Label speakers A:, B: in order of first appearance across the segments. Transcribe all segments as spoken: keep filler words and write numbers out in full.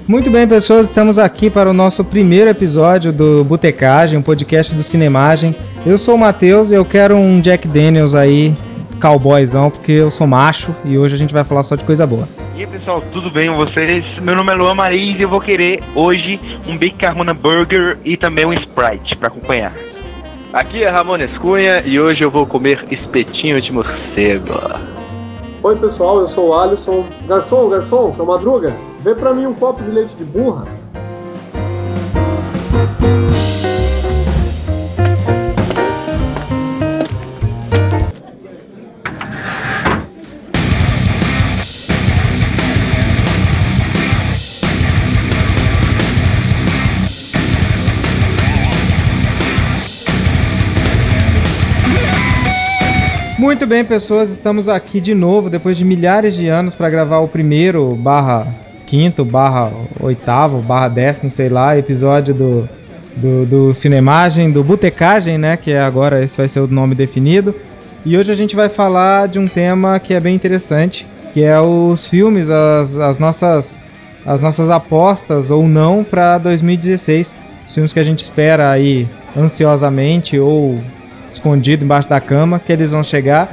A: Muito bem, pessoas, estamos aqui para o nosso primeiro episódio do Botecagem, um podcast do Cinemagem. Eu sou o Matheus e eu quero um Jack Daniels aí, cowboyzão, porque eu sou macho e hoje a gente vai falar só de coisa boa.
B: E aí, pessoal, tudo bem com vocês? Meu nome é Luan Mariz e eu vou querer hoje um Big Kahuna Burger e também um Sprite para acompanhar.
C: Aqui é Ramones Cunha e hoje eu vou comer espetinho de morcego.
D: Oi pessoal, eu sou o Alisson. Garçom, garçom, seu Madruga, vê pra mim um copo de leite de burra.
A: Muito bem, pessoas, estamos aqui de novo depois de milhares de anos para gravar o primeiro barra quinto, barra oitavo, barra décimo, sei lá, episódio do, do, do Cinemagem, do Botecagem, né, que é agora esse vai ser o nome definido. E hoje a gente vai falar de um tema que é bem interessante, que é os filmes, as, as, nossas, as nossas apostas ou não para dois mil e dezesseis. Os filmes que a gente espera aí ansiosamente ou escondido embaixo da cama, que eles vão chegar.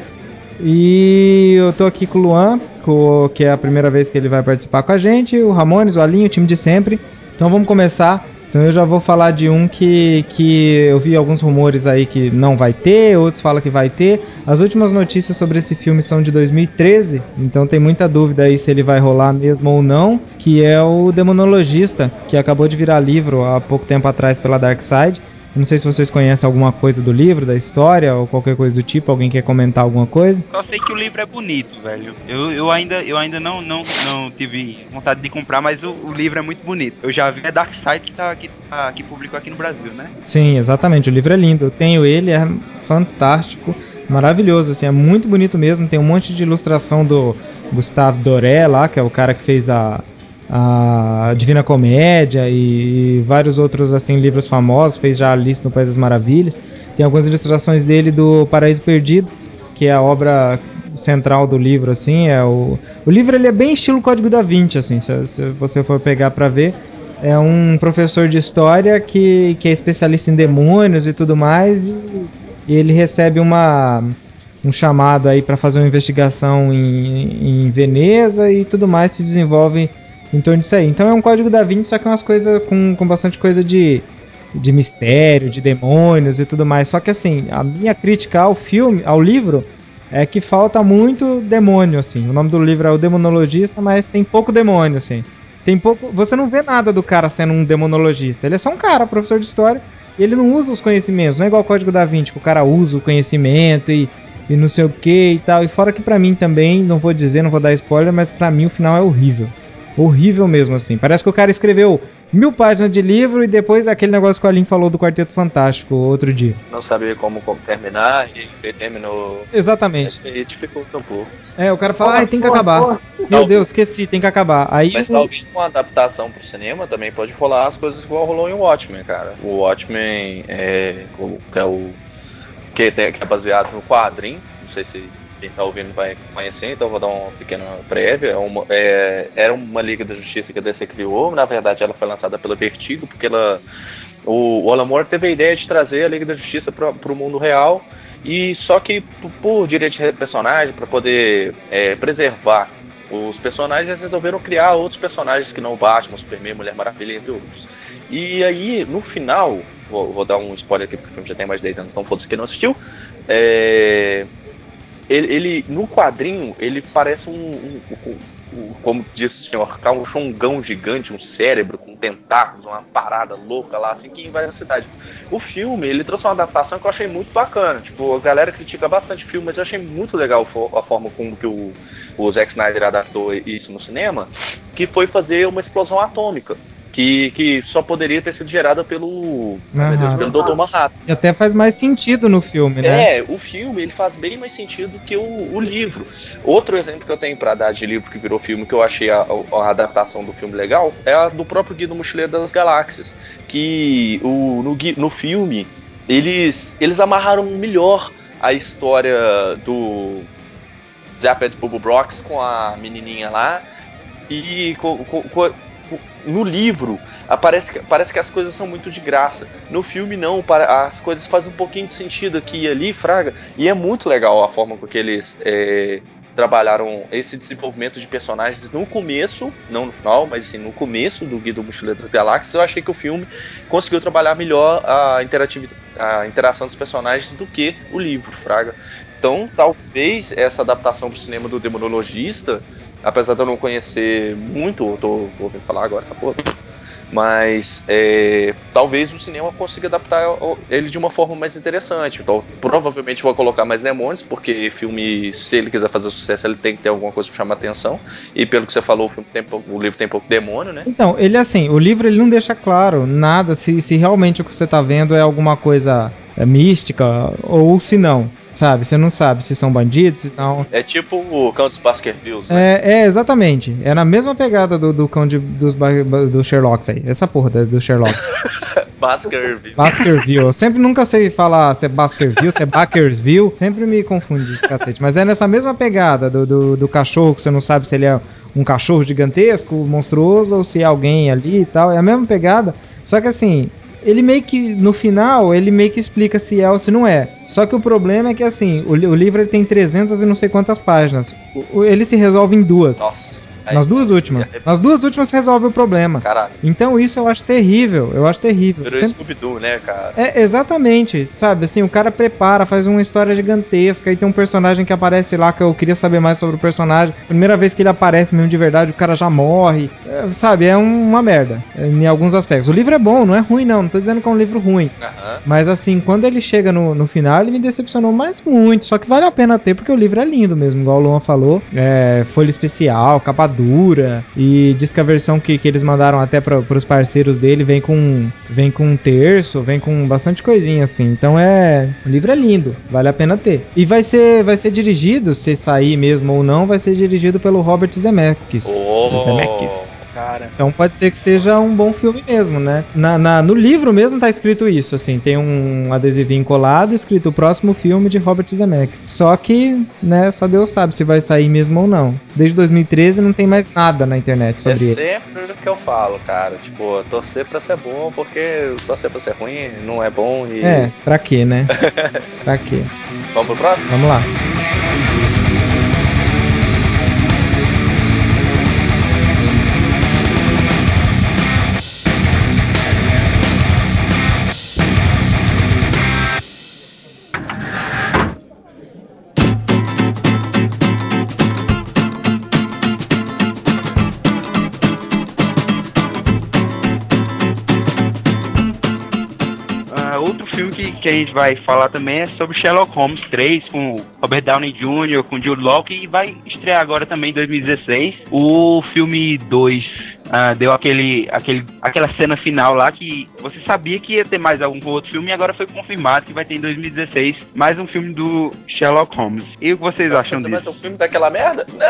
A: E eu tô aqui com o Luan, que é a primeira vez que ele vai participar com a gente, o Ramones, o Alinho, o time de sempre. Então vamos começar. Então eu já vou falar de um que, que eu vi alguns rumores aí que não vai ter, outros falam que vai ter. As últimas notícias sobre esse filme são de dois mil e treze, então tem muita dúvida aí se ele vai rolar mesmo ou não, que é o Demonologista, que acabou de virar livro há pouco tempo atrás pela Dark Side. Não sei se vocês conhecem alguma coisa do livro, da história ou qualquer coisa do tipo. Alguém quer comentar alguma coisa?
B: Só sei que o livro é bonito, velho. Eu, eu ainda, eu ainda não, não, não tive vontade de comprar, mas o, o livro é muito bonito. Eu já vi a Dark Side que, tá, que, tá, que publicou aqui no Brasil, né?
A: Sim, exatamente. O livro é lindo. Eu tenho ele, é fantástico, maravilhoso. Assim, é muito bonito mesmo. Tem um monte de ilustração do Gustave Doré lá, que é o cara que fez a... a Divina Comédia e, e vários outros assim livros famosos, fez já Alice no País das Maravilhas. Tem algumas ilustrações dele do Paraíso Perdido, que é a obra central do livro, assim, é o o livro ele é bem estilo Código da Vinci, assim, se, se você for pegar para ver. É um professor de história que, que é especialista em demônios e tudo mais, e, e ele recebe uma um chamado aí para fazer uma investigação em, em Veneza e tudo mais se desenvolve em torno disso aí. Então é um Código da Vinci, só que é umas coisas com, com bastante coisa de, de mistério, de demônios e tudo mais. Só que assim, a minha crítica ao filme, ao livro, é que falta muito demônio, assim. O nome do livro é O Demonologista, mas tem pouco demônio, assim. Tem pouco. Você não vê nada do cara sendo um demonologista. Ele é só um cara, professor de história, e ele não usa os conhecimentos. Não é igual o Código da Vinci, que o cara usa o conhecimento e, e não sei o que e tal. E fora que pra mim também, não vou dizer, não vou dar spoiler, mas pra mim o final é horrível. Horrível mesmo, assim. Parece que o cara escreveu mil páginas de livro e depois aquele negócio que o Aline falou do Quarteto Fantástico outro dia.
C: Não sabia como, como terminar e ele terminou.
A: Exatamente.
C: E dificulta um pouco.
A: É, o cara fala, ai, tem que acabar. Meu Deus, esqueci, tem que acabar. Aí
C: Mas
A: o...
C: talvez uma adaptação pro cinema também pode rolar as coisas igual rolou em Watchmen, cara. O Watchmen é, que é o que, tem, que é baseado no quadrinho. Não sei se quem tá ouvindo vai conhecer, então vou dar uma pequena prévia. É uma, é, era uma Liga da Justiça que a D C criou. Na verdade, ela foi lançada pela Vertigo, porque ela, o, o Alan Moore teve a ideia de trazer a Liga da Justiça para o mundo real. E só que por, por direito de personagem, para poder é, preservar os personagens, eles resolveram criar outros personagens que não o Batman, Superman, Mulher Maravilha, entre outros. E aí, no final, vou, vou dar um spoiler aqui porque o filme já tem mais de dez anos, então foda-se quem não assistiu. É, ele, ele, no quadrinho, ele parece um, um, um, um como disse o senhor, um chongão gigante, um cérebro com tentáculos, uma parada louca lá, assim, que invade a cidade. O filme, ele trouxe uma adaptação que eu achei muito bacana. Tipo, a galera critica bastante o filme, mas eu achei muito legal a forma como que o, o Zack Snyder adaptou isso no cinema, que foi fazer uma explosão atômica. Que, que só poderia ter sido gerada pelo,
A: Uhum.
C: meu Deus, pelo doutor Manhattan.
A: E até faz mais sentido no filme, né?
C: É, o filme ele faz bem mais sentido que o, o livro. Outro exemplo que eu tenho pra dar de livro que virou filme, que eu achei a, a adaptação do filme legal, é a do próprio Guia do Mochileiro das Galáxias. Que o, no, no filme eles, eles amarraram melhor a história do Zapad Bubble Brox com a menininha lá. E com, com, com, tipo, no livro, parece que, parece que as coisas são muito de graça. No filme, não. As coisas fazem um pouquinho de sentido aqui e ali, fraga. E é muito legal a forma com que eles é, trabalharam esse desenvolvimento de personagens no começo, não no final, mas assim, no começo do Guia do Mochileiro das Galáxias. Eu achei que o filme conseguiu trabalhar melhor a, interatividade, a interação dos personagens do que o livro, fraga. Então, talvez essa adaptação para o cinema do Demonologista, apesar de eu não conhecer muito, eu tô, tô ouvindo falar agora essa porra, mas é, talvez o cinema consiga adaptar ele de uma forma mais interessante. Então, provavelmente vou colocar mais demônios, porque filme, se ele quiser fazer sucesso, ele tem que ter alguma coisa para chamar atenção. E pelo que você falou, o, filme tem pouco, o livro tem pouco demônio, né?
A: Então, ele assim, o livro ele não deixa claro nada se, se realmente o que você tá vendo é alguma coisa é, mística ou se não. Sabe, você não sabe se são bandidos, se são...
C: É tipo o Cão dos Baskervilles, né?
A: É, é, exatamente. É na mesma pegada do, do Cão de, dos, do Sherlock aí. Essa porra do Sherlock.
C: Baskerville.
A: Baskerville. Eu sempre nunca sei falar se é Baskerville, se é Bakersville. Sempre me confunde esse cacete. Mas é nessa mesma pegada do, do, do cachorro, que você não sabe se ele é um cachorro gigantesco, monstruoso, ou se é alguém ali e tal. É a mesma pegada. Só que assim... Ele meio que, no final, ele meio que explica se é ou se não é. Só que o problema é que, assim, o, o livro ele tem trezentas e não sei quantas páginas. O, o, ele se resolve em duas.
C: Nossa.
A: Nas duas últimas. Nas duas últimas resolve o problema.
C: Caralho.
A: Então isso eu acho terrível. Eu acho terrível.
C: Virou
A: Sempre...
C: Scooby-Doo, né, cara?
A: É, exatamente. Sabe, assim, o cara prepara, faz uma história gigantesca e tem um personagem que aparece lá que eu queria saber mais sobre o personagem. Primeira vez que ele aparece mesmo de verdade, o cara já morre. É, sabe, é um, uma merda. Em alguns aspectos. O livro é bom, não é ruim não. Não tô dizendo que é um livro ruim.
C: Uhum.
A: Mas assim, quando ele chega no, no final, ele me decepcionou mais muito. Só que vale a pena ter, porque o livro é lindo mesmo, igual o Luan falou. É, folha especial, capa dura. E diz que a versão que, que eles mandaram até para os parceiros dele vem com, vem com um terço, vem com bastante coisinha assim. Então é. O livro é lindo, vale a pena ter. E vai ser, vai ser dirigido, se sair mesmo ou não, vai ser dirigido pelo Robert Zemeckis.
C: Oh.
A: Zemeckis.
B: Cara.
A: Então pode ser que seja um bom filme mesmo, né? Na, na, no livro mesmo tá escrito isso, assim, tem um adesivinho colado escrito o próximo filme de Robert Zemeckis. Só que, né, só Deus sabe se vai sair mesmo ou não. Desde dois mil e treze não tem mais nada na internet sobre
C: é
A: ele.
C: É sempre o que eu falo, cara. Tipo, torcer pra ser bom, porque torcer pra ser ruim não é bom e...
A: É, pra quê, né? Pra quê?
C: Vamos pro próximo?
A: Vamos lá.
B: Filme que, que a gente vai falar também é sobre Sherlock Holmes três, com Robert Downey Júnior, com Jude Law, que vai estrear agora também em dois mil e dezesseis. O filme dois uh, deu aquele, aquele, aquela cena final lá que você sabia que ia ter mais algum outro filme e agora foi confirmado que vai ter em dois mil e dezesseis mais um filme do Sherlock Holmes. E o que vocês
C: vai
B: acham disso?
C: Mais um filme daquela merda? Não!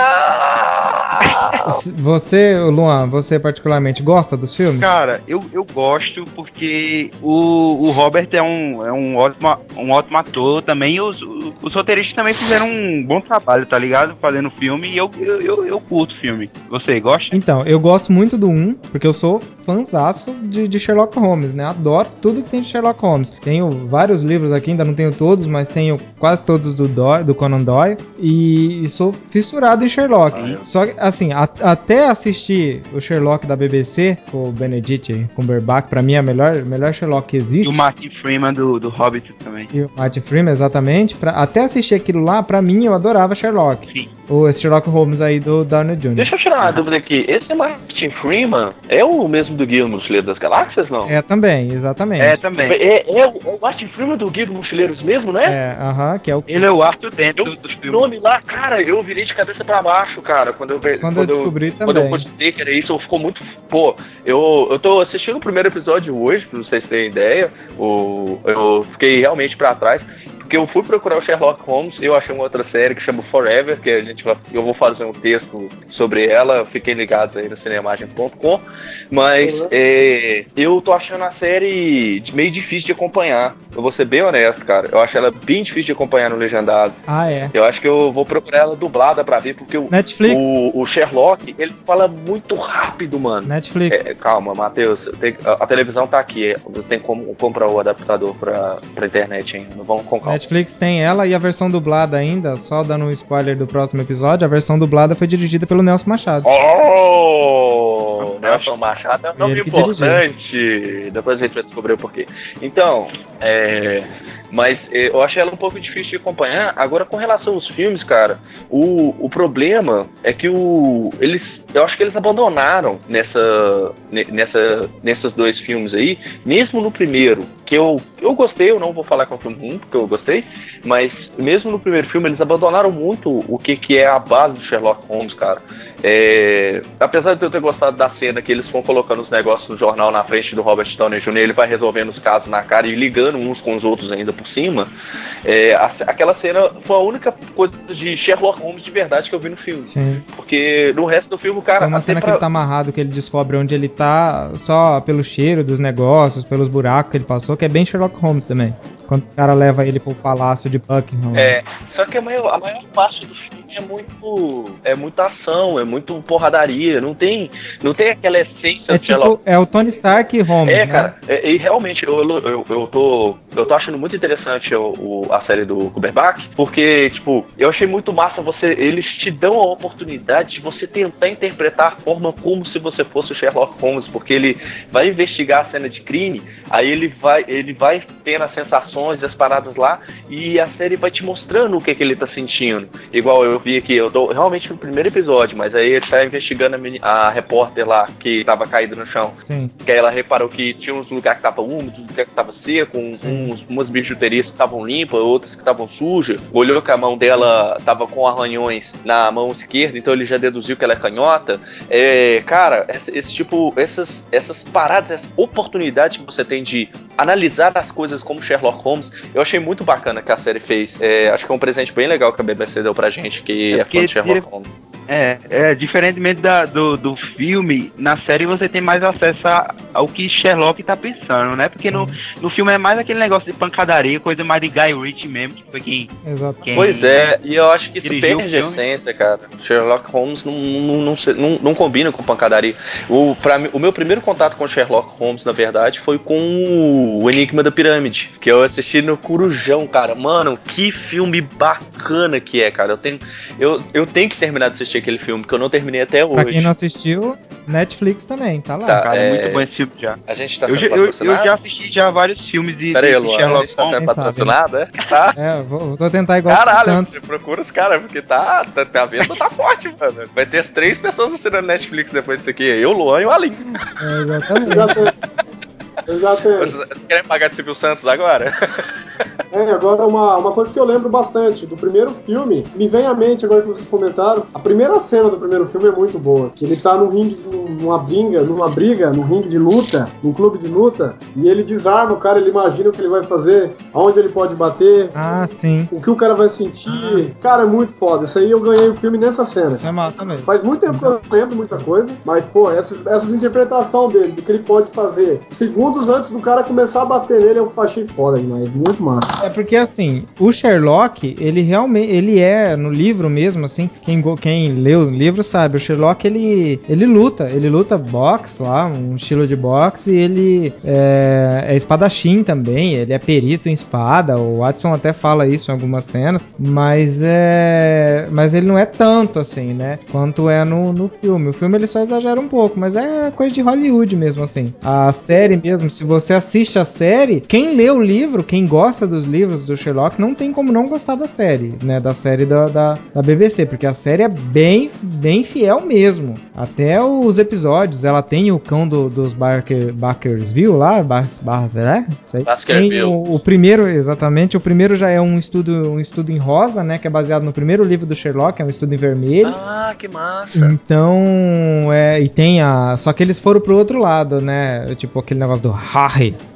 A: Você, Luan, você particularmente gosta dos filmes?
B: Cara, eu, eu gosto porque o, o Robert é um, é um, ótimo, um ótimo ator também e os, os roteiristas também fizeram um bom trabalho, tá ligado? Fazendo filme e eu, eu, eu, eu curto o filme. Você gosta?
A: Então, eu gosto muito do um, porque eu sou fãzaço de, de Sherlock Holmes, né? Adoro tudo que tem de Sherlock Holmes. Tenho vários livros aqui, ainda não tenho todos, mas tenho quase todos do, Doyle, do Conan Doyle e, e sou fissurado em Sherlock. Ah, Só que, assim, a, até assistir o Sherlock da B B C, com o Benedict Cumberbatch, pra mim é o melhor, melhor Sherlock que existe.
B: E o Martin Freeman do, do Hobbit também.
A: E o Martin Freeman, exatamente. Pra, até assistir aquilo lá, pra mim, eu adorava Sherlock.
B: Sim.
A: O esse Sherlock Holmes aí do Downey Júnior
C: Deixa eu tirar uma dúvida aqui. Esse Martin Freeman é o mesmo do Guia do Mochileiro das Galáxias, não?
A: É também, exatamente.
B: É também.
C: É, é, é o Martin Freeman do Guia dos Mochileiros mesmo, né?
A: É, aham, uh-huh, que é o...
B: Ele é o Arthur dentro
C: eu,
B: dos filmes.
C: O nome lá, cara, eu virei de cabeça pra baixo, cara. Quando eu,
A: quando
C: quando
A: eu descobri
C: eu,
A: também.
C: Quando eu postei que era isso, eu ficou muito... Pô, eu, eu tô assistindo o primeiro episódio hoje, pra vocês terem ideia. O, eu fiquei realmente pra trás. Porque eu fui procurar o Sherlock Holmes, eu achei uma outra série que chama Forever, que a gente vai, eu vou fazer um texto sobre ela, fiquem ligados aí no cinemagem ponto com. Mas
D: Uhum.
C: é, eu tô achando a série meio difícil de acompanhar. Eu vou ser bem honesto, cara. Eu acho ela bem difícil de acompanhar no legendado.
A: Ah, é.
C: Eu acho que eu vou procurar ela dublada pra ver, porque o,
A: Netflix?
C: o, o Sherlock, ele fala muito rápido, mano.
A: Netflix.
C: É, calma, Matheus. tem- A, a televisão tá aqui. Você tem como comprar o adaptador pra, pra internet ainda. Vamos com calma.
A: Netflix tem ela e a versão dublada ainda, só dando um spoiler do próximo episódio, a versão dublada foi dirigida pelo Nelson Machado.
C: Oh! Nelson Machado é um nome
A: Ele que
C: importante. Depois a gente vai descobrir o porquê. Então, é. Mas é, eu achei ela um pouco difícil de acompanhar. Agora, com relação aos filmes, cara, o, o problema é que o, eles. Eu acho que eles abandonaram nessa, ne- nessa, nesses dois filmes aí, mesmo no primeiro, que eu, eu gostei, eu não vou falar que é um filme ruim, porque eu gostei, mas mesmo no primeiro filme eles abandonaram muito o que, que é a base do Sherlock Holmes, cara. É, apesar de eu ter gostado da cena que eles vão colocando os negócios no jornal na frente do Robert Downey júnior, ele vai resolvendo os casos na cara e ligando uns com os outros ainda por cima, é, a, aquela cena foi a única coisa de Sherlock Holmes de verdade que eu vi no filme.
A: Sim.
C: Porque no resto do filme, o cara...
A: Tem uma
C: até
A: cena
C: pra-
A: que ele tá amarrado, que ele descobre onde ele tá, só pelo cheiro dos negócios, pelos buracos que ele passou, que é bem Sherlock Holmes também. Quando o cara leva ele pro palácio de Buckingham.
C: É, só que a maior, a maior parte do filme é muito é muita ação, é muito porradaria, não tem, não tem aquela essência
A: É
C: do Sherlock.
A: tipo, é o Tony Stark e Holmes,
C: É,
A: né?
C: cara, é, e realmente eu, eu, eu, tô, eu tô achando muito interessante o, o- a série do Cumberbatch, porque, tipo, eu achei muito massa você, eles te dão a oportunidade de você tentar interpretar a forma como se você fosse o Sherlock Holmes, porque ele vai investigar a cena de crime, aí ele vai, ele vai tendo as sensações, as paradas lá, e a série vai te mostrando o que, que ele tá sentindo. Igual eu vi aqui, eu tô realmente no primeiro episódio, mas aí ele tá investigando a, meni- a repórter lá, que tava caída no chão.
A: Sim.
C: Que aí ela reparou que tinha uns lugares que estavam úmidos, uns lugares que estavam secos, uns,
A: Sim.
C: uns, umas bijuterias que estavam limpas, outras que estavam sujas. Olhou que a mão dela tava com arranhões na mão esquerda, então ele já deduziu que ela é canhota. É, cara, esse, esse tipo, essas, essas paradas, essa oportunidade que você tem de analisar as coisas como Sherlock Holmes, eu achei muito bacana que a série fez. É, acho que é um presente bem legal que a B B C deu pra gente, que
B: É
C: é, fã de
B: porque
C: Sherlock
B: dire-
C: Holmes.
B: É, é diferentemente da, do, do filme, na série você tem mais acesso a- ao que Sherlock tá pensando, né? Porque no, no filme é mais aquele negócio de pancadaria, coisa mais de Guy Ritchie mesmo, que foi quem,
A: Exato.
B: quem
C: Pois é, e eu acho que isso
B: dirigiu o
C: perde a
B: filme.
C: essência, cara. Sherlock Holmes não, não, não, se- não- não combina com pancadaria. O, pra mim, o meu primeiro contato com Sherlock Holmes, na verdade, foi com o Enigma da Pirâmide, que eu assisti no Corujão, cara. Mano, que filme bacana que é, cara. Eu tenho, eu, eu tenho que terminar de assistir aquele filme, que eu não terminei até hoje.
A: Pra quem não assistiu, Netflix também, tá lá.
C: Tá,
B: Cara, é
C: é,
B: muito bom esse filme já.
C: A gente tá
B: Eu,
C: sendo
B: já- eu,
C: patrocinado?
B: eu já assisti já vários filmes de,
C: Pera aí,
B: de, de
C: Luan, a
B: Sherlock
C: gente tá sendo
B: Holmes.
A: Quem
C: patrocinado, é? Tá?
A: É, vou, vou tentar igual o
C: Caralho,
A: Santos.
C: você procura os caras, porque tá, tá, tá, a venda tá forte, mano. Vai ter as três pessoas assinando Netflix depois disso aqui. Eu, Luan e o Alim.
A: É, exatamente.
D: Eu já tenho. Eu já tenho.
C: Vocês, vocês querem pagar de Silvio Santos agora?
D: É, agora uma, uma coisa que eu lembro bastante do primeiro filme, me vem à mente agora que vocês comentaram, a primeira cena do primeiro filme é muito boa, que ele tá num ringue, numa briga, numa briga, num ringue de luta, num clube de luta, e ele desarma o cara, ele imagina o que ele vai fazer, aonde ele pode bater,
A: Ah, sim.
D: o que o cara vai sentir. Cara, é muito foda. Isso aí eu ganhei o filme nessa cena.
A: Isso é massa mesmo.
D: Faz muito tempo que eu não lembro muita coisa, mas, pô, essas, essas interpretações dele, do que ele pode fazer segundos antes do cara começar a bater nele, eu achei foda demais. Muito massa.
A: É porque, assim, o Sherlock, ele realmente, ele é, no livro mesmo, assim, quem, go- quem lê os livros sabe, o Sherlock, ele, ele luta, ele luta boxe lá, um estilo de boxe, e ele é, é espadachim também, ele é perito em espada, o Watson até fala isso em algumas cenas, mas é, mas ele não é tanto, assim, né, quanto é no, no filme. O filme ele só exagera um pouco, mas é coisa de Hollywood mesmo, assim. A série mesmo, se você assiste a série, quem lê o livro, quem gosta dos livros do Sherlock, não tem como não gostar da série, né? Da série da, da, da B B C, porque a série é bem, bem fiel mesmo. Até os episódios, ela tem o cão do, dos Barker, Bakersville lá, Bar, Bar, né? Isso aí.
C: Baskerville.
A: Tem o, o primeiro, exatamente, o primeiro já é um estudo, um estudo em rosa, né? Que é baseado no primeiro livro do Sherlock, é um estudo em vermelho.
C: Ah, que massa.
A: Então, é, e tem a. Só que eles foram pro outro lado, né? Tipo aquele negócio do Harry.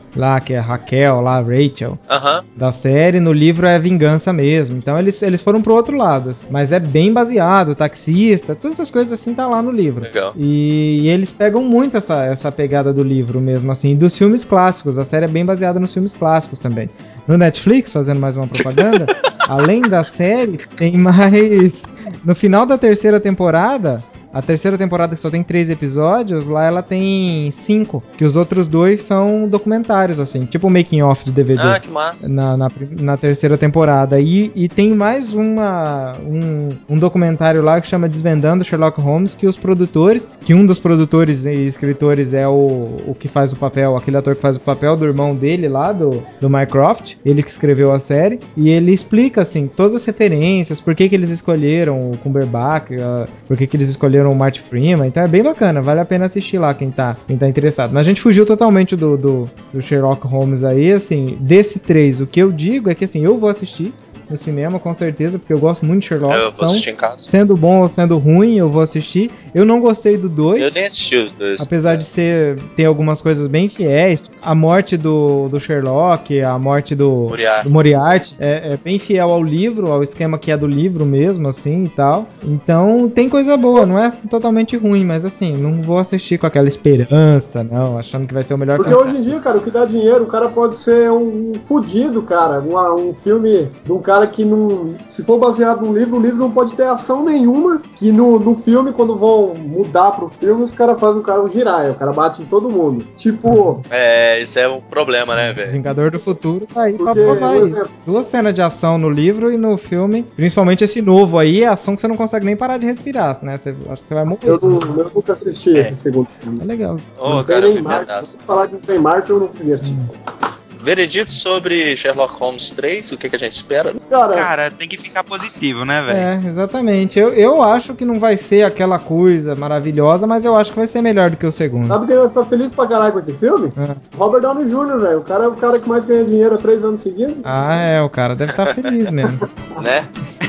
A: lá, que é a Raquel, lá, a Rachel,
C: Aham.
A: da série. No livro é vingança mesmo. Então eles, eles foram pro outro lado. Mas é bem baseado, taxista, todas essas coisas assim tá lá no livro.
C: Legal.
A: E, e eles pegam muito essa, essa pegada do livro mesmo, assim, dos filmes clássicos. A série é bem baseada nos filmes clássicos também. No Netflix, fazendo mais uma propaganda, além da série, tem mais... No final da terceira temporada... A terceira temporada, que só tem três episódios, lá ela tem cinco. Que os outros dois são documentários, assim. Tipo o making off de D V D.
C: Ah, que massa.
A: Na, na, na terceira temporada. E, e tem mais uma, um, um documentário lá que chama Desvendando Sherlock Holmes, que os produtores, que um dos produtores e escritores é o, o que faz o papel, aquele ator que faz o papel do irmão dele lá, do, do Mycroft, ele que escreveu a série, e ele explica, assim, todas as referências, por que que eles escolheram o Cumberbatch, uh, por que que eles escolheram o Martin Freeman, então é bem bacana, vale a pena assistir lá quem tá, quem tá interessado. Mas a gente fugiu totalmente do, do, do Sherlock Holmes aí, assim, desse três, o que eu digo é que, assim, eu vou assistir no cinema, com certeza, porque eu gosto muito de Sherlock.
C: Eu vou
A: então,
C: assistir em casa.
A: Sendo bom ou sendo ruim, eu vou assistir. Eu não gostei do dois.
C: Eu nem assisti os dois.
A: Apesar de ser ter algumas coisas bem fiéis. A morte do, do Sherlock, a morte do Moriarty, do Moriarty é, é bem fiel ao livro, ao esquema que é do livro mesmo, assim, e tal. Então, tem coisa boa, não é totalmente ruim, mas assim, não vou assistir com aquela esperança, não, achando que vai ser o melhor
D: Porque
A: filme.
D: hoje em dia, cara, o que dá dinheiro, o cara pode ser um, um fudido, cara. Um, um filme de um cara que não... Se for baseado num livro, o livro não pode ter ação nenhuma, que no, no filme, quando vão mudar pro filme, os caras fazem o cara um giraia, o cara bate em todo mundo. Tipo...
C: É, isso é um problema, né, velho?
A: Vingador do Futuro tá aí
D: Porque,
A: pra provar
D: por
A: isso.
D: exemplo-
A: Duas cenas de ação no livro e no filme, principalmente esse novo aí, é ação que você não consegue nem parar de respirar, né? Você, acho que você vai morrer.
D: Eu, não, eu nunca assisti
B: É.
D: esse segundo filme.
A: É legal.
C: Ô,
D: não
C: cara,
D: tem
C: eu
D: nem
C: vi
D: Marte.
C: pedaço.
D: Se falar que não tem Marte, eu não consegui assistir.
C: Veredito sobre Sherlock Holmes três, o que, que a gente espera?
D: Cara,
B: Cara, tem que ficar positivo, né, velho?
A: É, exatamente. Eu, eu acho que não vai ser aquela coisa maravilhosa, mas eu acho que vai ser melhor do que o segundo.
D: sabe quem vai ficar feliz pra caralho com esse filme?
A: É.
D: Robert Downey júnior, velho. O cara é o cara que mais ganha dinheiro há três anos seguidos.
A: Ah, é, o cara deve estar feliz mesmo.
C: Né?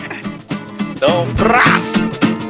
C: Então, próximo!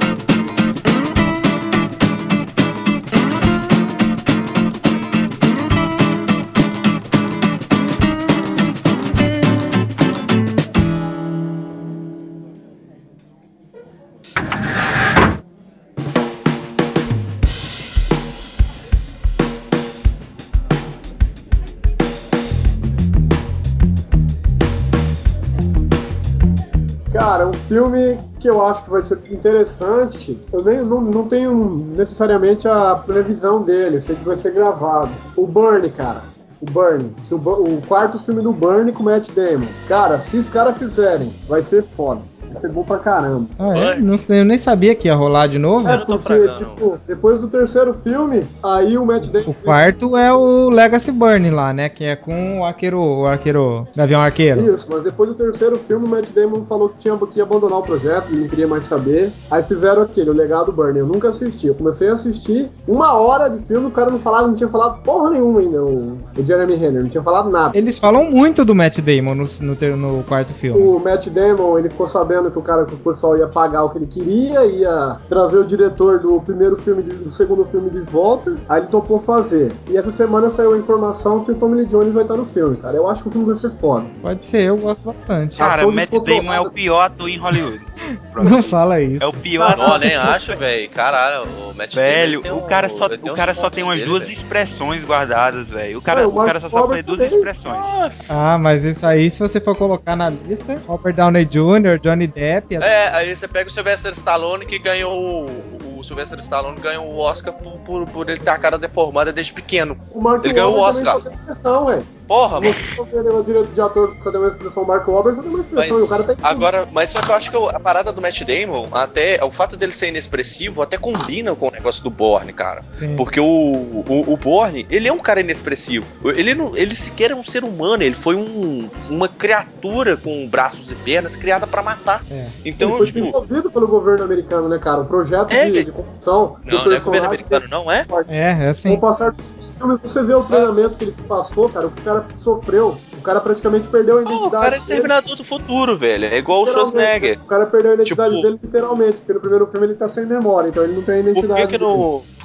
D: Cara, um filme que eu acho que vai ser interessante, eu nem, não, não tenho necessariamente a previsão dele, eu sei que vai ser gravado. O Burn, cara. O Burn. Se o, Bu- o quarto filme do Burn com o Matt Damon. Cara, se os caras fizerem, vai ser foda. Vai ser bom pra caramba.
A: Ah, é? Não sei, eu nem sabia que ia rolar de novo.
D: É,
C: não tô
D: porque,
C: fragando.
D: tipo, depois do terceiro filme, aí o Matt Damon...
A: O quarto é o Legacy Burn lá, né? Que é com o arqueiro, o arqueiro, Gavião Arqueiro.
D: Isso, mas depois do terceiro filme, o Matt Damon falou que tinha que ia abandonar o projeto, não queria mais saber. Aí fizeram aquele, o Legado Burn. Eu nunca assisti. Eu comecei a assistir uma hora de filme, o cara não falava, não tinha falado porra nenhuma ainda, o, o Jeremy Renner, não tinha falado nada.
A: Eles falam muito do Matt Damon no, no, ter- no quarto filme.
D: O Matt Damon, ele ficou sabendo que o cara, que o pessoal ia pagar o que ele queria, ia trazer o diretor do primeiro filme, de- do segundo filme de volta, aí ele topou fazer. E essa semana saiu a informação que o Tommy Lee Jones vai estar no filme, cara. Eu acho que o filme vai ser foda.
A: Pode ser, eu gosto bastante.
B: Cara,
D: ação
B: Matt
D: descontrolada.
B: Damon é o pior ator em Hollywood.
A: Não fala isso.
B: É o pior
C: Não, nem acho, velho. Caralho, o Matt
B: Velho,
C: Damon tem
B: o
C: um-
B: cara só,
C: ele tem
B: o
C: uns
B: cara só
C: pontos
B: tem umas
C: dele,
B: duas
C: velho.
B: expressões guardadas, velho. O cara,
D: É, o
B: o cara
D: Mark
B: só sabe fazer
D: Wahlberg
B: duas
D: também.
B: expressões.
A: Ah, mas isso aí, se você for colocar na lista, Robert Downey júnior, Johnny Depp...
C: É, aí você pega o Sylvester Stallone, que ganhou o, o Sylvester Stallone ganhou o Oscar por, por, por ele ter a cara deformada desde pequeno.
D: O Mark
C: Ele ganhou o
D: Wahlberg também
C: Oscar.
D: só tem expressão, velho.
C: Porra, mano.
D: Você for ver o direito de ator que só tem uma expressão, o Mark Wahlberg só tem uma expressão, e o cara
C: Mas
D: tem...
C: agora, mas só que eu acho que a parada do Matt Damon, até o fato dele ser inexpressivo, até combina com o negócio do Bourne, cara.
A: Sim.
C: Porque o, o, o Bourne, ele é um cara inexpressivo. Ele não, ele sequer é um ser humano, ele foi um, uma criatura com braços e pernas criada pra matar.
A: É.
C: Então,
D: ele foi
C: tipo,
D: desenvolvido pelo governo americano, né, cara? O projeto
C: É,
D: de,
C: velho.
D: de corrupção do
C: não, não é governo
D: personagem...
C: americano, não é?
A: É, é
D: Com
A: assim.
D: o passar dos filmes, você vê o treinamento que ele passou, cara, o que o cara sofreu. O cara praticamente perdeu a
C: Pô,
D: identidade
C: o cara é
D: dele.
C: exterminador do futuro, velho. É igual o
D: Literalmente,
C: Schwarzenegger.
D: O cara perdeu a identidade
C: Tipo-
D: dele literalmente, porque no primeiro filme ele tá sem memória, então ele não tem a
C: Por
D: identidade
C: que, que
D: dele.
C: no, por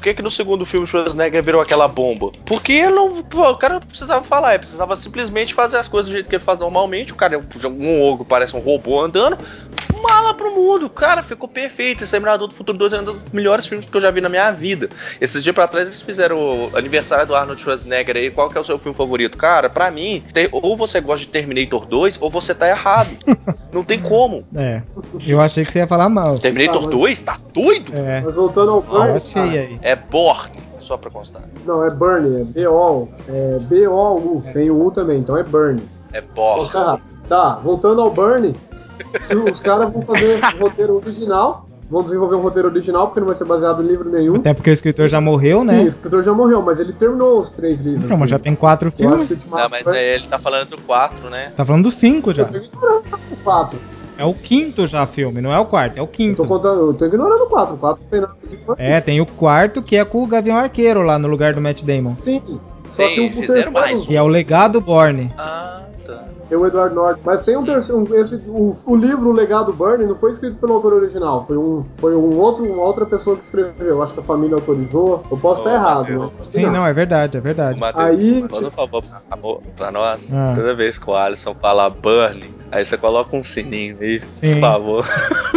C: que que no segundo filme o Schwarzenegger virou aquela bomba? Porque ele não, pô, o cara não precisava falar, ele precisava simplesmente fazer as coisas do jeito que ele faz normalmente. O cara é um, um ogro, parece um robô andando, mala pro mundo. Cara, ficou perfeito. Exterminador do Futuro dois é um dos melhores filmes que eu já vi na minha vida. Esses dias pra trás eles fizeram o aniversário do Arnold Schwarzenegger aí. Qual que é o seu filme favorito? Cara, pra mim, tem, ou você gosta de Terminator dois ou você tá errado. Não tem como.
A: É, eu achei que você ia falar mal.
C: Terminator
D: Ah, mas-
C: dois? Tá doido?
A: É,
D: Mas voltando ao
A: eu
D: Burn,
A: achei
D: cara,
A: aí.
C: É Borne, só pra constar.
D: não, é Burn, é B O, é B O U, tem o U também, então é Burn.
C: É
D: Posso estar
C: Borne.
D: errado. Tá, voltando ao Burn, se os caras vão fazer um roteiro original, vão desenvolver um roteiro original, porque não vai ser baseado em livro nenhum.
A: Até porque o escritor já morreu,
D: Sim, o
A: né?
D: escritor já morreu, mas ele terminou os três livros.
A: Então, mas já
D: dele.
A: tem quatro
D: Eu acho
A: filmes.
D: que o Ultimato
C: Não, mas aí ele tá falando do quatro, né?
A: Tá falando do cinco já.
D: Eu tô ignorando o quatro.
A: É o quinto já filme, não é o quarto, é o
D: Eu tô
A: quinto.
D: contando, eu tô ignorando o quatro. O quatro não tem nada a ver com
A: É, tem o quarto que é com o Gavião Arqueiro lá no lugar do Matt Damon.
D: Sim, só
C: Sim,
D: que o, o
C: fizeram
D: terceiro
C: mais um.
A: Que é o Legado Borne.
C: Ah, tá.
D: tem o Edward Norton. Mas tem um terceiro. Um, esse, o, o livro O Legado Burn não foi escrito pelo autor original. Foi um, foi um outro, uma outra pessoa que escreveu. Acho que a família autorizou. Eu posso estar
C: Oh,
D: errado,
C: Mateus.
D: mas acho que
A: Sim, não, é verdade, é
C: Ô,
A: verdade.
C: Matheus,
D: Aí,
C: manda um
D: tipo-
C: favor pra, amor, pra nós.
A: Ah.
C: Toda vez que o Alisson falar Burn, aí você coloca um sininho aí,
A: Sim.
C: por favor.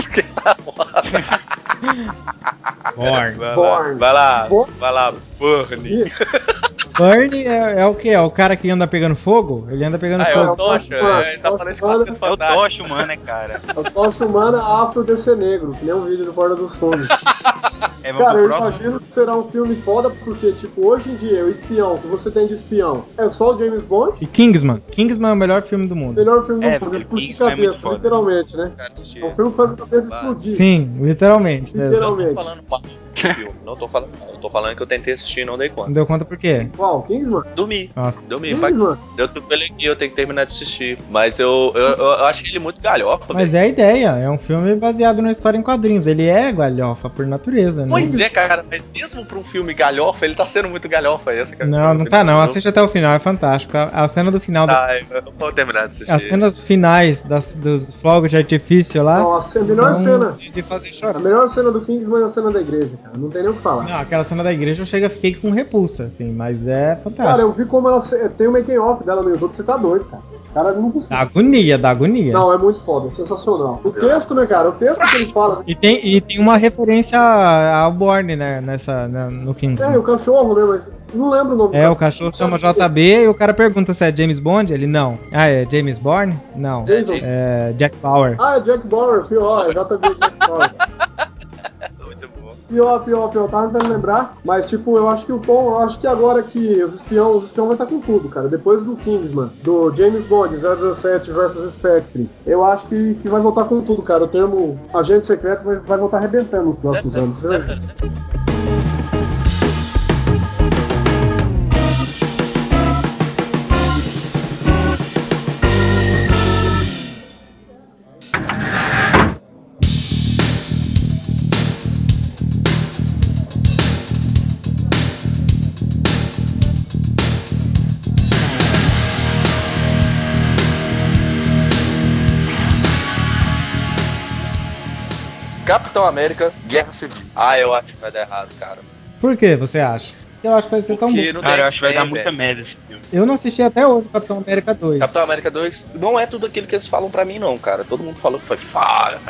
A: Borne.
C: Vai
D: Born.
C: lá, vai lá,
D: Born.
C: vai lá, Burn.
D: Sim,
A: Burne é, é o que? É o cara que anda pegando fogo? Ele anda pegando
C: Ah, é
A: fogo.
C: o Tocha, é, ele tá falando de
D: Tocha,
C: Quarteto
B: É o
C: Fantástico.
B: Tocha humano, né, cara?
D: a tocha humana afro de ser negro, que nem um vídeo do Porta dos Fundos.
B: É, vamos
D: Cara,
B: pro
D: eu
B: próximo.
D: imagino que será um filme foda, porque, tipo, hoje em dia, o espião, o que você tem de espião, é só o James Bond,
A: E Kingsman. Kingsman é o melhor filme do
D: o
A: mundo.
D: melhor filme
B: É,
D: do mundo,
B: porque
D: explodir
B: Kingsman é muito
D: cabeça,
B: foda.
D: literalmente, né?
C: Cara, assistir.
D: É um filme que faz a cabeça
C: Vai.
D: explodir.
A: Sim, literalmente. mesmo.
C: Não tô
D: Literalmente.
C: falando mal do filme, não tô falando mal. Eu tô falando que eu tentei assistir e não dei
A: Não
C: conta.
A: deu conta por quê?
D: Qual? Kingsman?
C: Dormi.
A: Nossa.
C: Dormi. Vai-
D: Kingsman?
C: Eu tô pelo aqui, eu tenho que terminar de assistir. Mas eu, eu, eu achei ele muito galhofa,
A: Mas
C: velho.
A: é a ideia, é um filme baseado na história em quadrinhos. Ele é galhofa por natureza, né?
C: Pois é, cara, mas mesmo pra um filme galhofa, ele tá sendo muito galhofa. Essa que é a
A: Não, não
C: opinião,
A: tá não.
C: entendeu?
A: Assiste até o final, é fantástico. A, a cena do final,
C: Tá,
A: das,
C: eu vou terminar de assistir.
A: as cenas finais das, dos fogos de artifício lá.
D: Não, a ce- melhor
A: são
D: cena.
A: De, de fazer
D: A
A: chorar.
D: melhor cena do Kingsman é a cena da igreja, cara. Não tem nem o que falar.
A: Não, aquela cena da igreja eu chego, fiquei com repulsa, assim, mas é
D: Cara,
A: fantástico.
D: eu vi como ela. se- Tem o making off dela no YouTube, você tá doido, cara. Esse cara não
A: Dá
D: consegue.
A: agonia, dá agonia.
D: Não, é muito foda, é sensacional. O texto, né, cara? O texto que ele fala.
A: E tem, e tem uma referência ao Borne, né, nessa, né, no
D: É,
A: Kingsman.
D: o cachorro, né? Mas não lembro o nome
A: É,
D: do
A: o cachorro chama J B e o cara pergunta se é James Bond, ele não. Ah, é James Bourne? Não.
D: Jason.
A: É Jack Bauer.
D: Ah, é Jack Bauer, pior, é J B Jack Bauer.
C: Muito bom.
D: Pior, pior, pior, tava tentando lembrar, mas tipo, eu acho que o Tom, eu acho que agora que os espiões, os espiões vai estar com tudo, cara. Depois do Kingsman, do James Bond zero zero sete versus Spectre, eu acho que, que vai voltar com tudo, cara. O termo agente secreto vai, vai voltar arrebentando nos próximos anos. Você vai ver.
C: Capitão América, Guerra Civil. Ah, eu acho que vai dar errado, cara.
A: Por que você acha? Eu acho que vai ser tão
C: Porque
A: bom.
C: não
B: Cara,
C: tem
B: eu acho que vai dar
C: X-Men,
B: muita
C: velho.
B: merda esse filme.
A: Eu não assisti até hoje o Capitão América dois.
C: Capitão América dois não é tudo aquilo que eles falam pra mim, não, cara. Todo mundo falou que foi foda,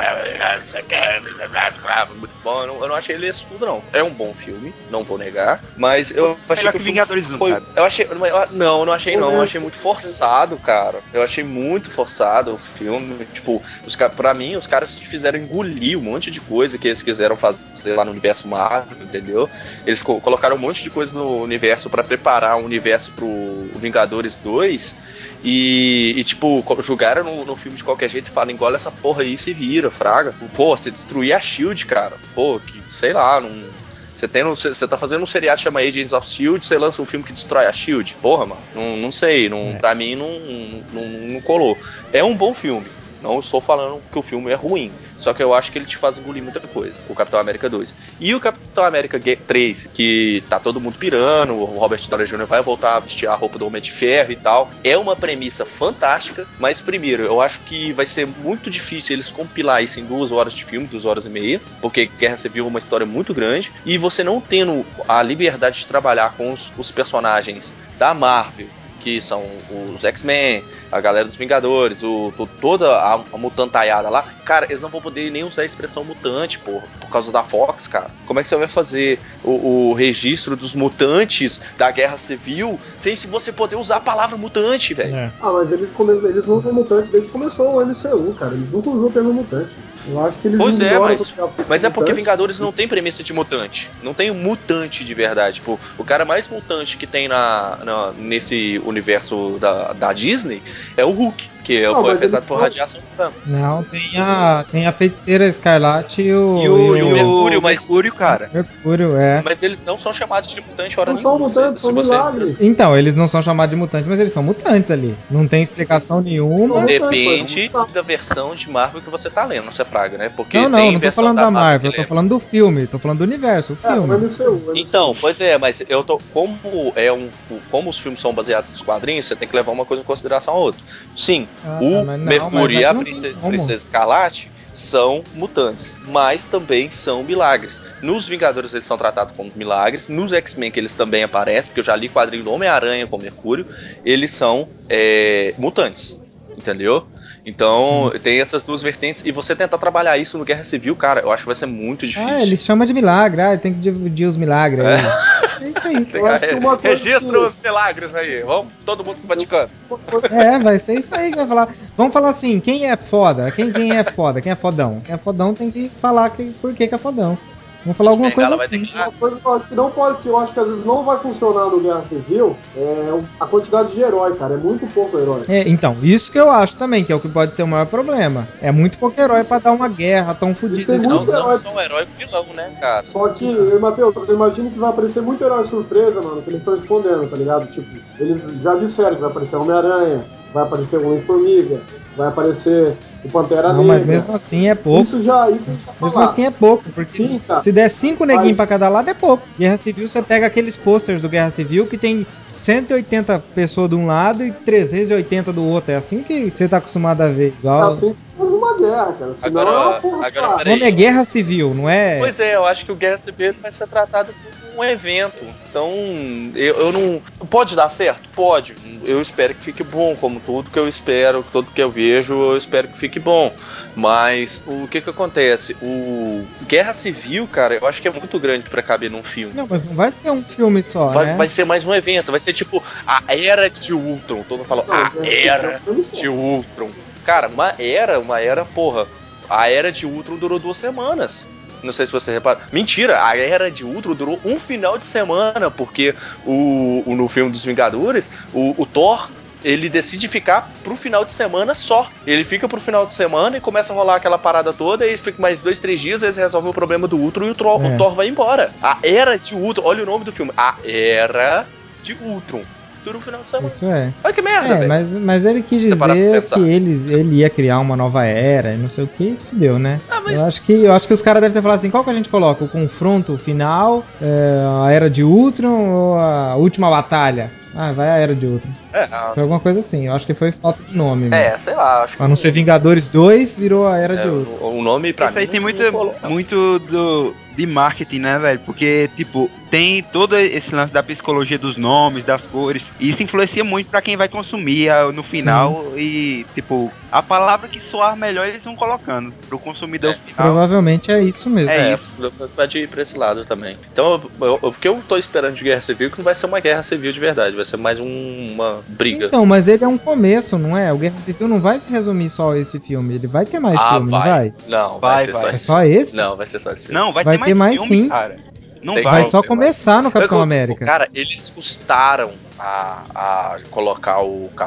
C: muito bom. Eu não, eu não achei ele isso tudo, não. É um bom filme, não vou negar. Mas eu achei
B: Melhor
C: que
B: que
C: o filme
B: Vingadores um,
C: foi.
B: sabe?
C: Eu achei. eu- Não, eu não achei, não. Eu achei muito forçado, cara. Eu achei muito forçado o filme. Tipo, os, ca- pra mim, os caras fizeram engolir um monte de coisa que eles quiseram fazer lá no universo Marvel, entendeu? Eles co- colocaram um monte de coisa no universo pra preparar o universo pro Vingadores dois e, e, tipo, co- jogaram no, no filme de qualquer jeito e falam, engole essa porra aí e se vira, fraga. Pô, você destruir a SHIELD, cara. Pô, que, sei lá, não... Você tem no- você tá fazendo um seriado que chama Agents of Shield, você lança um filme que destrói a Shield? Porra, mano, não, não sei, não,
A: É.
C: pra mim não, não, não, não colou. É um bom filme, Não estou falando que o filme é ruim. Só que eu acho que ele te faz engolir muita coisa. O Capitão América dois. E o Capitão América três, que tá todo mundo pirando, o Robert Downey Júnior vai voltar a vestir a roupa do Homem de Ferro e tal. É uma premissa fantástica, mas primeiro, eu acho que vai ser muito difícil eles compilar isso em duas horas de filme, duas horas e meia, porque Guerra Civil é uma história muito grande, e você não tendo a liberdade de trabalhar com os, os personagens da Marvel, que são os X-Men, a galera dos Vingadores, o, o, toda a, a mutantaiada lá, cara, eles não vão poder nem usar a expressão mutante, porra, por causa da Fox, cara. Como é que você vai fazer o, o registro dos mutantes da Guerra Civil sem você poder usar a palavra mutante, velho?
D: É. Ah, mas eles, come... eles não usam mutante desde que começou o M C U, cara. Eles nunca usam o termo mutante. Eu acho que eles
C: Pois é, mas, mas é porque
D: mutante.
C: Vingadores não tem premissa de mutante. Não tem um mutante de verdade. Tipo, o cara mais mutante que tem na, na, nesse universo da, da Disney é o Hulk, que não, foi afetado por radiação.
A: Não, tem a, tem a Feiticeira Escarlate e o...
B: E o,
C: e o Mercúrio, mas...
B: Mercúrio, cara.
A: Mercúrio, é.
C: Mas eles não são chamados de mutante hora
D: não nenhuma. Não são mutantes, são milagres.
A: Você... Então, eles não são chamados de mutantes, mas eles são mutantes ali. Não tem explicação nenhuma.
C: Depende da versão de Marvel que você tá lendo, não se fraga, né? Porque
A: não, não,
C: tem
A: não tô falando da, da Marvel, eu tô
C: é...
A: falando do filme, tô falando do universo, o filme.
D: É, o M C U, o M C U.
C: Então, pois é, mas eu tô. Como é um. Como os filmes são baseados nos quadrinhos, você tem que levar uma coisa em consideração a outra. Sim, ah, o não, Mercúrio e a Princesa, Princesa Escarlate são mutantes, mas também são milagres. Nos Vingadores eles são tratados como milagres, nos X-Men que eles também aparecem, porque eu já li quadrinho do Homem-Aranha com Mercúrio, eles são é, mutantes, entendeu? Então, sim, tem essas duas vertentes, e você tentar trabalhar isso no Guerra Civil, cara, eu acho que vai ser muito difícil.
A: Ah, eles chamam de milagre, ah, tem que dividir os milagres aí. É, é isso aí.
C: Tem, é, registra que... os milagres aí, vamos, todo mundo pro Vaticano.
A: É, vai ser isso aí que vai falar. Vamos falar assim, quem é foda? Quem, quem é foda? Quem é fodão? Quem é fodão tem que falar que, por que, que é fodão. Vamos falar alguma coisa assim.
D: Que... Uma coisa que eu acho que não pode, que eu acho que às vezes não vai funcionar no Guerra Civil é a quantidade de herói, cara. É muito pouco herói.
A: É, então, isso que eu acho também, que é o que pode ser o maior problema. É muito pouco herói pra dar uma guerra tão fodida.
C: Não, não são herói vilão, né, cara?
D: Só que, Matheus, eu imagino que vai aparecer muito herói surpresa, mano, que eles estão escondendo, tá ligado? Tipo, eles já disseram que vai aparecer Homem-Aranha, vai aparecer o Homem-Formiga, vai aparecer o Pantera
A: não,
D: Negra.
A: Mas mesmo assim é pouco.
D: Isso já, isso já
A: Mesmo assim é pouco, porque
D: sim, tá.
A: se der cinco neguinhos
D: mas...
A: pra cada lado é pouco. Guerra Civil, você pega aqueles posters do Guerra Civil que tem cento e oitenta pessoas de um lado e trezentos e oitenta do outro. É assim que você tá acostumado a ver. Igual...
D: É assim que faz uma guerra, cara. Senão
C: agora,
D: é uma porra.
C: Agora,
A: o nome é Guerra Civil, não é?
C: Pois é, eu acho que o Guerra Civil vai ser tratado como um evento. Então, eu, eu não... Pode dar certo? Pode. Eu espero que fique bom, como tudo que eu espero, tudo que eu vejo, eu espero que fique bom. Mas o que que acontece? O Guerra Civil, cara, eu acho que é muito grande pra caber num filme.
A: Não, mas não vai ser um filme só,
C: vai,
A: né?
C: Vai ser mais um evento, vai ser tipo a Era de Ultron. Todo mundo fala, não, a Era de Ultron. Cara, uma era, uma era, porra, a Era de Ultron durou duas semanas. Não sei se você repara. Mentira, a Era de Ultron durou um final de semana, porque o, o no filme dos Vingadores, o, o Thor, ele decide ficar pro final de semana só. Ele fica pro final de semana e começa a rolar aquela parada toda, e fica mais dois, três dias, eles resolvem o problema do Ultron e o Thor, é. o Thor vai embora. A Era de Ultron, olha o nome do filme, A Era de Ultron. Dura um final de semana.
A: Isso é.
C: Olha que merda,
A: é, mas, mas ele quis dizer que ele, ele ia criar uma nova era e não sei o que, isso fudeu, né? Ah, mas... eu, acho que, eu acho que os caras devem ter falado assim, qual que a gente coloca? O confronto final, é, a Era de Ultron ou a última batalha? Ah, vai a Era de Ultron. É, a... Foi alguma coisa assim, eu acho que foi falta de nome.
C: É,
A: mesmo.
C: sei lá. Acho
A: pra não que... ser Vingadores dois, virou a Era
C: é,
A: de Ultron.
C: O, o nome pra
B: isso
C: mim
B: aí tem
C: não,
B: muito,
C: não falou, não.
B: muito do, de marketing, né, velho? Porque, tipo, tem todo esse lance da psicologia dos nomes, das cores, e isso influencia muito pra quem vai consumir no final. Sim. E, tipo, a palavra que soar melhor eles vão colocando pro consumidor
C: é.
B: final.
A: Provavelmente é isso mesmo.
C: É,
B: é
C: isso. Pode ir pra esse lado também. Então, o que eu tô esperando de Guerra Civil é que não vai ser uma guerra civil de verdade, vai ser mais um, uma briga.
A: Então, mas ele é um começo, não é? O Guerra Civil não vai se resumir só a esse filme, ele vai ter mais
C: ah,
A: filme,
C: vai.
A: não vai?
C: Não, vai, vai ser
B: vai.
C: só
A: é
C: esse
A: só
C: filme.
A: esse?
C: Não, vai ser só esse filme.
B: Não, vai,
A: vai
B: ter,
A: ter mais,
B: mais filme,
A: sim.
B: cara. Não
A: vai.
B: vai.
A: Vai só começar no Capitão
C: eu,
A: América.
C: Cara, eles custaram a, a colocar o,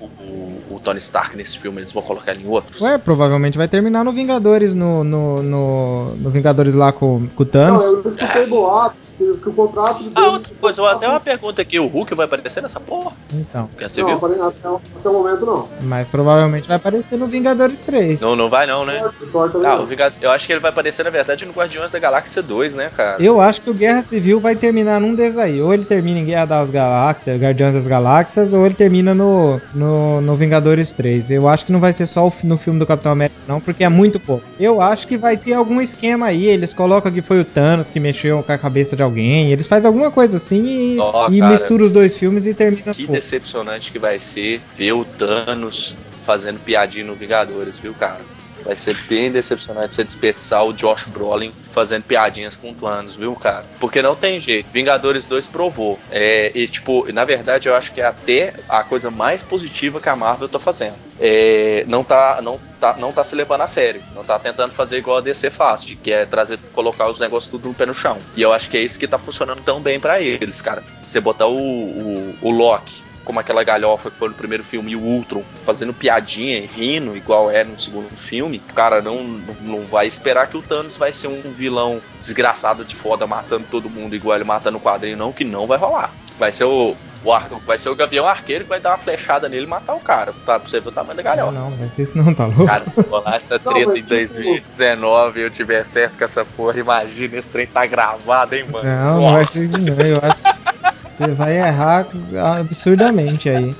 C: o, o Tony Stark nesse filme, eles vão colocar ele em outros?
A: Ué, provavelmente vai terminar no Vingadores, no, no, no, no Vingadores lá com, com o Thanos.
D: Não, eu escutei boatos que, que o contrato dele...
C: Ah, outra coisa, até uma pergunta aqui, o Hulk vai aparecer nessa porra?
A: Então.
C: Você
D: Não,
C: viu?
D: apare- até, até o momento não.
A: Mas provavelmente vai aparecer no Vingadores três.
C: Não, não vai não, né?
D: O Thor também
C: Ah,
D: não.
C: o Vingad... eu acho que ele vai aparecer, na verdade, no Guardiões da Galáxia dois, né, cara?
A: Eu acho que o Guerra Civil vai terminar num desses aí. Ou ele termina em Guerra das Galáxias, Guardiões das Galáxias, ou ele termina no, no, no Vingadores três. Eu acho que não vai ser só o, no filme do Capitão América, não, porque é muito pouco. Eu acho que vai ter algum esquema aí. Eles colocam que foi o Thanos que mexeu com a cabeça de alguém. Eles fazem alguma coisa assim e,
C: Ó,
A: e
C: cara,
A: misturam os dois filmes e termina.
C: Que
A: pô.
C: decepcionante que vai ser ver o Thanos fazendo piadinha no Vingadores, viu, cara? Vai ser bem decepcionante você desperdiçar o Josh Brolin fazendo piadinhas com o Thanos, viu, cara? Porque não tem jeito. Vingadores dois provou. É, e, tipo, na verdade, eu acho que é até a coisa mais positiva que a Marvel tá fazendo. É, não, tá, não, tá, não tá se levando a sério. Não tá tentando fazer igual a D C faz, que é trazer, colocar os negócios tudo no pé no chão. E eu acho que é isso que tá funcionando tão bem pra eles, cara. Você botar o, o, o Loki como aquela galhofa que foi no primeiro filme, e o Ultron fazendo piadinha e rindo, igual é no segundo filme, cara, não, não vai esperar que o Thanos vai ser um vilão desgraçado de foda, matando todo mundo igual ele mata no quadrinho, não, que não vai rolar. Vai ser o, o ar, vai ser o Gavião Arqueiro que vai dar uma flechada nele e matar o cara, tá? Pra você ver o tamanho da galhofa.
A: Não, não, vai ser isso não, tá louco?
C: Cara, se rolar essa
D: Não,
C: treta
D: mas,
C: em
D: tipo,
C: dois mil e dezenove e eu tiver certo com essa porra, imagina, esse trem tá gravado, hein, mano?
A: Não, não vai ser isso não. Eu acho que você vai errar absurdamente aí.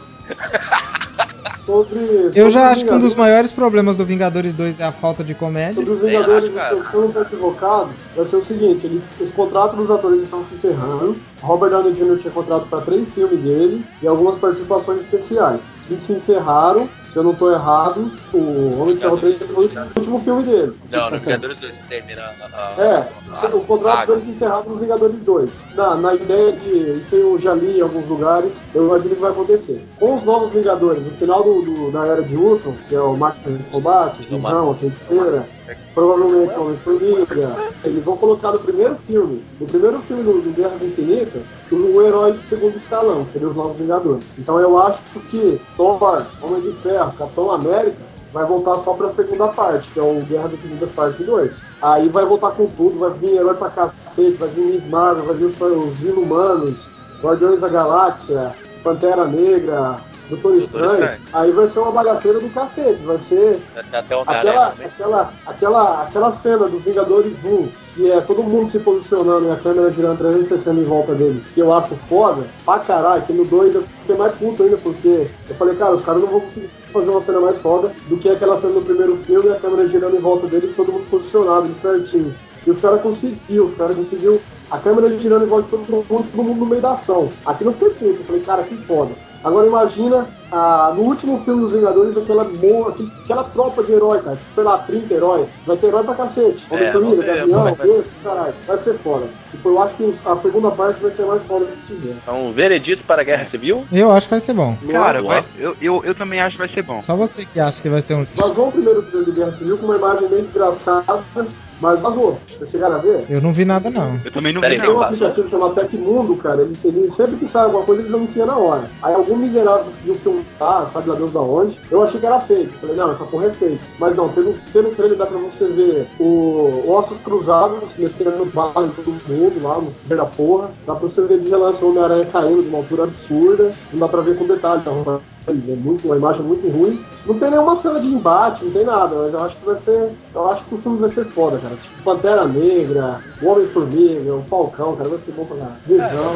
D: Sobre,
A: Eu
D: sobre
A: já
D: os
A: acho que um dos
D: Vingadores-
A: maiores problemas do Vingadores dois é a falta de comédia.
D: Sobre os
C: Nem
D: Vingadores,
C: acho, cara.
D: se eu não estou equivocado, vai ser o seguinte: eles, esse contrato dos atores estão se encerrando. Robert Downey Júnior tinha contrato para três filmes dele e algumas participações especiais. Que se encerraram, se eu não estou errado, o Homem de Ferro três foi o último filme dele.
C: Não, no
D: Tá
C: Vingadores dois que termina a, a,
D: É,
C: a
D: o contrato
C: saga.
D: dele se encerrava nos Vingadores dois. Na, na ideia de, isso eu já li em alguns lugares, eu imagino que vai acontecer. Com os novos Vingadores, no final do, do- da Era de Ultron, que é o Máquina de Combate, o Visão, a Feiticeira, provavelmente o Homem-Formiga, eles vão colocar no primeiro filme, no primeiro filme do, do Guerras Infinitas, o, o herói de segundo escalão, que seria os novos Vingadores. Então eu acho que Thor, Homem de Ferro, Capitão América, vai voltar só pra segunda parte, que é o Guerra Infinitas parte dois. Aí vai voltar com tudo, vai vir herói pra cacete, vai vir Miss Marvel, vai vir os, os Inumanos, Guardiões da Galáxia, Pantera Negra, Doutor Estranho. Aí vai ser uma bagaceira do cacete, vai ser
C: Até o
D: aquela, aquela, aquela, aquela cena dos Vingadores um, que é todo mundo se posicionando e a câmera girando trezentos e sessenta em volta dele, que eu acho foda, pra caralho, que no dois eu fiquei mais puto ainda, porque eu falei, cara, os caras não vão conseguir fazer uma cena mais foda do que aquela cena do primeiro filme e a câmera girando em volta dele e todo mundo posicionado, certinho. E os caras conseguiu, os caras conseguiu a câmera girando em volta de todo mundo, todo mundo no meio da ação. Aqui não foi feito, eu falei, cara, que foda. Agora imagina, ah, no último filme dos Vingadores, aquela, aquela tropa de herói, cara, sei lá, trinta heróis, vai ter herói pra cacete. Homem-Formiga,
C: É,
D: Gavião, esse, caralho, vai ser foda. Tipo, eu acho que a segunda parte vai ser mais foda do que tiver.
C: Então, veredito para a Guerra Civil?
A: Eu acho que vai ser bom.
B: Cara,
C: Luan?
B: vai, eu, eu, eu também acho que vai ser bom.
A: Só você que acha que vai ser um lixo.
D: Vazou o primeiro trailer de Guerra Civil com uma imagem bem desgraçada, mas vazou. Vocês chegaram a ver?
A: Eu não vi nada, não.
B: Eu também não
C: Pera
B: vi,
C: aí,
D: Tem um
B: não.
D: aplicativo chamado Tecmundo, cara, ele, ele sempre que sai alguma coisa, eles anunciam na hora. Aí algum miserável conseguiu filmar, sabe lá Deus da onde, eu achei que era fake. Falei, não, essa porra é fake. Mas não, pelo, pelo trailer dá pra você ver o Ossos Cruzados metendo bala em todo mundo lá, no meio da porra. Dá pra você ver de relance o Homem-Aranha caindo de uma altura absurda. Não dá pra ver com detalhe, tá? É muito, uma imagem muito ruim. Não tem nenhuma cena de embate, não tem nada, mas eu acho que vai ser. Eu acho que o filme vai ser foda, cara. Tipo, Pantera Negra, o Homem-Formiga, o Falcão, cara, vai ser bom pra caralho. Visão.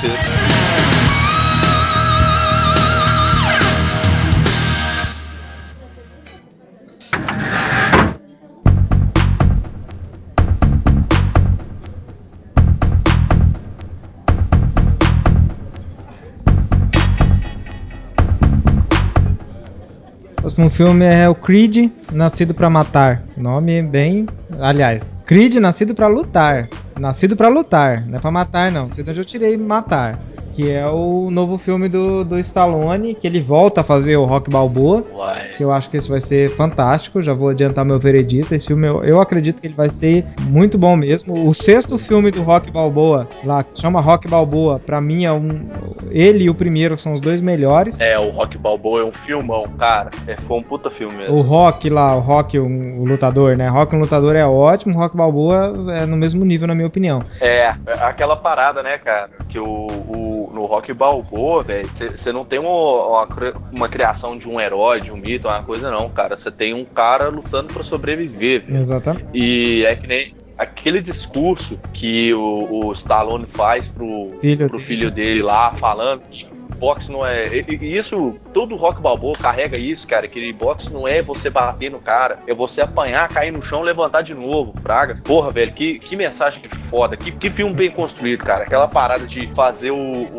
A: O próximo filme é o Creed, Nascido pra Matar. Nome bem... Aliás, Creed, Nascido pra Lutar. Nascido pra Lutar, não é pra matar não. Não sei de onde eu tirei matar. Que é o novo filme do, do Stallone, que ele volta a fazer o Rock Balboa.
C: Uai.
A: que eu acho que esse vai ser fantástico. Já vou adiantar meu veredito. Esse filme, eu, eu acredito que ele vai ser muito bom mesmo. O sexto filme do Rock Balboa, lá, que chama Rock Balboa, pra mim é um... Ele e o primeiro são os dois melhores.
C: É, o Rock Balboa é um filmão, cara. É, foi um puta filme mesmo.
A: O Rock lá, o Rock, o, o lutador, né? Rock, um lutador é ótimo. O Rock Balboa é no mesmo nível, na minha opinião.
C: É, aquela parada, né, cara? Que o, o no Rock Balboa, velho, você não tem uma, uma, uma criação de um herói, de um mito, uma coisa não, cara. Você tem um cara lutando pra sobreviver, velho.
A: Exatamente.
C: E é que nem aquele discurso que o, o Stallone faz pro
A: filho,
C: pro
A: dele.
C: filho dele lá, falando que boxe não é... Isso, todo Rock Balboa carrega isso, cara, que boxe não é você bater no cara, é você apanhar, cair no chão, levantar de novo, fraga. Porra, velho, que, que mensagem foda, que, que filme bem construído, cara. Aquela parada de fazer o,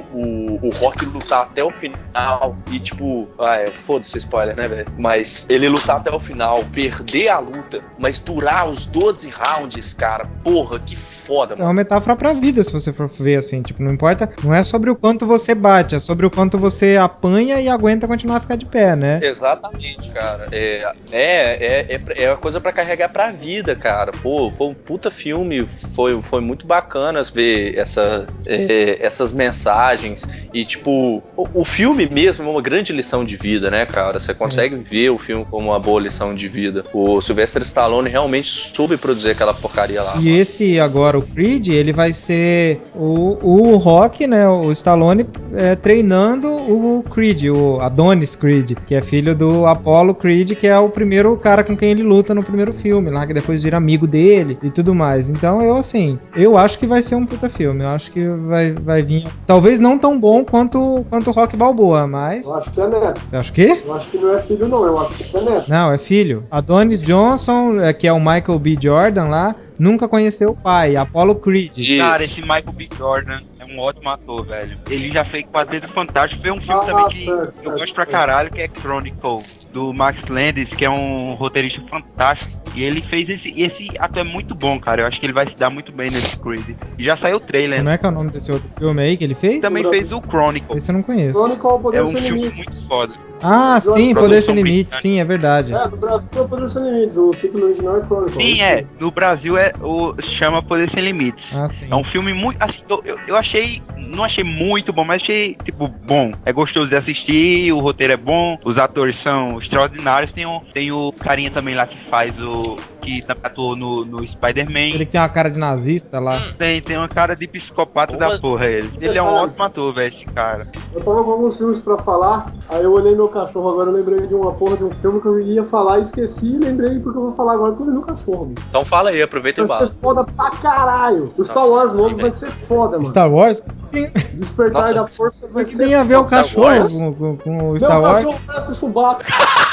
C: o, o Rock lutar até o final e, tipo... Ah, é, foda-se spoiler, né, velho? Mas ele lutar até o final, perder a luta, mas durar os doze rounds, cara, porra, que foda, mano.
A: É uma metáfora pra vida, se você for ver assim, tipo, não importa, não é sobre o quanto você bate, é sobre o quanto você apanha e aguenta continuar a ficar de pé, né?
C: Exatamente, cara. É, é, é, é, é uma coisa pra carregar pra vida, cara. Pô, foi um puta filme, foi, foi muito bacana ver essa, é, essas mensagens e, tipo, o, o filme mesmo é uma grande lição de vida, né, cara? Você consegue Sim. ver o filme como uma boa lição de vida. O Sylvester Stallone realmente soube produzir aquela porcaria lá.
A: E mano. Esse agora, o Creed, ele vai ser o, o Rock, né, o Stallone é, treinando o Creed, o Adonis Creed, que é filho do Apollo Creed, que é o primeiro cara com quem ele luta no primeiro filme, lá que depois vira amigo dele e tudo mais. Então eu, assim, eu acho que vai ser um puta filme, eu acho que vai, vai vir, talvez não tão bom quanto quanto o Rock Balboa, mas...
D: Eu acho que é neto.
A: Você acha o quê?
D: Eu acho que não é filho não, eu acho que é neto.
A: Não, é filho. Adonis Johnson, que é o Michael B. Jordan lá, nunca conheceu o pai, Apollo Creed.
B: Isso. Cara, esse Michael B. Jordan é um ótimo ator, velho. Ele já fez Quarteto Fantástico. Foi um filme ah, também que certo, eu certo, gosto pra caralho, que é Chronicle, do Max Landis, que é um roteirista fantástico. E ele fez esse... Esse ator é muito bom, cara. Eu acho que ele vai se dar muito bem nesse Creed. E já saiu o trailer.
A: Como é que é o nome desse outro filme aí que ele fez?
B: Também fez o Chronicle.
A: Esse eu não conheço.
D: Chronicle
B: é um filme limite. muito foda.
A: Ah, sim, Poder Sem Limite, sim, é verdade.
D: É, no Brasil é Poder Sem Limite, o título original é Chronicle.
B: Sim, é, no Brasil é o chama Poder Sem Limites.
A: Ah, sim.
B: É um filme muito, assim, eu, eu achei, não achei muito bom, mas achei, tipo, bom. É gostoso de assistir, o roteiro é bom, os atores são extraordinários, tem o, tem o carinha também lá que faz o, que atuou no, no Spider-Man.
A: Ele tem uma cara de nazista lá.
B: Hum, tem, tem uma cara de psicopata da porra, ele. Ele é um ótimo ator, velho, esse cara.
D: Eu tava com alguns filmes pra falar, aí eu olhei meu cachorro, agora eu lembrei de uma porra de um filme que eu ia falar e esqueci e lembrei porque eu vou falar agora porque eu vi meu cachorro. Mano.
C: Então fala aí, aproveita e fala.
D: Vai ser foda pra caralho. O Star Wars novo vai ser foda, mano.
A: Star Wars?
D: Despertar Nossa, da Força vai ser
A: foda. Tem a ver o cachorro com, com, com o Star Wars?
D: Meu cachorro parece o Chewbacca.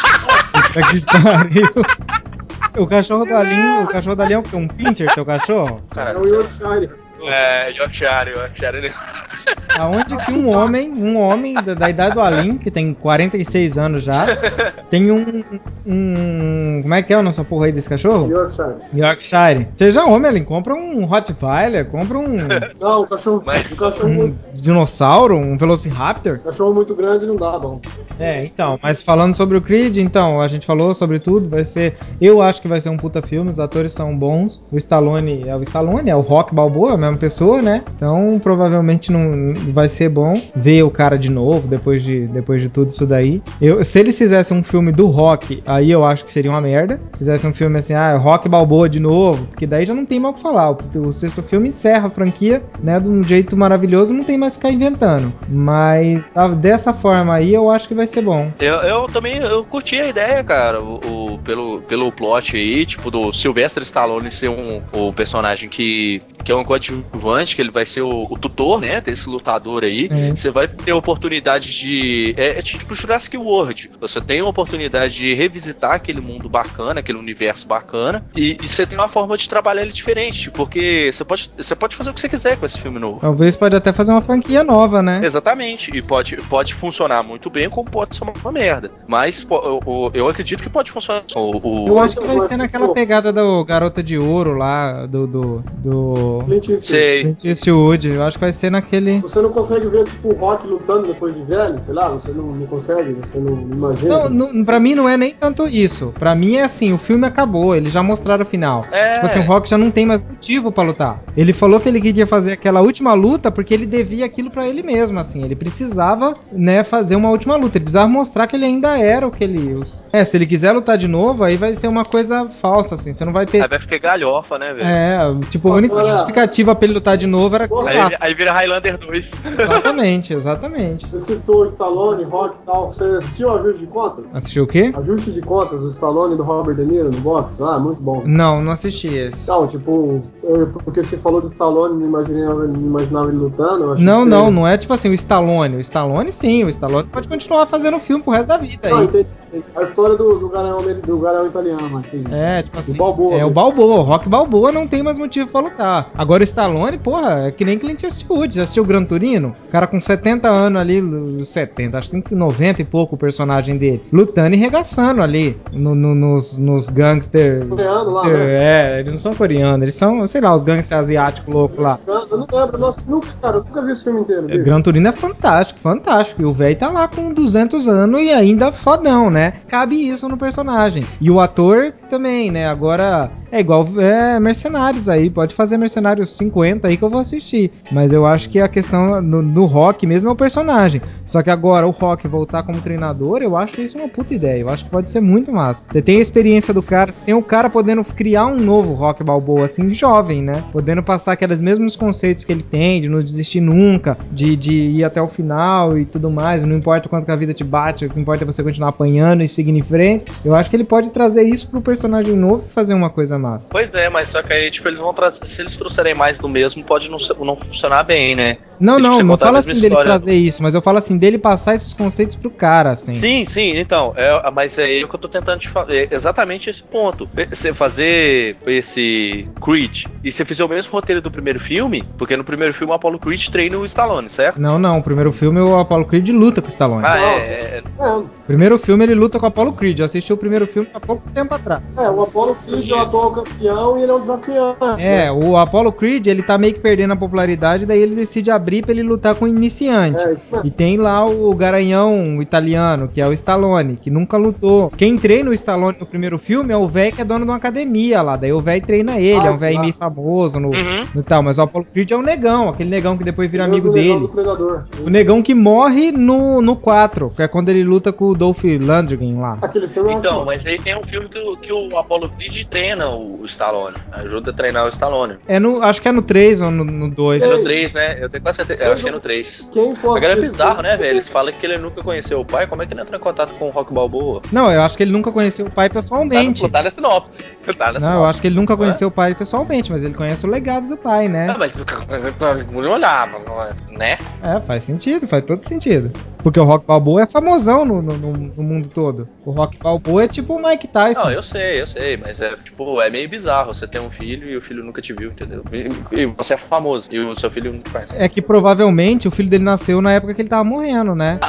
A: Que pariu. O cachorro da Lin, o cachorro da Lin é um pincher, seu cachorro?
D: É o Yorkshire.
C: É, Yorkshire, Yorkshire.
A: Aonde que um homem, um homem da, da idade do Alin, que tem quarenta e seis anos já, tem um, um... Como é que é o nosso porra aí desse cachorro?
D: Yorkshire.
A: Yorkshire. Seja homem, Alin, compra um Rottweiler, compra um...
D: Não, o cachorro... Mas, o cachorro
A: um
D: muito...
A: dinossauro, um Velociraptor.
D: Cachorro muito grande não dá, bom.
A: É, então, mas falando sobre o Creed, então, a gente falou sobre tudo, vai ser... Eu acho que vai ser um puta filme, os atores são bons, o Stallone é o Stallone, é o Rock Balboa, a mesma pessoa, né? Então, provavelmente não vai ser bom ver o cara de novo, depois de, depois de tudo isso daí. Eu, se eles fizessem um filme do Rock, aí eu acho que seria uma merda. Fizessem um filme assim, ah, Rock Balboa de novo, porque daí já não tem mais o que falar. O, o sexto filme encerra a franquia, né, de um jeito maravilhoso, não tem mais que ficar inventando. Mas tá, dessa forma aí, eu acho que vai ser bom.
C: Eu, eu também, eu curti a ideia, cara, o, o, pelo, pelo plot aí, tipo, do Sylvester Stallone ser um, o personagem que, que é um coadjuvante, que ele vai ser o, o tutor, né, desse lutador aí. Sim. Você vai ter oportunidade de... É, é tipo Jurassic World. Você tem a oportunidade de revisitar aquele mundo bacana, aquele universo bacana, e, e você tem uma forma de trabalhar ele diferente, porque você pode, você pode fazer o que você quiser com esse filme novo.
A: Talvez pode até fazer uma franquia nova, né?
C: Exatamente. E pode, pode funcionar muito bem, como pode ser uma, uma merda. Mas eu, eu, eu acredito que pode funcionar. O, o...
A: Eu acho que vai ser naquela pegada do Garota de Ouro lá, do... do, do... do
D: Clint Eastwood.
C: Sei.
A: Clint Eastwood. Eu acho que vai ser naquele...
D: Você não consegue ver, tipo, o Rock lutando depois de velho, sei lá, você não, não consegue, você não imagina.
A: Não, não, pra mim não é nem tanto isso. Pra mim é assim, o filme acabou, eles já mostraram o final.
C: É.
A: Tipo assim, o Rock já não tem mais motivo pra lutar. Ele falou que ele queria fazer aquela última luta porque ele devia aquilo pra ele mesmo, assim. Ele precisava, né, fazer uma última luta. Ele precisava mostrar que ele ainda era o que ele... É, se ele quiser lutar de novo, aí vai ser uma coisa falsa, assim. Você não vai ter...
C: Aí vai ficar galhofa, né, velho?
A: É, tipo, a única
D: Agora-
A: justificativa pra ele lutar de novo era que
D: Porra,
A: você
C: Aí,
A: passa.
C: aí vira Highlander dois.
A: Exatamente, exatamente.
D: Você citou Stallone, Rock e tal. Você assistiu Ajuste de Contas?
A: Assistiu o quê?
D: Ajuste de Contas, o Stallone do Robert De Niro no boxe. Ah, muito bom.
A: Não, não assisti esse.
D: Não, tipo, eu- porque você falou de Stallone, me imaginava, me imaginava ele lutando. Eu achei
A: Não,
D: que
A: não,
D: você...
A: não é tipo assim, o Stallone. O Stallone sim, o Stallone pode continuar fazendo filme pro resto da vida
D: Não,
A: aí.
D: entendi, entendi. A história do, do garanhão ameri- do garanhão italiano, mas entendi.
A: É, tipo assim,
D: Balboa,
A: é o
D: né?
A: Balboa, o Rock Balboa não tem mais motivo pra lutar. Agora o Stallone, porra, é que nem Clint Eastwood, já assistiu o Gran Turino? O cara com setenta anos ali, setenta, acho que tem noventa e pouco o personagem dele, lutando e regaçando ali, no, no- nos, nos gangsters...
D: Coreano lá, né?
A: É, eles não são coreanos, eles são, sei lá, os gangsters asiáticos loucos lá.
D: Eu não lembro, nossa, nunca, cara, eu nunca vi esse filme inteiro.
A: É,
D: bicho.
A: Gran Turino é fantástico, fantástico. E o velho tá lá com duzentos anos e ainda fodão, né? Cabe isso no personagem. E o ator também, né? Agora é igual é, Mercenários aí. Pode fazer Mercenários cinquenta aí que eu vou assistir. Mas eu acho que a questão no, no Rock mesmo é o personagem. Só que agora o Rock voltar como treinador, eu acho isso uma puta ideia. Eu acho que pode ser muito massa. Você tem a experiência do cara, você tem o cara podendo criar um novo Rock Balboa, assim, jovem, né? Podendo passar aqueles mesmos conceitos que ele tem, de não desistir nunca, de, de ir até o final e tudo mais. Não importa o quanto que a vida te bate, o que importa é você continuar apanhando e seguindo em frente. Eu acho que ele pode trazer isso pro personagem novo e fazer uma coisa massa.
C: Pois é, mas só que aí, tipo, eles vão trazer. Se eles trouxerem mais do mesmo, pode não, ser- não funcionar bem, né?
A: Não,
C: Se
A: não,
C: você
A: não
C: contar a
A: fala
C: mesma
A: assim deles
C: história-
A: trazer isso, mas eu falo assim, dele passar esses conceitos pro cara, assim.
C: Sim, sim, então, é, mas é o que eu tô tentando te falar, é exatamente esse ponto. Você fazer esse Creed e você fizer o mesmo roteiro do primeiro filme, porque no primeiro filme o Apollo Creed treina o Stallone, certo?
A: Não, não, o primeiro filme o Apollo Creed luta com o Stallone.
C: Ah,
D: Não,
C: é, é,
D: É,
A: O primeiro filme ele luta com o Apollo Creed. Eu assisti o primeiro filme há pouco tempo atrás.
D: é, o Apollo Creed é o atual campeão e ele é um desafiante.
A: É,
D: né?
A: o Apollo Creed, ele tá meio que perdendo a popularidade, daí ele decide abrir pra ele lutar com o iniciante.
D: É, isso mesmo.
A: E tem lá o garanhão italiano, que é o Stallone, que nunca lutou. Quem treina o Stallone no primeiro filme é o velho que é dono de uma academia lá, daí o velho treina ele,
D: Ah,
A: é um velho
D: claro.
A: meio famoso no,
C: Uhum.
A: no tal, mas o Apollo Creed é o negão, aquele negão que depois vira
D: O
A: amigo
D: mesmo negão
A: dele.
D: do Predador.
A: O negão que morre no, no quatro, que é quando ele luta com o Dolph Lundgren lá.
D: Aquele filme é uma
C: Então,
D: foda.
C: mas aí tem um filme que, o- que o Apollo Creed treina o, o Stallone, ajuda a treinar o Stallone.
A: É no, acho que é no três ou no dois.
C: É
D: Três.
C: no três, né? Eu tenho quase certeza. Eu acho que é no três.
D: Quem for
C: Agora é
D: assistir
C: bizarro,
D: esse
C: né, velho? Eles falam que ele nunca conheceu o pai, como é que ele entrou em contato com o Rock Balboa?
A: Não, eu acho que ele nunca conheceu o pai pessoalmente.
C: Tá, no, tá na sinopse. Tá na
A: Não, eu acho que ele nunca conheceu o pai pessoalmente, mas ele conhece o legado do pai,
C: Ah,
A: né?
C: mas não olhava, né?
A: É, faz sentido, faz todo sentido. Porque o Rock Balboa é famosão no, no, no- no mundo todo. O Rock Balboa é tipo o Mike Tyson.
C: Não, eu sei, eu sei, mas é tipo, é meio bizarro você ter um filho e o filho nunca te viu, entendeu? E, e você é famoso e o seu filho não te conhece.
A: É que provavelmente o filho dele nasceu na época que ele tava morrendo, né?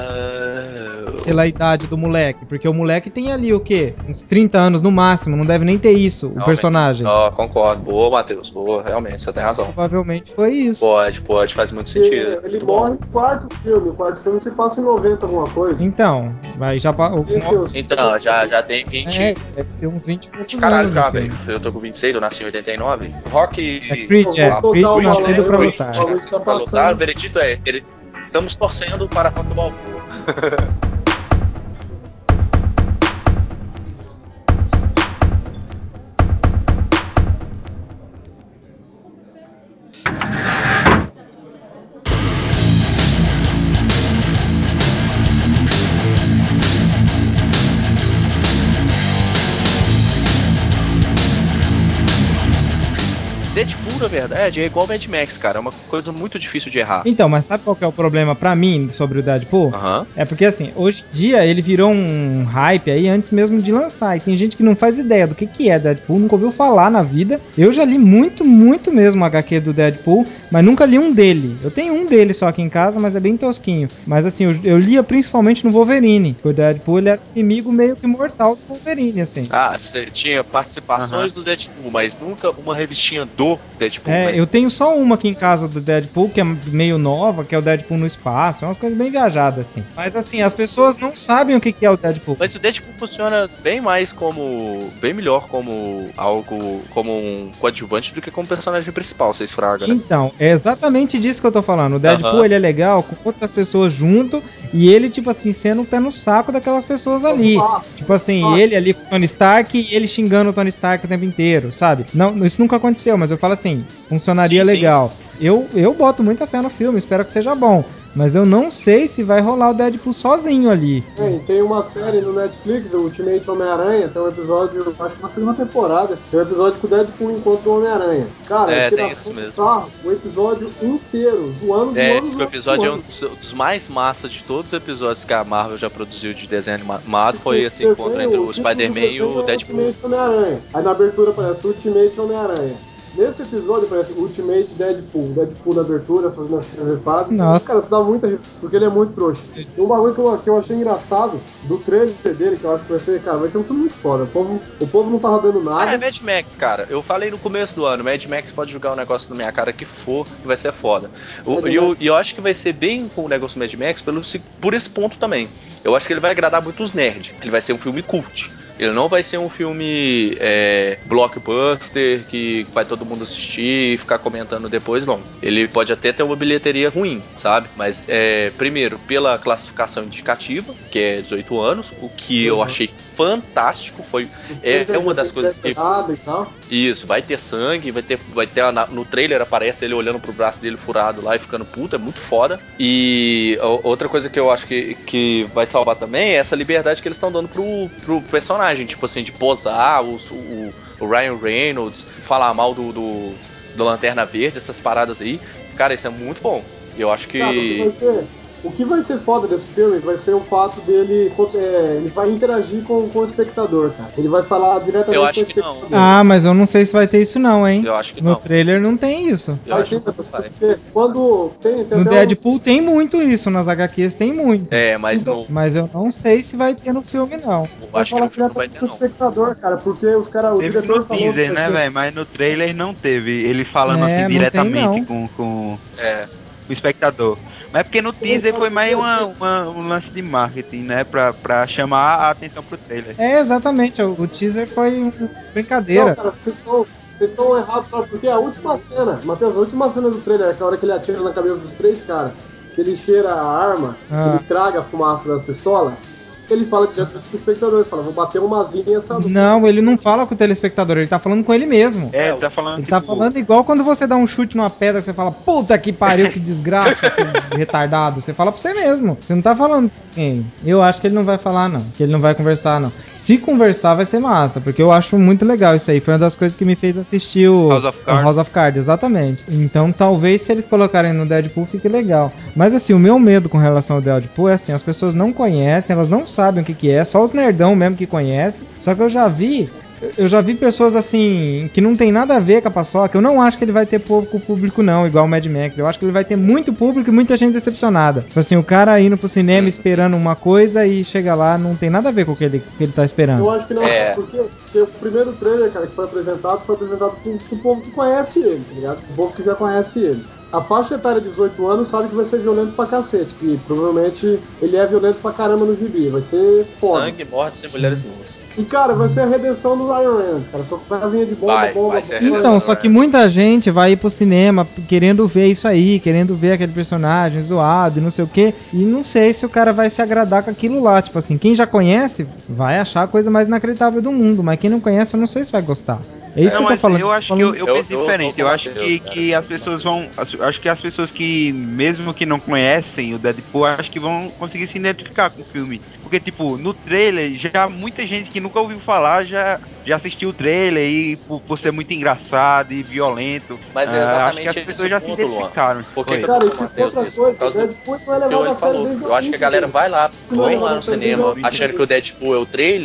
C: Ah.
A: Pela idade do moleque. Porque o moleque tem ali o quê? Uns trinta anos no máximo, não deve nem ter isso, o
C: Realmente.
A: personagem.
C: Ó, concordo. Boa, Matheus. Boa, realmente, você tem razão.
A: Provavelmente foi isso.
C: Pode, pode, faz muito
D: Ele,
C: sentido.
D: ele
C: Muito
D: morre
C: bom.
D: no quarto filme. O quarto filme se passa em noventa alguma coisa.
A: Então, aí já. pa- o-
D: Tem seus-
C: Então, já, já tem vinte.
A: É, deve ter uns vinte e poucos
C: Caralho,
A: anos.
C: já,
A: no filme.
C: velho. Eu tô com vinte e seis, eu nasci em oitenta e nove. Rock.
A: É Creed, é.
D: Vou
A: Creed
D: tocar o
A: nascido
D: balão,
A: pra
D: Creed.
A: lutar.
D: O bagulho tá
C: Pra lutar, o
D: passando.
C: veredito é: ele- estamos torcendo para Rock Balboa. Deadpool, na verdade, é igual Mad Max, cara. É uma coisa muito difícil de errar.
A: Então, mas sabe qual que é o problema pra mim sobre o Deadpool?
C: Aham.
A: É porque assim, hoje em dia ele virou um hype aí antes mesmo de lançar. E tem gente que não faz ideia do que, que é Deadpool, nunca ouviu falar na vida. Eu já li muito, muito mesmo H Q do Deadpool, mas nunca li um dele. Eu tenho um dele só aqui em casa, mas é bem tosquinho. Mas assim, eu, eu lia principalmente no Wolverine. Porque o Deadpool ele era inimigo meio que mortal do Wolverine, assim.
E: Ah, você tinha participações do Deadpool, mas nunca uma revistinha do
C: do Deadpool,
A: É,
C: né?
A: eu tenho só uma aqui em casa do Deadpool, que é meio nova, que é o Deadpool no espaço. É umas coisas bem viajadas, assim. Mas, assim, as pessoas não sabem o que que é o Deadpool.
C: Mas o Deadpool funciona bem mais como. Bem melhor como algo. Como um coadjuvante do que como personagem principal, vocês fragam, né?
A: Então, é exatamente disso que eu tô falando. O Deadpool,
C: Aham.
A: ele é legal com outras pessoas junto e ele, tipo assim, sendo o pé no saco daquelas pessoas ali.
D: zoar,
A: Tipo assim, ele ali com o Tony Stark e ele xingando o Tony Stark o tempo inteiro, sabe? Não, isso nunca aconteceu, mas eu falo assim, funcionaria
C: Sim, sim.
A: legal. Eu, eu boto muita fé no filme, espero que seja bom. Mas eu não sei se vai rolar o Deadpool sozinho ali.
D: Tem, tem uma série no Netflix, o Ultimate Homem-Aranha, tem um episódio, acho que na segunda temporada, tem um episódio que o Deadpool encontra o Homem-Aranha. Cara, é
C: É, tem
D: tiração
C: isso
D: de
C: mesmo.
D: sarro o episódio inteiro, zoando,
C: É,
D: zoando,
C: esse
D: zoando.
C: episódio é um
D: zoando.
C: dos, dos mais massa de todos os episódios que a Marvel já produziu de desenho animado.
D: Tipo,
C: Foi
D: o
C: esse encontro
D: desenho,
C: entre
D: o
C: o
D: título do
C: Spider-Man e
D: desenho
C: o
D: é
C: Deadpool.
D: Ultimate Homem-Aranha. Aí na abertura aparece Ultimate Homem-Aranha. Nesse episódio aparece Ultimate Deadpool. Deadpool na abertura, fazendo as presepadas.
A: Nossa.
D: Cara, você dá muita risada, porque ele é muito trouxa. E um bagulho que eu, que eu achei engraçado do trailer dele, que eu acho que vai ser, cara, vai ser um filme muito foda. O povo, o povo não tava dando
C: Ah, é
D: nada.
C: Mad Max, cara. Eu falei no começo do ano, Mad Max pode jogar um negócio na minha cara que for, que vai ser foda. O-
D: Mad
C: E eu,
D: Max.
C: e eu acho que vai ser bem com o negócio do Mad Max pelo, se- por esse ponto também. Eu acho que ele vai agradar muito os nerds. Ele vai ser um filme cult. Ele não vai ser um filme é, blockbuster que vai todo mundo assistir e ficar comentando depois, não. Ele pode até ter uma bilheteria ruim, sabe? Mas, é, primeiro, pela classificação indicativa, que é dezoito anos, o que eu
D: Uhum.
C: achei fantástico. Foi,
D: O
C: é,
D: trailer
C: é uma
D: já
C: das
D: tem
C: coisas que
D: desenhado e tal.
C: isso, vai ter sangue, vai ter, vai ter a- no trailer aparece ele olhando pro braço dele furado lá e ficando puto, é muito foda. E o- outra coisa que eu acho que, que vai salvar também é essa liberdade que eles estão dando pro, pro personagem, tipo assim, de posar os- o, o Ryan Reynolds, falar mal do, do, do Lanterna Verde, essas paradas aí. Cara, isso é muito bom. E eu acho
D: Cara, o que
C: que
D: vai ser, o que vai ser foda desse filme vai ser o fato dele, é, ele vai interagir com, com o espectador, cara. Ele vai falar
C: eu
D: diretamente com o
C: acho que não.
D: espectador.
A: Ah, mas eu não sei se vai ter isso não, hein?
C: Eu acho que
A: No
C: não.
A: trailer não tem isso.
C: Eu
D: Vai
C: acho
D: sim,
C: que não vai.
D: porque quando tem, tem
A: No
D: até um.
A: Deadpool tem muito isso, nas H Qs tem muito.
C: É, mas
D: Então,
C: no,
A: Mas eu não sei se vai ter no filme, não.
C: eu
D: vai
C: acho que
D: falar
C: no filme não vai
D: diretamente
C: ter
D: com o
C: não.
D: espectador, cara, porque os cara, o
B: Teve no
D: diretor falou que
B: teaser,
D: vai
B: né,
D: ser.
B: velho? Mas no trailer não teve ele falando assim
A: É, não tem
B: diretamente
A: não.
B: com, com
C: É.
B: o espectador. Mas é porque no
D: Tem,
B: teaser
D: sabe
B: foi
D: por
B: mais
D: quê?
B: uma, uma- um lance de marketing, né? Pra, pra chamar a atenção pro trailer.
A: É, exatamente. O, o teaser foi uma
D: Não,
A: brincadeira.
D: cara, vocês estão. Vocês estão errados, sabe por quê? A última cena, Matheus, a última cena do trailer, aquela hora que ele atira na cabeça dos três caras, que ele cheira a arma, que ele
A: Ah,
D: traga a fumaça das pistolas, ele fala diretamente pro espectador, ele fala, vou bater uma zinha essa
A: não, ele não fala com o telespectador, ele tá falando com ele mesmo.
B: É,
C: É,
B: ele tá falando
A: Ele tá
B: tipo.
A: falando igual quando você dá um chute numa pedra que você fala, puta que pariu, que desgraça, seu retardado. Você fala pra você mesmo. Você não tá falando com ninguém. Eu acho que ele não vai falar, não. Que ele não vai conversar, não. Se conversar, vai ser massa, porque eu acho muito legal isso aí. Foi uma das coisas que me fez assistir o
B: House of
A: o
B: Cards.
A: House of Cards, exatamente. Então, talvez se eles colocarem no Deadpool, fique legal. Mas assim, o meu medo com relação ao Deadpool é assim, as pessoas não conhecem, elas não sabem o que que é, só os nerdão mesmo que conhecem. Só que eu já vi eu já vi pessoas assim, que não tem nada a ver com a paçoca. Eu não acho que ele vai ter pouco público, não, igual o Mad Max. Eu acho que ele vai ter muito público e muita gente decepcionada. Tipo assim, o cara indo pro cinema esperando uma coisa e chega lá, não tem nada a ver com o que ele, que ele tá
D: Eu
A: esperando.
D: acho que não,
C: É.
D: sabe por quê? Porque o primeiro trailer, cara, que foi apresentado, foi apresentado pro, pro povo que conhece ele, tá ligado? O povo que já conhece ele. A faixa etária de dezoito anos sabe que vai ser violento pra cacete, que provavelmente ele é violento pra caramba no gibi, vai ser foda.
C: Sangue, mortes e mulheres nuas.
D: E, cara, vai ser a redenção do Ryan Reynolds, cara. Vinha de bomba,
C: Vai,
D: bomba,
C: vai ser a
D: bomba.
A: Então,
C: redenção.
A: só que muita gente vai ir pro cinema querendo ver isso aí, querendo ver aquele personagem zoado e não sei o que, e não sei se o cara vai se agradar com aquilo lá. Tipo assim, quem já conhece vai achar a coisa mais inacreditável do mundo, mas quem não conhece, eu não sei se vai gostar. É isso
B: Não,
A: que eu tô
B: mas
A: falando.
B: eu acho que
A: falando...
B: eu, eu
C: Eu-
B: penso
C: eu tô
B: diferente.
C: com
B: Eu
C: o
B: acho
C: Matheus,
B: que,
C: cara,
B: que
C: eu
B: as
C: tô com o
B: pessoas
C: Matheus.
B: vão. as- Acho que as pessoas que, mesmo que não conhecem o Deadpool, acho que vão conseguir se identificar com o filme. Porque, tipo, no trailer, já muita gente que nunca ouviu falar já, já assistiu o trailer e por, por ser muito engraçado e violento.
C: Mas é
B: ah, acho que as
C: exatamente esse
B: pessoas
C: o
B: já se
C: ponto, Luan.
B: identificaram.
C: Por que,
B: Oi.
C: que eu tô
D: Cara,
C: com
D: e
C: o
D: tipo,
C: Matheus
D: outra
C: nisso? Por
D: coisa,
C: causa do
D: Deadpool não é
C: que
D: levado
C: ele
D: a sério
C: falou.
D: desde o
C: Eu acho que a
D: início,
C: galera
D: gente.
C: vai lá,
D: Não é
C: vão lá
D: levado
C: no
D: a sério desde
C: cinema,
D: o início.
C: achando que o Deadpool é o trailer,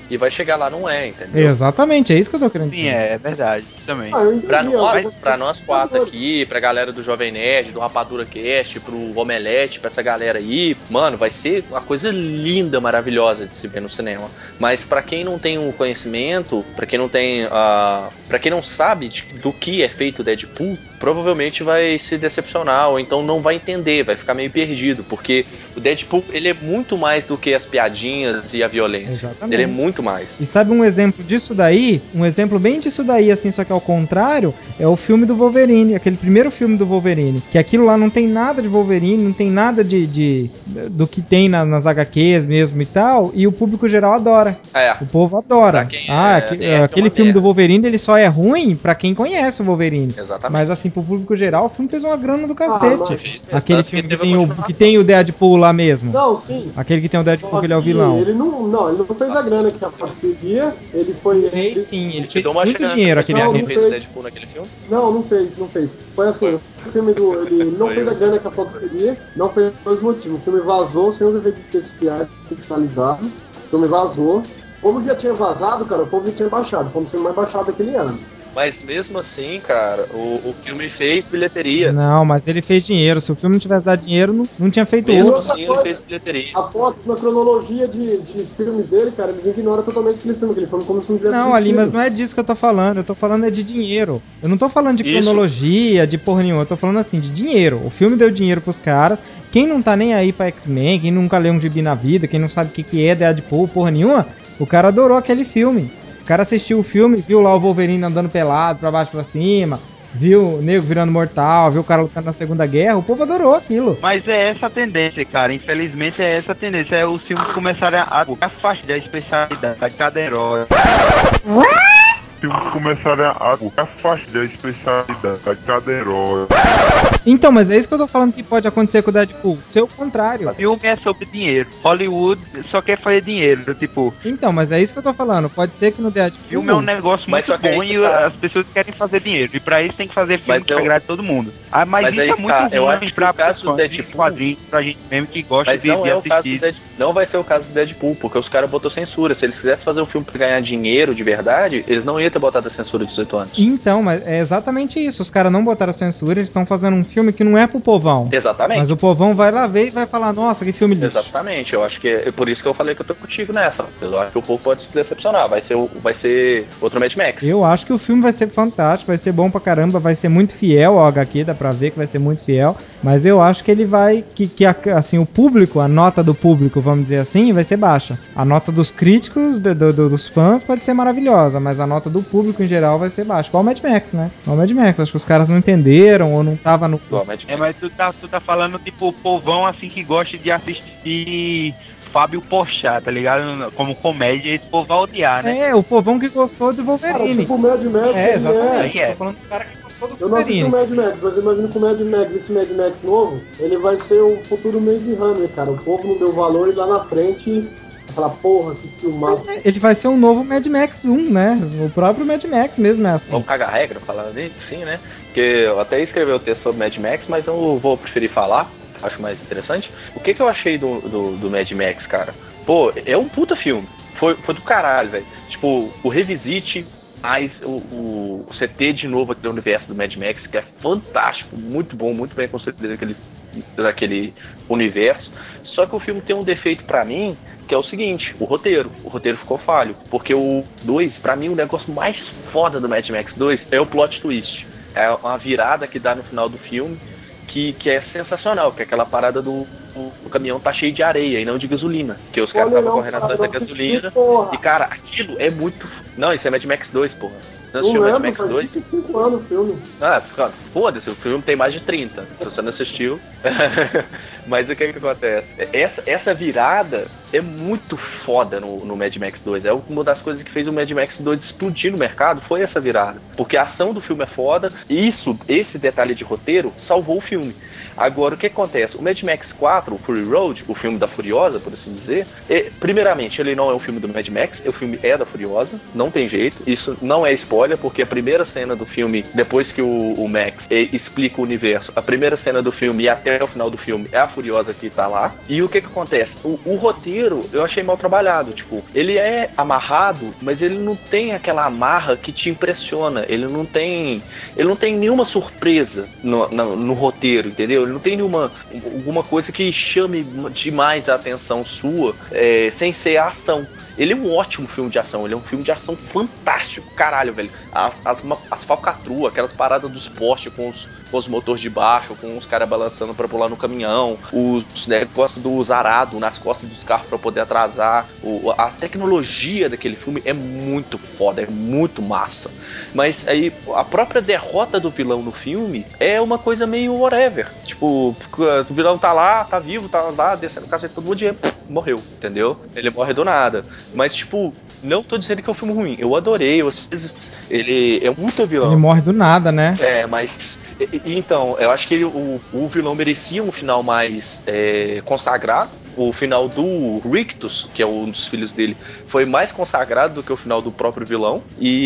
C: e vai chegar lá não é, entendeu?
A: Exatamente, é isso que eu tô querendo
B: Sim,
A: dizer.
B: é, é verdade. Isso também.
D: Ah, eu entendi.
C: Pra nós,
D: mas-
C: pra nós quatro aqui, pra galera do Jovem Nerd, do Rapadura Cast, pro Omelete, pra essa galera aí, mano, vai ser uma coisa linda, maravilhosa de se ver no cinema. Mas pra quem não tem um conhecimento, pra quem não tem, uh, para quem não sabe de, do que é feito o Deadpool, provavelmente vai se decepcionar ou então não vai entender, vai ficar meio perdido, porque o Deadpool, ele é muito mais do que as piadinhas e a violência.
A: Exatamente.
C: Ele é muito mais.
A: E sabe um exemplo disso daí? Um exemplo bem disso daí, assim, só que ao contrário, é o filme do Wolverine, aquele primeiro filme do Wolverine, que aquilo lá não tem nada de Wolverine, não tem nada de, de do que tem na, nas H Qs mesmo e tal, e o público geral adora.
C: É.
A: O povo adora.
C: Pra quem
A: Ah,
C: é
A: aqui-
C: nerd, é
A: aquele
C: uma
A: filme
C: merda.
A: do Wolverine, ele só é ruim pra quem conhece o Wolverine.
C: Exatamente.
A: Mas assim, pro público geral, o filme fez uma grana do
D: Ah,
A: cacete.
D: mas-
C: Fez mesmo,
A: Aquele
C: tanto
A: filme que
C: teve a
A: tem, o, que
C: continuação.
A: tem o Deadpool lá mesmo.
D: Não, sim.
A: Aquele que tem o Deadpool
D: Só
A: que ele é o
D: que
A: vilão.
D: ele não, não, ele não fez a grana que a Fox queria. Ele foi.
A: Fez
D: ele-
A: sim, ele
C: Te
A: fez
C: dou uma
A: muito
C: chance
A: dinheiro
C: pra
A: aquele
C: explicar
D: Não,
C: quem
D: não
A: filme.
C: fez o
D: fez.
C: Deadpool naquele filme?
D: Não, não fez, não fez. Foi assim, o filme do. Ele não
C: Foi
D: fez
C: eu.
D: a grana que a Fox queria, não fez dois motivos. O filme vazou sem os efeitos especiais finalizados. O filme vazou. Como já tinha vazado, cara, o povo já tinha baixado. Foi o filme mais baixado daquele ano.
C: Mas mesmo assim, cara, o, o filme fez bilheteria.
A: Não, mas ele fez dinheiro. Se o filme não tivesse dado dinheiro, não, não tinha feito
C: Mesmo
A: outro.
C: assim, ele fez bilheteria.
D: A Fox, na cronologia de, de filmes dele, cara, eles ignoram totalmente aquele filme. Aquele filme como se não tivesse
A: Não, ali, mas
D: existido.
A: não é disso que eu tô falando. Eu tô falando é de dinheiro. Eu não tô falando de
C: Isso.
A: cronologia, de porra nenhuma. Eu tô falando assim, de dinheiro. O filme deu dinheiro pros caras. Quem não tá nem aí pra X-Men, quem nunca leu um gibi na vida, quem não sabe o que, que é Deadpool, porra nenhuma, o cara adorou aquele filme. O cara assistiu o filme, viu lá o Wolverine andando pelado pra baixo pra cima, viu o nego virando mortal, viu o cara lutando na Segunda Guerra, o povo adorou aquilo.
B: Mas é essa a tendência, cara. Infelizmente é essa a tendência. É os filmes começarem a a faixa da especialidade de cada herói.
E: filmes começarem a a faixa da especialidade de cada herói.
A: Então, mas é isso que eu tô falando que pode acontecer com o Deadpool. Ser o contrário.
B: O filme é sobre dinheiro. Hollywood só quer fazer dinheiro. Tipo,
A: Então, mas é isso que eu tô falando. Pode ser que no Deadpool...
B: filme é um negócio
C: Mas
B: muito
C: só que aí
B: bom
C: que
B: e
C: tá.
B: as pessoas querem fazer dinheiro. E pra isso tem que fazer filme
C: Mas
B: que
C: eu-
B: agrade todo mundo. Ah, mas,
C: mas
B: isso
C: aí
B: é
C: que
B: muito
C: tá. Eu
B: ruim
C: acho que
B: pra
C: o caso do
B: fãs de
C: Deadpool-
B: quadrinhos, pra gente mesmo que gosta
C: Mas
B: de,
C: não
B: de
C: é o caso do
B: assistir.
C: Deadpool. Não vai ser o caso do Deadpool, porque os caras botou censura. Se eles quisessem fazer um filme pra ganhar dinheiro de verdade, eles não iam ter botado a censura de dezoito anos.
A: Então, mas é exatamente isso. Os caras não botaram censura, eles estão fazendo um filme que não é pro povão.
C: Exatamente.
A: Mas o povão vai lá ver e vai falar, nossa, que filme lixo.
C: Exatamente, eu acho que é por isso que eu falei que eu tô contigo nessa. Eu acho que o povo pode se decepcionar. Vai ser, o- vai ser outro Mad Max.
A: Eu acho que o filme vai ser fantástico, vai ser bom pra caramba, vai ser muito fiel ao H Q, dá pra ver que vai ser muito fiel, mas eu acho que ele vai, que, que a- assim, o público, a nota do público, vamos dizer assim, vai ser baixa. A nota dos críticos, do- do- do- dos fãs, pode ser maravilhosa, mas a nota do público em geral vai ser baixa. Igual o Mad Max, né? Igual o Mad Max, acho que os caras não entenderam ou não tava no...
C: Igual Mad
B: É,
C: Max.
B: mas tu tá, tu tá falando, tipo, o povão, assim, que gosta de assistir Fábio Porchat, tá ligado? Como comédia, esse povo vai odiar, né?
A: É, o povão que gostou do
D: Cara,
A: Wolverine.
D: tipo o Mad Max,
A: É,
D: ele
A: exatamente.
B: Aí é.
A: Tô falando do cara que gostou do
D: Eu não assisti o
A: Wolverine.
D: Mad Max, mas eu imagino que o Mad Max, esse Mad Max novo, ele vai ser o futuro Maze Runner, cara. O povo não deu valor e lá na frente vai falar, porra, que filmado.
A: Ele vai ser um novo Mad Max um, né? O próprio Mad Max mesmo é assim.
C: Vamos cagar regra, falar assim, né? Porque eu até escrevi o texto sobre Mad Max, mas eu vou preferir falar, acho mais interessante. O que, que eu achei do, do, do Mad Max, cara? Pô, é um puta filme. Foi, foi do caralho, velho. Tipo, o Revisite, mais o, o, o C T de novo aqui do universo do Mad Max, que é fantástico, muito bom, muito bem construído aquele, daquele universo. Só que o filme tem um defeito pra mim, que é o seguinte, o roteiro. O roteiro ficou falho. Porque o dois, pra mim, o negócio mais foda do Mad Max dois é o plot twist. É uma virada que dá no final do filme que, que é sensacional, que é aquela parada do o caminhão tá cheio de areia e não de gasolina. Que os caras
D: Olha,
C: estavam
D: não,
C: correndo
D: cara,
C: atrás da
D: eu assisti,
C: gasolina.
D: porra.
C: E, cara, aquilo é muito. Não, isso é Mad Max dois, porra. Você
D: Não
C: assistiu Mad
D: lembro,
C: Max
D: faz
C: dois?
D: vinte e cinco anos o filme.
C: Ah, foda-se, o filme tem mais de trinta. Se você não assistiu. Mas o que que acontece? Essa, essa virada é muito foda no, no Mad Max dois. É uma das coisas que fez o Mad Max dois explodir no mercado, foi essa virada. Porque a ação do filme é foda, e isso, esse detalhe de roteiro, salvou o filme. Agora, o que acontece? O Mad Max quatro, o Fury Road, o filme da Furiosa, por assim dizer, é, primeiramente, ele não é um filme do Mad Max, o filme é da Furiosa, não tem jeito. Isso não é spoiler, porque a primeira cena do filme, depois que o, o Max é, explica o universo, a primeira cena do filme e até o final do filme é a Furiosa que tá lá. E o que que acontece? O, o roteiro, eu achei mal trabalhado, tipo, ele é amarrado, mas ele não tem aquela amarra que te impressiona, ele não tem, ele não tem nenhuma surpresa no, no, no roteiro, entendeu? Ele não tem nenhuma alguma coisa que chame demais a atenção sua, é, sem ser a ação. Ele é um ótimo filme de ação, ele é um filme de ação fantástico, caralho, velho. As, as, as falcatruas, aquelas paradas dos postes com os, com os motores de baixo, com os caras balançando pra pular no caminhão, os negócios dos arados nas costas dos carros pra poder atrasar. O, a tecnologia daquele filme é muito foda, é muito massa. Mas aí, a própria derrota do vilão no filme é uma coisa meio whatever. Tipo, o vilão tá lá, tá vivo, tá lá, descendo o cacete todo mundo e pff, morreu, entendeu? Ele morre do nada. Mas, tipo, não tô dizendo que é um filme ruim. Eu adorei. Eu, ele é muito vilão.
A: Ele morre do nada, né?
C: É, mas... E, então, eu acho que ele, o, o vilão merecia um final mais é, consagrado. O final do Rictus, que é um dos filhos dele, foi mais consagrado do que o final do próprio vilão.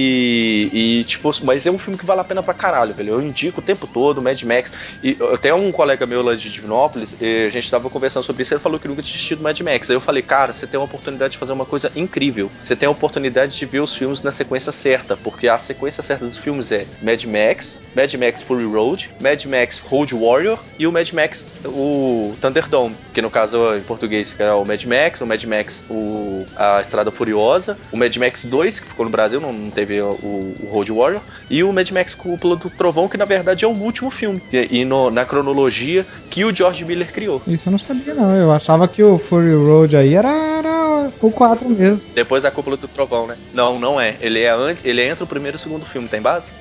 C: E, e tipo, mas é um filme que vale a pena pra caralho, velho. Eu indico o tempo todo, Mad Max. E até um colega meu lá de Divinópolis, a gente tava conversando sobre isso, ele falou que nunca tinha assistido Mad Max. Aí eu falei, cara, você tem uma oportunidade de fazer uma coisa incrível. Você tem a oportunidade de ver os filmes na sequência certa, porque a sequência certa dos filmes é Mad Max, Mad Max Fury Road, Mad Max Road Warrior e o Mad Max, o Thunderdome, que no caso em português que é o Mad Max, o Mad Max o, a Estrada Furiosa, o Mad Max dois, que ficou no Brasil, não, não teve o, o Road Warrior, e o Mad Max Cúpula do Trovão, que na verdade é o último filme, e, e no, na cronologia que o George Miller criou.
A: Isso eu não sabia não, eu achava que o Fury Road aí era, era o quatro mesmo.
C: Depois da Cúpula do Trovão, né? Não, não é. Ele é, antes, ele é entre o primeiro e o segundo filme, tem base?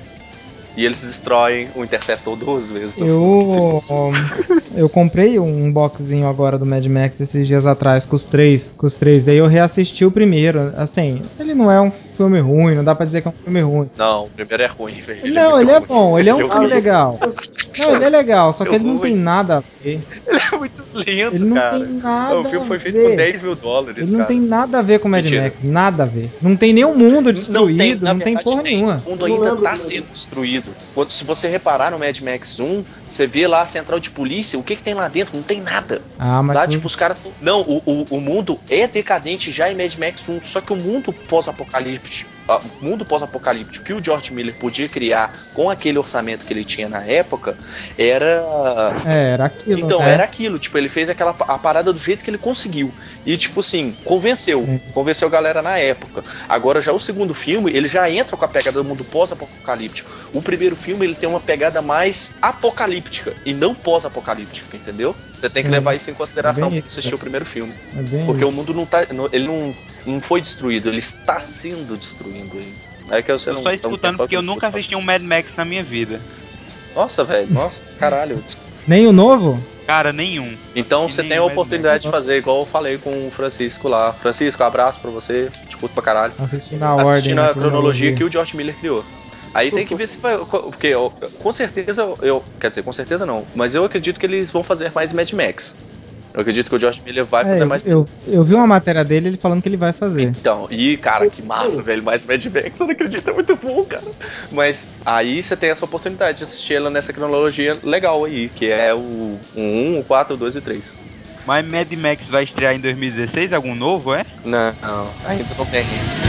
C: E eles destroem o Interceptor duas vezes no
A: Eu,
C: filme.
A: eu comprei um boxzinho agora do Mad Max esses dias atrás, com os três. Com os três. Aí eu reassisti o primeiro. Assim, ele não é um filme ruim, não dá pra dizer que é um filme ruim.
C: Não, o primeiro é ruim, velho. Ele
A: Não,
C: é
A: ele é
C: ruim.
A: bom, ele é um
C: ele
A: filme
C: é
A: legal. Não, ele é legal, só que ele não tem nada a ver.
C: Ele é muito lindo,
A: Ele não
C: cara.
A: tem nada
C: O filme foi
A: a
C: feito com
A: ver.
C: dez mil dólares,
A: Ele não
C: cara.
A: tem nada a ver com Mad
C: Mentira.
A: Max, nada a ver. Não tem nenhum mundo
C: Não tem,
A: destruído,
C: na
A: não tem
C: verdade,
A: porra
C: tem.
A: nenhuma.
C: O mundo
D: Eu não
C: ainda
D: lembro
C: tá
D: do Mad
C: sendo
D: Max.
C: destruído. Quando- Se você reparar no Mad Max um, você vê lá a central de polícia, o que que tem lá dentro? Não tem nada.
A: Ah, mas
C: Lá,
A: o-
C: tipo, os caras... Não, o, o, o mundo é decadente já em Mad Max um, só que o mundo pós-apocalíptico, o mundo pós-apocalíptico que o George Miller podia criar com aquele orçamento que ele tinha na época, era...
A: É, era aquilo,
C: Então,
A: né?
C: era aquilo, tipo, ele fez aquela a parada do jeito que ele conseguiu. E, tipo assim, convenceu.
A: É.
C: Convenceu a galera na época. Agora, já o segundo filme, ele já entra com a pegada do mundo pós-apocalíptico. O primeiro filme, ele tem uma pegada mais apocalíptica e não pós-apocalíptica, entendeu? Você tem
A: Sim.
C: que levar isso em consideração
A: É bem
C: pra
A: isso,
C: assistir o primeiro filme.
A: É bem
C: Porque
A: isso.
C: o mundo não tá. Ele não, não foi destruído, ele está sendo destruído aí. É que eu, sei
B: Tô
C: não,
B: só
C: não
B: escutando porque eu nunca assisti um Mad Max na minha vida.
C: Nossa, velho, nossa, caralho.
A: Nem o novo?
B: Cara, nenhum.
C: Então
B: E
C: você tem a
B: nenhum Mad
C: oportunidade
A: Max.
C: de fazer igual eu falei com o Francisco lá. Francisco, um abraço pra você, te curto pra caralho.
A: Assistindo a ordem,
C: Assistindo
A: na
C: a cronologia
A: cronologia.
C: que o George Miller criou. Aí tem que ver se vai. Porque eu, com certeza, eu. Quer dizer, com certeza não. Mas eu acredito que eles vão fazer mais Mad Max. Eu acredito que o George Miller vai
A: É,
C: fazer
A: eu,
C: mais.
A: eu, eu vi uma matéria dele, ele falando que ele vai fazer.
C: Então, e cara, que massa, velho. Mais Mad Max, eu não acredito, é muito bom, cara. Mas aí você tem essa oportunidade de assistir ela nessa cronologia legal aí, que é o um, o quatro, o dois e o três.
B: Mas Mad Max vai estrear em dois mil e dezesseis? Algum novo, é?
C: Não, ainda não tem.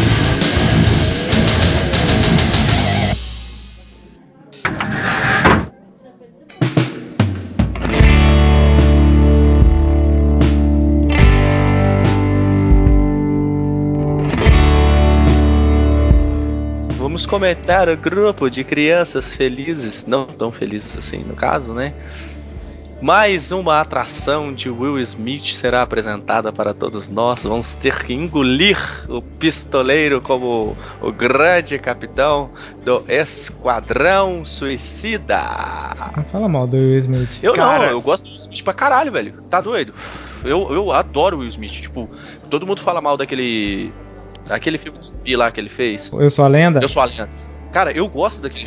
C: Vamos comentar o grupo de crianças felizes, não tão felizes assim no caso, né? Mais uma atração de Will Smith será apresentada para todos nós. Vamos ter que engolir o pistoleiro como o grande capitão do Esquadrão Suicida.
A: Não fala mal do Will Smith.
C: Eu
B: Cara-
C: não, eu gosto do Will Smith pra caralho, velho. Tá doido? Eu, eu adoro o Will Smith. Tipo, todo mundo fala mal daquele... Aquele filme de zumbi lá que ele fez.
A: Eu sou a lenda?
C: Eu Sou a Lenda. Cara, eu gosto daquele filme.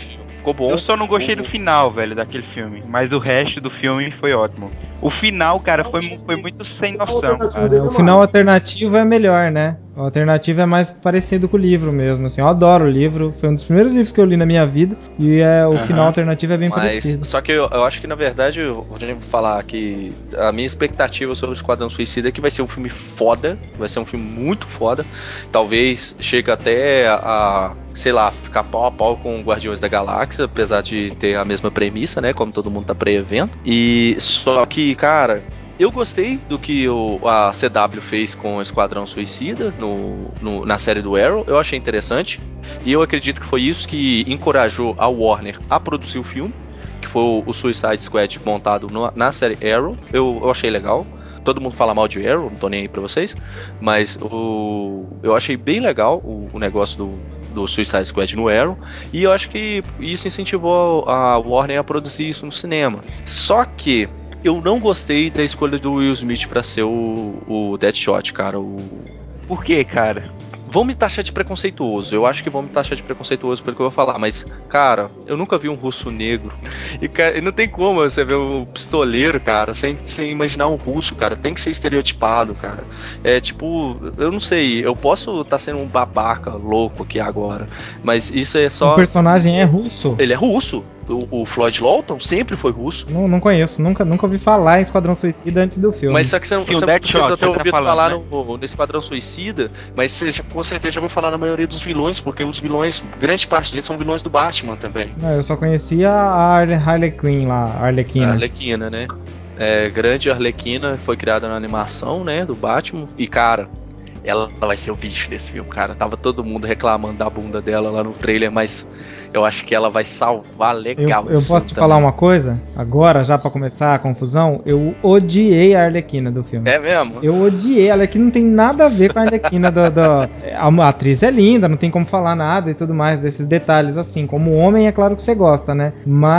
C: ficou bom.
B: Eu só não gostei
C: o...
B: do final, velho, daquele filme. Mas o resto do filme foi ótimo. O final, cara, foi, foi muito sem noção, cara.
A: É, o final alternativo é melhor, né? O alternativo é mais parecido com o livro mesmo, assim. Eu adoro o livro, foi um dos primeiros livros que eu li na minha vida. E é, o uhum. final alternativo é bem
C: Mas,
A: parecido.
C: Só que eu, eu acho que, na verdade, eu vou falar que a minha expectativa sobre o Esquadrão Suicida é que vai ser um filme foda. Vai ser um filme muito foda. Talvez chegue até a, a sei lá, ficar pau a pau com Guardiões da Galáxia, apesar de ter a mesma premissa, né? Como todo mundo tá prevendo. E só que, cara, eu gostei do que o, a C W fez com o Esquadrão Suicida no, no, na série do Arrow. Eu achei interessante. E eu acredito que foi isso que encorajou a Warner a produzir o filme, que foi o Suicide Squad montado no, na série Arrow. Eu, eu achei legal. Todo mundo fala mal de Arrow, não tô nem aí pra vocês. Mas o, eu achei bem legal o, o negócio do, do Suicide Squad no Arrow. E eu acho que isso incentivou a Warner a produzir isso no cinema. Só que eu não gostei da escolha do Will Smith pra ser o, o Deadshot, cara. O...
B: Por que, cara?
C: Vão me taxar de preconceituoso. Eu acho que vão me taxar de preconceituoso pelo que eu vou falar. Mas, cara, eu nunca vi um russo negro. E, cara, não tem como você ver o pistoleiro, cara, sem, sem imaginar um russo, cara. Tem que ser estereotipado, cara. É tipo, eu não sei. Eu posso estar tá sendo um babaca louco aqui agora. Mas isso é só.
A: O personagem é russo?
C: Ele é russo. O, o Floyd Lawton sempre foi russo.
A: Não, não conheço, nunca, nunca ouvi falar em Esquadrão Suicida antes do filme.
C: Mas só que você não
B: Sim,
C: você,
B: Deadshot,
C: precisa ter
B: você
C: ouvido
B: tá falando,
C: falar
B: né?
C: no, no Esquadrão Suicida, mas você já, com certeza já ouviu falar na maioria dos vilões, porque os vilões, grande parte deles são vilões do Batman também.
A: Não, eu só conhecia a Harley Quinn lá, a Arlequina.
C: A Arlequina, né? É, grande Arlequina, foi criada na animação, né, do Batman. E, cara, ela vai ser o bicho desse filme, cara. Tava todo mundo reclamando da bunda dela lá no trailer, mas eu acho que ela vai salvar legal.
A: Eu, eu posso te também. falar uma coisa? Agora, já pra começar a confusão, eu odiei a Arlequina do filme.
C: É mesmo?
A: Eu odiei. A Arlequina não tem nada a ver com a Arlequina do, do... A atriz é linda, não tem como falar nada e tudo mais, desses detalhes assim. Como homem, é claro que você gosta, né?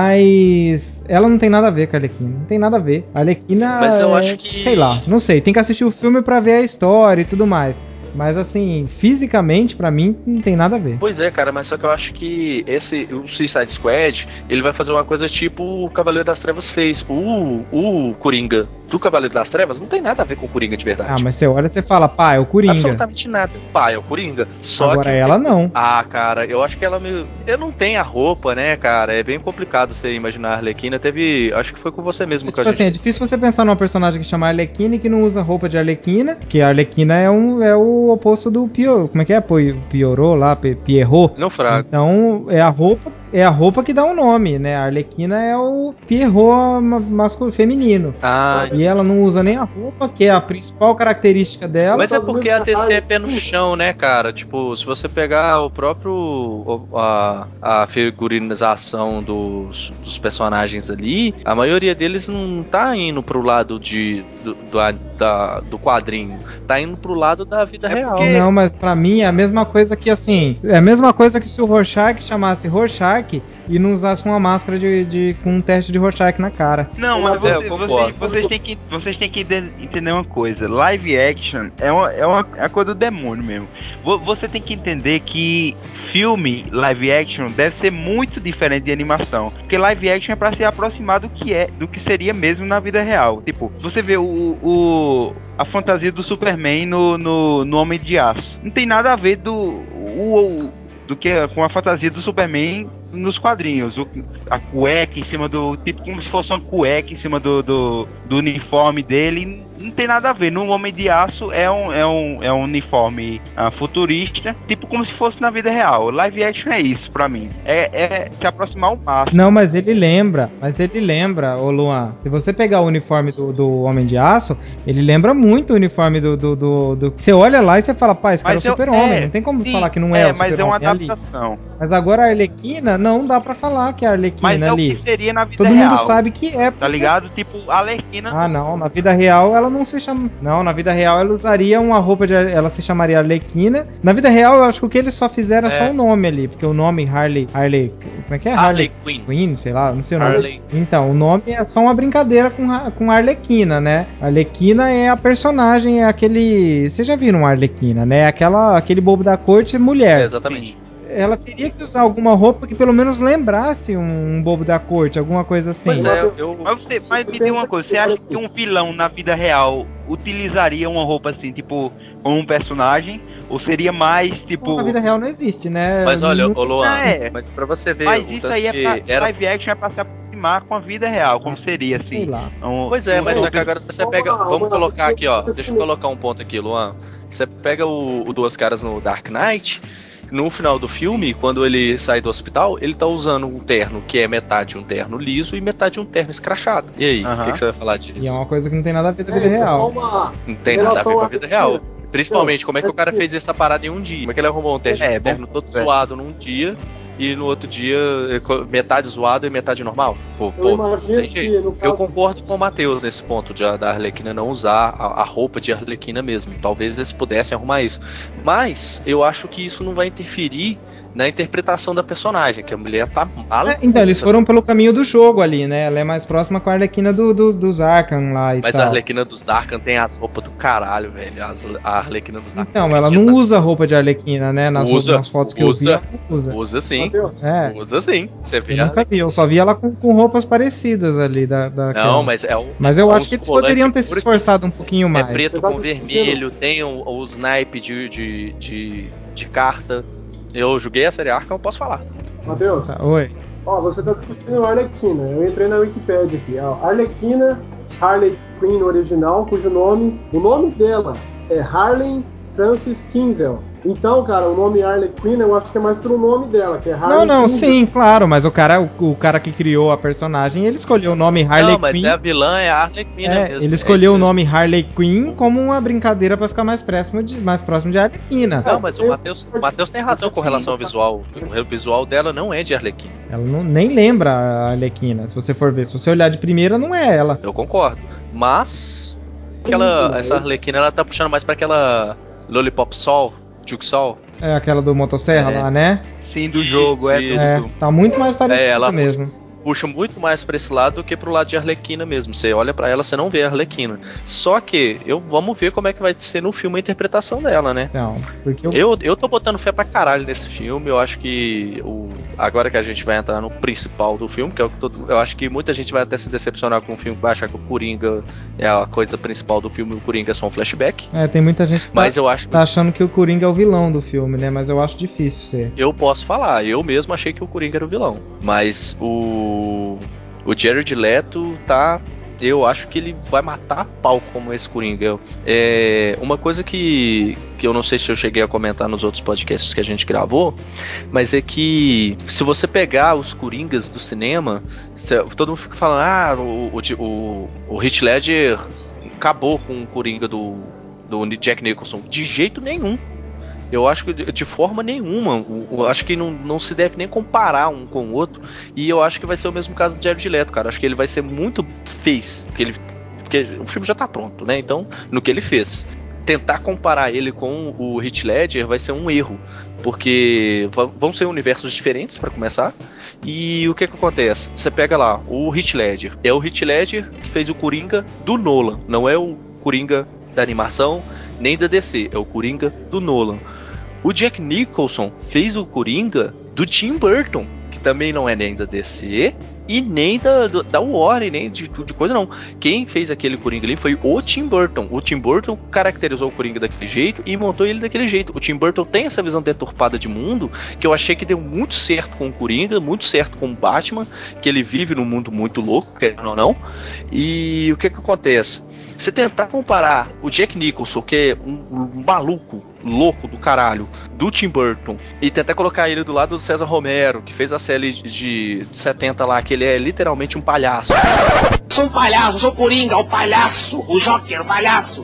A: Mas ela não tem nada a ver com a Arlequina. Não tem nada a ver. A Arlequina,
C: mas eu
A: é...
C: acho que...
A: sei lá, não sei. Tem que assistir o filme pra ver a história e tudo mais. Mas assim, fisicamente, pra mim, não tem nada a ver.
C: Pois é, cara, mas só que eu acho que esse, o Suicide Squad, ele vai fazer uma coisa tipo o Cavaleiro das Trevas fez. O, o Coringa do Cavaleiro das Trevas não tem nada a ver com o Coringa de verdade.
A: Ah, mas você olha e você fala, pá, é o Coringa.
C: Absolutamente nada. Pá, é o Coringa. Só
A: Agora
C: que...
A: ela não.
C: Ah, cara, eu acho que ela me... Eu não tenho a roupa, né, cara? É bem complicado você imaginar a Arlequina. Teve... Acho que foi com você mesmo
A: é,
C: que
A: tipo
C: a
A: assim,
C: gente...
A: é difícil você pensar numa personagem que chama Arlequina e que não usa roupa de Arlequina, que a Arlequina é, um, é o oposto do Pior... Como é que é? Piorou lá? Pierrot?
C: Não fraco.
A: Então, é a roupa... É a roupa que dá o um nome, né? A Arlequina é o Pierrot masculino, feminino.
C: Ah,
A: e ela não usa nem a roupa, que é a principal característica dela.
C: Mas é porque a D C é pé no chão, né, cara? Tipo, se você pegar o próprio... A, a figurinização dos, dos personagens ali, a maioria deles não tá indo pro lado de, do, do, da, do quadrinho. Tá indo pro lado da vida é real.
A: Porque... Não, mas pra mim é a mesma coisa que, assim... É a mesma coisa que se o Rorschach chamasse Rorschach e não usasse uma máscara de, de, com um teste de Rorschach na cara.
B: Não, mas você, é, você, vocês, têm que, vocês têm que entender uma coisa. Live action é uma, é uma, é a coisa do demônio mesmo. Você tem que entender que filme live action deve ser muito diferente de animação. Porque live action é pra se aproximar do que, é, do que seria mesmo na vida real. Tipo, você vê o... o a fantasia do Superman no, no, no Homem de Aço. Não tem nada a ver do... O, do que com a fantasia do Superman nos quadrinhos. O, a cueca em cima do... Tipo como se fosse uma cueca em cima do, do, do uniforme dele. Não tem nada a ver. No Homem de Aço é um, é um, é um uniforme uh, futurista. Tipo como se fosse na vida real. Live action é isso pra mim. É, é se aproximar ao máximo.
A: Não, mas ele lembra. Mas ele lembra, ô Luan. Se você pegar o uniforme do, do Homem de Aço, ele lembra muito o uniforme do... do, do, do... Você olha lá e você fala, pá, esse cara é o super-homem. É, não tem como sim, falar que não é, é o super-homem.
B: Mas é uma adaptação.
A: Ali. Mas agora a Arlequina, não dá pra falar que é a Arlequina ali. Mas é
B: ali. O que seria na vida
A: Todo
B: real.
A: Todo mundo sabe que é.
B: Tá ligado? Tipo, a Arlequina...
A: Ah, não. Na vida real, ela não se chama... Não, na vida real, ela usaria uma roupa de... Ela se chamaria Arlequina. Na vida real, eu acho que o que eles só fizeram é, é só o nome ali. Porque o nome Harley... Harley... Como é que é?
C: Harley, Harley Quinn.
A: Quinn, sei lá, não sei o nome.
C: Harley.
A: Então, o nome é só uma brincadeira com, com Arlequina, né? A Arlequina é a personagem, é aquele... Vocês já viram a Arlequina, né? Aquela, aquele bobo da corte mulher.
C: É, exatamente.
A: ela teria que usar alguma roupa que pelo menos lembrasse um, um bobo da corte, alguma coisa assim.
C: Pois é, eu...
B: Mas, você, mas me diga uma coisa, você acha que um vilão na vida real utilizaria uma roupa assim, tipo, como um personagem? Ou seria mais, tipo...
A: Na vida real não existe, né?
C: Mas olha,
A: não...
C: ô Luan,
B: é.
C: mas pra você ver...
B: Mas isso aí é pra,
C: era...
B: live action é pra se aproximar com a vida real, como seria, assim.
A: Sei lá.
B: Um,
C: Pois é,
B: um,
C: mas
B: um,
C: só que agora você pega... Vamos colocar aqui, ó. Deixa eu colocar um ponto aqui, Luan. Você pega o, o Duas Caras no Dark Knight... No final do filme, quando ele sai do hospital, ele tá usando um terno que é metade um terno liso e metade um terno escrachado. E aí, o uh-huh. que, que você vai falar disso?
A: E é uma coisa que não tem nada a ver com a vida
D: é,
A: real.
D: É só uma...
C: Não tem nada a ver com a vida real. Principalmente, como é que o cara fez essa parada em um dia? Como é que ele arrumou um terno, é, terno todo é. zoado num dia e no outro dia metade zoado e metade normal? Pô,
D: eu
C: pô,
D: imagino que, no caso...
C: Eu concordo com o Matheus nesse ponto de, da Arlequina não usar a, a roupa de Arlequina mesmo. Talvez eles pudessem arrumar isso. Mas eu acho que isso não vai interferir na interpretação da personagem, que a mulher tá mal.
A: É, então, eles foram pelo caminho do jogo ali, né? Ela é mais próxima com a Arlequina do, do, dos Arkham lá e
C: Mas
A: tal.
C: Mas a Arlequina dos Arkham tem as roupas do caralho, velho. As, a Arlequina dos Arkham.
A: Então, ela não usa roupa de Arlequina, né? Nas,
C: usa,
A: roupas, nas fotos que
C: usa,
A: eu vi, ela não usa.
C: Usa sim.
A: É.
C: Usa sim. Você vê
A: eu nunca vi, eu só vi ela com, com roupas parecidas ali. Da, da
C: não, mas é o.
A: Mas eu
C: é
A: acho que eles poderiam ter se esforçado um pouquinho mais.
C: É preto com vermelho, tem o, o snipe de, de, de, de carta. Eu joguei a série Arkham, eu posso falar.
D: Matheus.
A: Tá, oi.
D: Ó, você tá discutindo a Arlequina. Eu entrei na Wikipedia aqui. Ó, Arlequina, Harley Quinn original, cujo nome... O nome dela é Harley Frances Kinsella. Então, cara, o nome Harley Quinn eu acho que é mais pelo nome dela, que é Harley
A: Não, não,
D: Quinn.
A: sim, claro, mas o cara, o, o cara que criou a personagem, ele escolheu o nome Harley
C: não, mas
A: Quinn.
C: É a vilã é a Harley Quinn
A: é,
C: mesmo.
A: Ele escolheu é o nome Harley Quinn como uma brincadeira pra ficar mais próximo de, mais próximo de Arlequina.
C: Não, mas o Matheus, o Matheus tem razão com relação ao visual. O visual dela não é de Arlequina.
A: Ela não, nem lembra a Arlequina, se você for ver. Se você olhar de primeira, não é ela.
C: Eu concordo. Mas aquela, essa Arlequina, ela tá puxando mais pra aquela Lollipop Sol, Juke Sol.
A: É aquela do Motosserra é. lá, né?
B: Sim, do jogo,
C: isso,
B: é.
C: Isso.
A: é. Tá muito mais parecida
C: é, ela
A: mesmo.
C: Puxa muito mais pra esse lado do que pro lado de Arlequina mesmo. Você olha pra ela, você não vê a Arlequina. Só que, eu, vamos ver como é que vai ser no filme a interpretação dela, né?
A: Não, porque eu...
C: eu... Eu tô botando fé pra caralho nesse filme. Eu acho que o... agora que a gente vai entrar no principal do filme, que é o que todo... eu acho que muita gente vai até se decepcionar com o filme, vai achar que o Coringa é a coisa principal do filme e o Coringa é só um flashback.
A: É, tem muita gente que
C: Mas
A: tá,
C: eu acho...
A: tá achando que o Coringa é o vilão do filme, né? Mas eu acho difícil ser.
C: Eu posso falar, eu mesmo achei que o Coringa era o vilão. Mas o... O Jared Leto tá... Eu acho que ele vai matar a pau como esse Coringa. É, uma coisa que, que eu não sei se eu cheguei a comentar nos outros podcasts que a gente gravou, mas é que se você pegar os Coringas do cinema, você, todo mundo fica falando, ah, o, o, o Heath Ledger acabou com o Coringa do, do Jack Nicholson. De jeito nenhum. Eu acho que de forma nenhuma, eu acho que não, não se deve nem comparar um com o outro, e eu acho que vai ser o mesmo caso do Jared Leto, cara. Acho que ele vai ser muito fez, porque, ele, porque o filme já tá pronto, né? Então, no que ele fez, tentar comparar ele com o Heath Ledger vai ser um erro, porque vão ser universos diferentes para começar. E o que que acontece? Você pega lá, o Heath Ledger, é o Heath Ledger que fez o Coringa do Nolan, não é o Coringa da animação, nem da D C, é o Coringa do Nolan. O Jack Nicholson fez o Coringa do Tim Burton, que também não é nem da D C e nem da, da Warner, nem de, de coisa não. Quem fez aquele Coringa ali foi o Tim Burton. O Tim Burton caracterizou o Coringa daquele jeito e montou ele daquele jeito. O Tim Burton tem essa visão deturpada de mundo que eu achei que deu muito certo com o Coringa, muito certo com o Batman, que ele vive num mundo muito louco, querendo ou não. E o que que acontece? Você tentar comparar o Jack Nicholson, que é um, um maluco, louco do caralho, do Tim Burton, e tentar colocar ele do lado do César Romero, que fez a série de setenta lá, que ele é literalmente um palhaço.
F: Sou um palhaço, sou o Coringa, o palhaço, o Joker, o palhaço.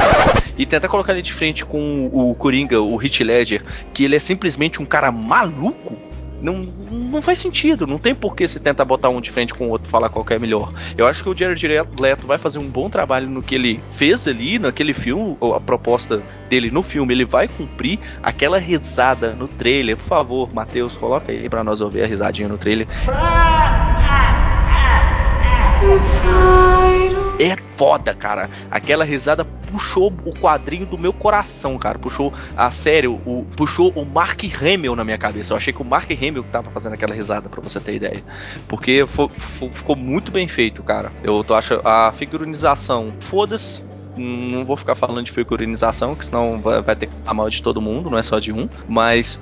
C: E tentar colocar ele de frente com o Coringa, o Heath Ledger, que ele é simplesmente um cara maluco. Não, não faz sentido, não tem por que se tentar botar um de frente com o outro e falar qual que é melhor. Eu acho que o Jared Leto vai fazer um bom trabalho no que ele fez ali, naquele filme, ou a proposta dele no filme, ele vai cumprir aquela risada no trailer. Por favor, Matheus, coloca aí pra nós ouvir a risadinha no trailer. É foda, cara. Aquela risada puxou o quadrinho do meu coração, cara. Puxou, a sério, o, puxou o Mark Hamill na minha cabeça. Eu achei que o Mark Hamill que tava fazendo aquela risada, pra você ter ideia. Porque foi, foi, ficou muito bem feito, cara. Eu tô achando a figurinização, foda-se. Não vou ficar falando de figurinização, que senão vai, vai ter que falar mal de todo mundo, não é só de um. Mas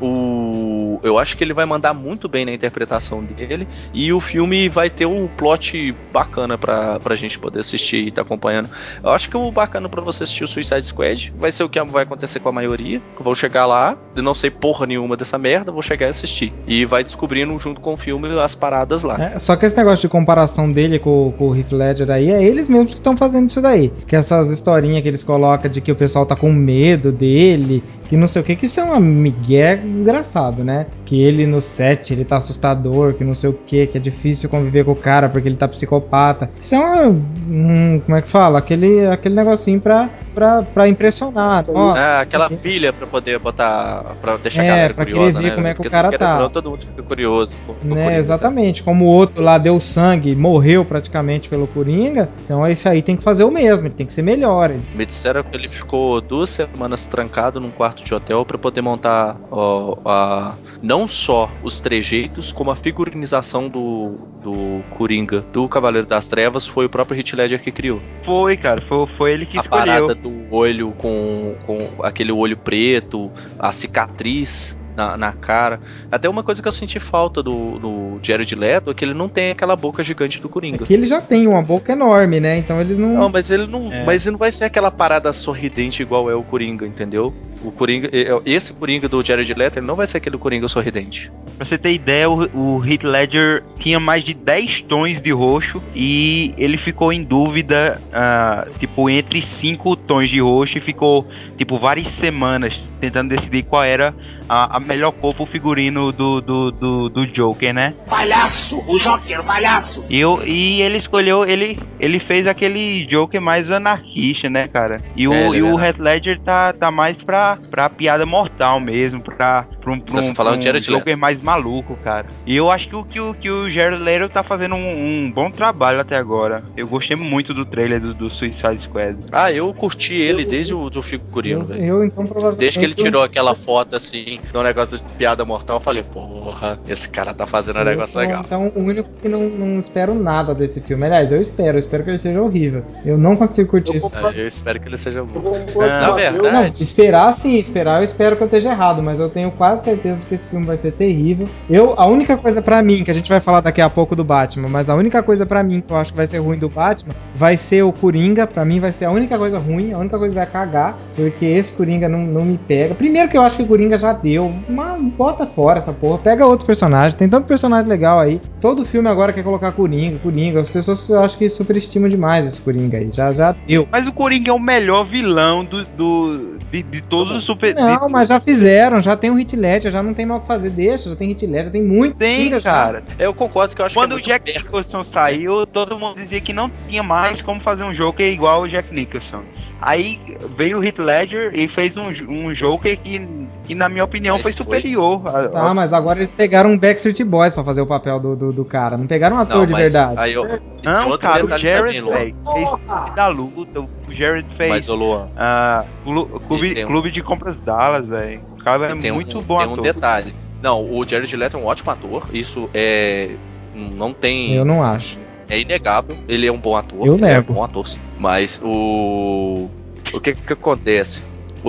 C: o eu acho que ele vai mandar muito bem na interpretação dele. E o filme vai ter um plot bacana pra, pra gente poder assistir e tá acompanhando. Eu acho que o bacana pra você assistir o Suicide Squad vai ser o que vai acontecer com a maioria. Eu vou chegar lá, eu não sei porra nenhuma dessa merda, vou chegar e assistir. E vai descobrindo junto com o filme as paradas lá.
A: É, só que esse negócio de comparação dele com, com o Heath Ledger aí, é eles mesmos que estão fazendo isso daí. Que essas historinha que eles colocam de que o pessoal tá com medo dele, que não sei o que, que isso é uma migué desgraçado, né? Que ele no set, ele tá assustador, que não sei o que, que é difícil conviver com o cara porque ele tá psicopata. Isso é uma, um, como é que fala? Aquele, aquele negocinho pra, pra, pra impressionar. Nossa,
C: é, aquela pilha pra poder botar, pra deixar
A: é,
C: a galera
A: pra
C: curiosa,
A: querer ver
C: né?
A: como é que
C: Porque
A: o cara tá.
C: Não, todo mundo fica curioso. Pô,
A: Né, exatamente, como o outro lá deu sangue, morreu praticamente pelo Coringa, então esse aí tem que fazer o mesmo, ele tem que ser melhor. Ele...
C: Me disseram que ele ficou duas semanas trancado num quarto de hotel pra poder montar ó, a, não só os trejeitos, como a figurinização do, do Coringa, do Cavaleiro das Trevas, foi o próprio Heath Ledger que criou.
B: Foi, cara, foi, foi ele que
C: a
B: escolheu.
C: A parada do olho com, com aquele olho preto, a cicatriz Na, na cara. Até uma coisa que eu senti falta do, do Jared Leto é que ele não tem aquela boca gigante do Coringa.
A: É que ele já tem uma boca enorme, né? Então eles não...
C: Não, mas ele não,
B: É.
C: mas ele não vai ser aquela parada sorridente igual é o Coringa, entendeu? O Coringa, esse Coringa do Jared Leto, ele não vai ser aquele Coringa sorridente.
B: Pra você ter ideia, o, o Heath Ledger tinha mais de dez tons de roxo e ele ficou em dúvida, uh, tipo, entre cinco tons de roxo e ficou, tipo, várias semanas tentando decidir qual era a, a melhor cor pro figurino do, do, do, do Joker, né?
F: Palhaço, o Joker, o palhaço.
B: E, eu, e ele escolheu, ele, ele fez aquele Joker mais anarquista, né, cara? E o,
C: É, ele é
B: e o
C: verdade.
B: Heath Ledger tá, tá mais pra, pra piada mortal mesmo, pra, pra um, pra
C: Você
B: um,
C: falando
B: pra um
C: de Jared
B: Joker
C: Leto.
B: mais maluco, cara. E eu acho que o, que o, que o Jared Leto tá fazendo um, um bom trabalho até agora. Eu gostei muito do trailer do, do Suicide Squad.
C: Ah, eu curti ele desde o do figurino,
A: Eu,
C: velho.
A: eu, então, provavelmente...
C: Desde que ele tirou aquela foto assim, do negócio de piada mortal, eu falei, porra, esse cara tá fazendo um
A: Eu
C: negócio
A: sou,
C: legal.
A: então, o único que não, não espero nada desse filme. Aliás, eu espero, eu espero que ele seja horrível. Eu não consigo curtir
D: Eu
A: isso.
D: concordo.
C: Eu espero que ele seja
D: Eu
C: bom.
D: concordo com
B: Na
D: o Matheus.
C: verdade-
A: Não, esperar sim, esperar eu espero que eu esteja errado, mas eu tenho quase certeza que esse filme vai ser terrível. Eu, a única coisa pra mim, que a gente vai falar daqui a pouco do Batman, mas a única coisa pra mim que eu acho que vai ser ruim do Batman, vai ser o Coringa, pra mim vai ser a única coisa ruim, a única coisa que vai cagar, porque esse Coringa não, não me pega. Primeiro que eu acho que o Coringa já deu, mas bota fora essa porra, pega outro personagem, tem tanto personagem legal aí, todo filme agora quer colocar Coringa, Coringa, as pessoas eu acho que superestimam demais esse Coringa aí, já, já deu.
B: Mas o Coringa é o melhor vilão do, do, de, de todos os super...
A: Não,
B: de-
A: mas já fizeram, já tem o Heath Ledger, já não tem mal o que fazer, deixa, já tem Heath Ledger, já tem muito
B: Tem,
A: Coringa já.
B: cara.
C: Eu concordo que eu acho
B: Quando
C: que é
B: o
C: muito
B: Jack
C: perto.
B: Nicholson saiu, todo mundo dizia que não tinha mais como fazer um Joker igual o Jack Nicholson. Aí veio o Heath Ledger e fez um, um Joker que, que, na minha opinião,
C: Mas
B: foi
C: foi-
B: superior. a-
A: Tá,
B: ao-
A: mas agora eles pegaram um Backstreet Boys pra fazer o papel do, do, do cara, não pegaram um ator
C: Não,
A: de
C: mas
A: verdade.
C: aí eu, e tem
B: Não,
C: outro
B: cara, o
C: detalhe
B: Jared,
C: também, Luan.
B: velho, fez Clube da Luta, o Jared
C: Mas,
B: fez
C: ô Luan,
B: ah, Clu- Clube,
C: E tem um-
B: Clube de Compras Dallas, velho. O cara é
C: e tem
B: muito
C: um,
B: bom
C: tem um
B: ator.
C: detalhe. Não, o Jared Leto é um ótimo ator, isso é... não tem...
A: Eu não acho.
C: É inegável, ele é um bom ator.
A: Eu
C: ele
A: nego.
C: É um bom ator, sim. Mas o... O que que acontece?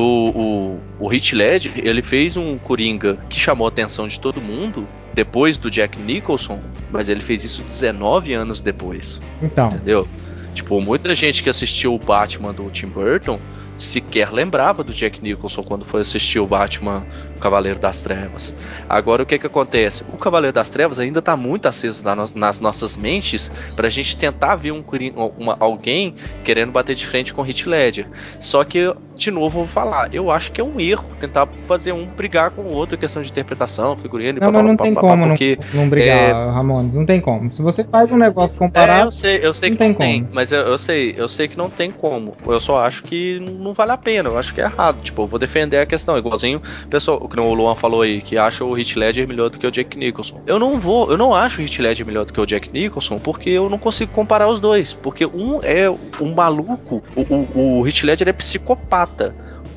C: O, o, o Heath Ledger, ele fez um Coringa que chamou a atenção de todo mundo depois do Jack Nicholson, mas ele fez isso dezenove anos depois,
A: Então,
C: entendeu? Tipo, muita gente que assistiu o Batman do Tim Burton sequer lembrava do Jack Nicholson quando foi assistir o Batman o Cavaleiro das Trevas. Agora o que que acontece? O Cavaleiro das Trevas ainda tá muito aceso na no- nas nossas mentes pra gente tentar ver um, Corin- uma- alguém querendo bater de frente com o Heath Ledger. Só que de novo, vou falar, eu acho que é um erro tentar fazer um brigar com o outro, questão de interpretação, figurino,
A: Não, mas não tem como
C: porque,
A: não, não brigar,
C: é...
A: Ramones, não tem como. Se você faz um negócio comparado,
C: é, eu sei, eu sei
A: não
C: que
A: tem
C: não tem,
A: como.
C: mas eu, eu sei, eu sei que não tem como. Eu só acho que não vale a pena, eu acho que é errado. Tipo, eu vou defender a questão, igualzinho o pessoal, o que o Luan falou aí, que acha o Heath Ledger melhor do que o Jack Nicholson. Eu não vou, eu não acho o Heath Ledger melhor do que o Jack Nicholson, porque eu não consigo comparar os dois, porque um é um maluco, o, o, o Heath Ledger é psicopata.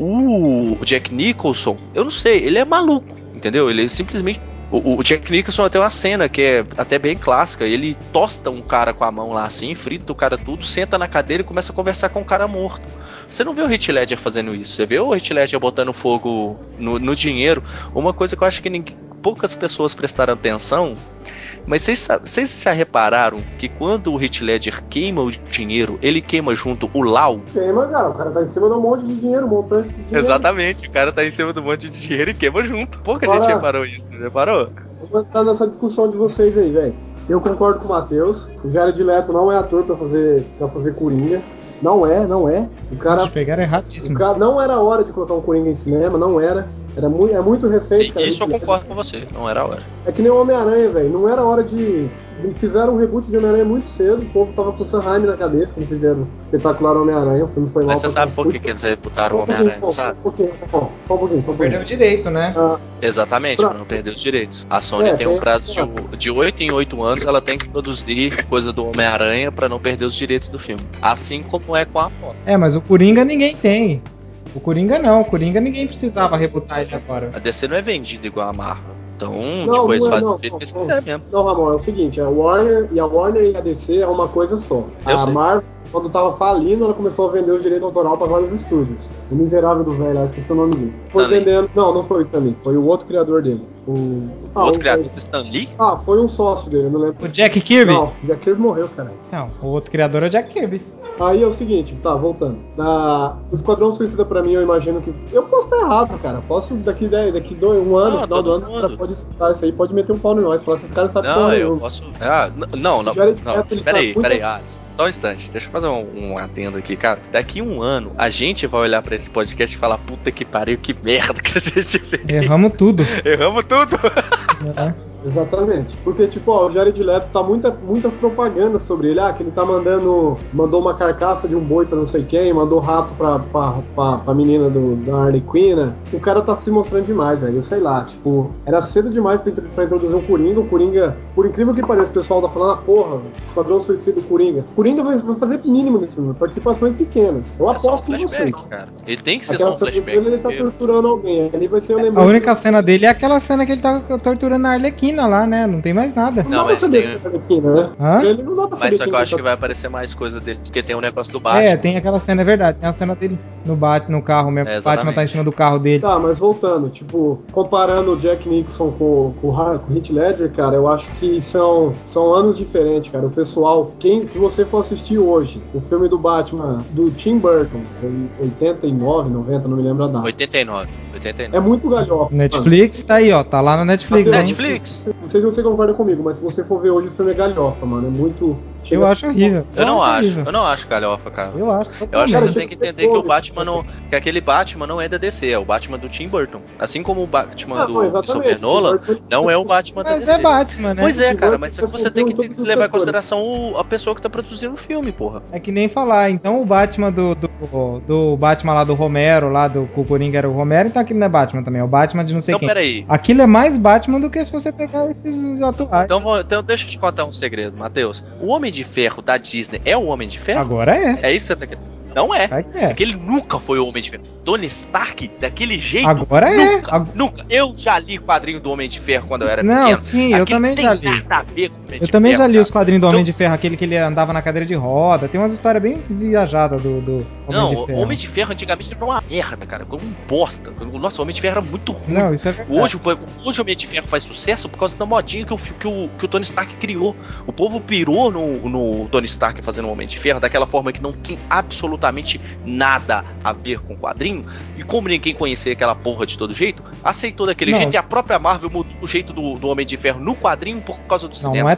C: O Jack Nicholson, eu não sei, ele é maluco, entendeu? Ele é simplesmente... O, o Jack Nicholson tem uma cena que é até bem clássica. Ele tosta um cara com a mão lá assim, frita o cara tudo, senta na cadeira e começa a conversar com o cara morto. Você não vê o Heath Ledger fazendo isso. Você vê o Heath Ledger botando fogo no, no dinheiro. Uma coisa que eu acho que ninguém, poucas pessoas prestaram atenção. Mas vocês, vocês já repararam que quando o Heath Ledger queima o dinheiro, ele queima junto o Lau?
D: Queima, cara. O cara tá em cima de um monte de dinheiro, um montante de dinheiro.
C: Exatamente, o cara tá em cima de um monte de dinheiro e queima junto. Pouca
D: Agora,
C: gente reparou isso, não reparou?
D: Eu vou entrar nessa discussão de vocês aí, velho. Eu concordo com o Matheus. O Jared Leto não é ator pra fazer, pra fazer Coringa. Não é, não é. O cara,
A: Eles pegaram erradíssimo.
D: o cara não era a hora de colocar um Coringa em cinema, não era. Era muito, é muito recente, cara.
C: Isso eu concordo com você, não era a hora.
D: É que nem o Homem-Aranha, velho. Não era hora de. Fizeram um reboot de Homem-Aranha muito cedo. O povo tava com o Sam Raimi na cabeça quando fizeram o espetacular Homem-Aranha. O filme foi mal.
C: Mas você sabe por que, que eles rebutaram o Homem-Aranha, sabe?
D: Só um pouquinho, só um pouquinho, só um pouquinho.
A: Perdeu o direito, né?
D: Ah,
C: Exatamente,
D: pra...
C: pra não perder os direitos. A Sony
D: É,
C: tem um
D: tem-
C: prazo de, de oito em oito anos, ela tem que produzir coisa do Homem-Aranha pra não perder os direitos do filme. Assim como é com a Fox.
A: É, mas o Coringa ninguém tem. O Coringa não, o Coringa ninguém precisava rebutar ele agora.
C: A D C não é vendida igual a Marvel. Então,
D: Não,
C: tipo, eles
D: não é,
C: fazem
D: não,
C: do jeito
D: não,
C: que eles
D: não.
C: quiserem mesmo.
D: Não, Ramon, é o seguinte, a Warner e a Warner e a D C é uma coisa só.
C: Eu
D: a
C: sei.
D: Marvel, quando tava falindo, ela começou a vender o direito autoral para vários estúdios. O miserável do velho, lá, esqueci o nome dele. Foi
C: Stan Lee.
D: vendendo. Não, não foi o Stan Lee, foi o outro criador dele. O,
C: O
D: ah,
C: outro
D: o-
C: criador do Stan Lee?
D: Ah, foi um sócio dele, eu não lembro.
A: O Jack Kirby?
D: Não, o Jack Kirby morreu, cara.
A: Não, o outro criador é o Jack Kirby.
D: Aí é o seguinte, tá, voltando. Na... O Esquadrão Suicida, pra mim, eu imagino que. Eu posso estar errado, cara. Posso, daqui, dez, daqui dois, um ano,
C: Não,
D: final do
C: todo
D: ano, os
C: mundo.
D: caras podem escutar isso aí, pode meter um pau em nós. Falar, esses caras sabem
C: Não,
D: porra
C: eu
D: nenhuma.
C: posso. Ah, n- não, não.
D: O Jared
C: Não,
D: Leto, ele
C: peraí,
D: tá muito-
C: peraí, ah, só um instante. Deixa eu fazer um, um atendo aqui, cara. Daqui um ano, a gente vai olhar pra esse podcast e falar: puta que pariu, que merda que a gente fez.
A: Erramos tudo.
C: Erramos tudo.
A: É.
D: Exatamente. Porque, tipo, ó, o Jared Leto tá muita, muita propaganda sobre ele. Ah, que ele tá mandando. Mandou uma carcaça de um boi pra não sei quem, mandou rato pra, pra, pra, pra menina do, da Harley Quinn. Né? O cara tá se mostrando demais, velho. Eu sei lá, tipo, era cedo demais pra, intro- pra introduzir um Coringa. O Coringa, por incrível que pareça, o pessoal tá falando, ah, porra, Esquadrão Suicida do Coringa. Coringa vai, vai fazer mínimo nesse filme, participações pequenas. Eu
C: É só um
D: aposto com vocês.
C: flashback, cara. Ele tem que ser
D: Aquela
C: só um
D: cena
C: flashback.
D: dele, ele tá
C: porque-
D: torturando alguém. Ali vai ser o
A: A
D: lembrete.
A: única cena dele é aquela cena que ele tá torturando a Arlequina lá, né? Não tem mais nada.
D: Não,
C: Não,
D: dá pra
C: mas
D: saber
C: tem-
D: se é Arlequina, né?
A: Hã?
D: Ele não dá pra saber
C: Mas só que
D: quem
C: eu
D: que
C: acho
D: tá-
C: que vai aparecer mais coisa dele, porque tem o negócio do Batman.
A: É, tem aquela cena, é verdade. Tem a cena dele no, Bat, no carro mesmo.
C: É,
A: o Batman
C: exatamente.
A: tá em cima do carro dele.
D: Tá, mas voltando, tipo, comparando o Jack Nicholson com, com, o Har- com o Heath Ledger, cara, eu acho que são, são anos diferentes, cara. O pessoal, quem, se você for assistir hoje o filme do Batman, do Tim Burton, em oitenta e nove, noventa, não me lembro a data.
C: oitenta e nove. oitenta e nove.
D: É muito galhofa. mano.
A: Netflix tá aí, ó. Tá lá na Netflix,
D: Mateus,
A: hein?
C: Netflix?
D: Não sei se você concorda comigo, mas se você for ver hoje, o filme é galhofa, mano. É muito. chega
A: Eu
D: a-
A: acho horrível.
C: Eu não acho,
A: horrível.
C: eu não acho galhofa, cara.
A: Eu acho.
C: Eu acho que
D: Cara,
C: você
D: tinha
C: tem que
D: que ser
C: entender que o
D: fome.
C: Batman não. Que aquele Batman não é da D C, é o Batman do Tim Burton. Assim como o Batman
D: Ah,
C: do
D: não, exatamente.
C: Christopher Nolan
D: Tim Burton-
C: não é o Batman da
A: Mas
C: D C.
A: é Batman, né?
C: Pois é,
D: Tim
C: cara,
D: Burton
C: mas só que você
D: recebeu
C: tem
D: em
C: que
D: todos os
C: levar em
D: setores.
C: consideração o- a pessoa que tá produzindo o filme, porra.
A: É que nem falar. Então o Batman do, do, do Batman lá do Romero, lá do que o Coringa era o Romero, então aquilo não é Batman também. É o Batman de não sei
C: Então,
A: quem.
C: peraí.
A: Aquilo é mais Batman do que se você pegar esses atuais.
C: Então, vou- então deixa eu te contar um segredo, Matheus. O Homem de Ferro da Disney é o Homem de Ferro?
A: Agora é.
C: É isso que você tá querendo? Não é.
A: Vai que é.
C: Porque ele nunca foi o Homem de Ferro. Tony Stark, daquele jeito.
A: Agora é.
C: Nunca,
A: Ag-
C: nunca. Eu já li quadrinho do Homem de Ferro quando eu era
A: Não,
C: pequeno.
A: sim, eu
C: Aquilo
A: também
C: tem
A: já li.
C: nada a ver com o Homem
A: Eu
C: de
A: também
C: Ferro,
A: já li
C: cara.
A: os quadrinhos do Homem
C: Então-
A: de Ferro, aquele que ele andava na cadeira de roda. Tem umas histórias bem viajadas do, do Homem
C: Não,
A: de
C: o
A: Ferro.
C: Homem de Ferro antigamente era uma merda, cara. Como um bosta. Nossa, o Homem de Ferro era muito ruim.
A: Não, isso é verdade.
C: Hoje, o- hoje o Homem de Ferro faz sucesso por causa da modinha que o, que o, que o Tony Stark criou. O povo pirou no, no Tony Stark fazendo o Homem de Ferro daquela forma que não tem absolutamente nada a ver com o quadrinho. E como ninguém conhecia aquela porra de todo jeito, aceitou daquele
A: Não.
C: jeito. E a própria Marvel mudou o jeito do, do Homem de Ferro no quadrinho por causa do
A: Não,
C: cinema.
A: não é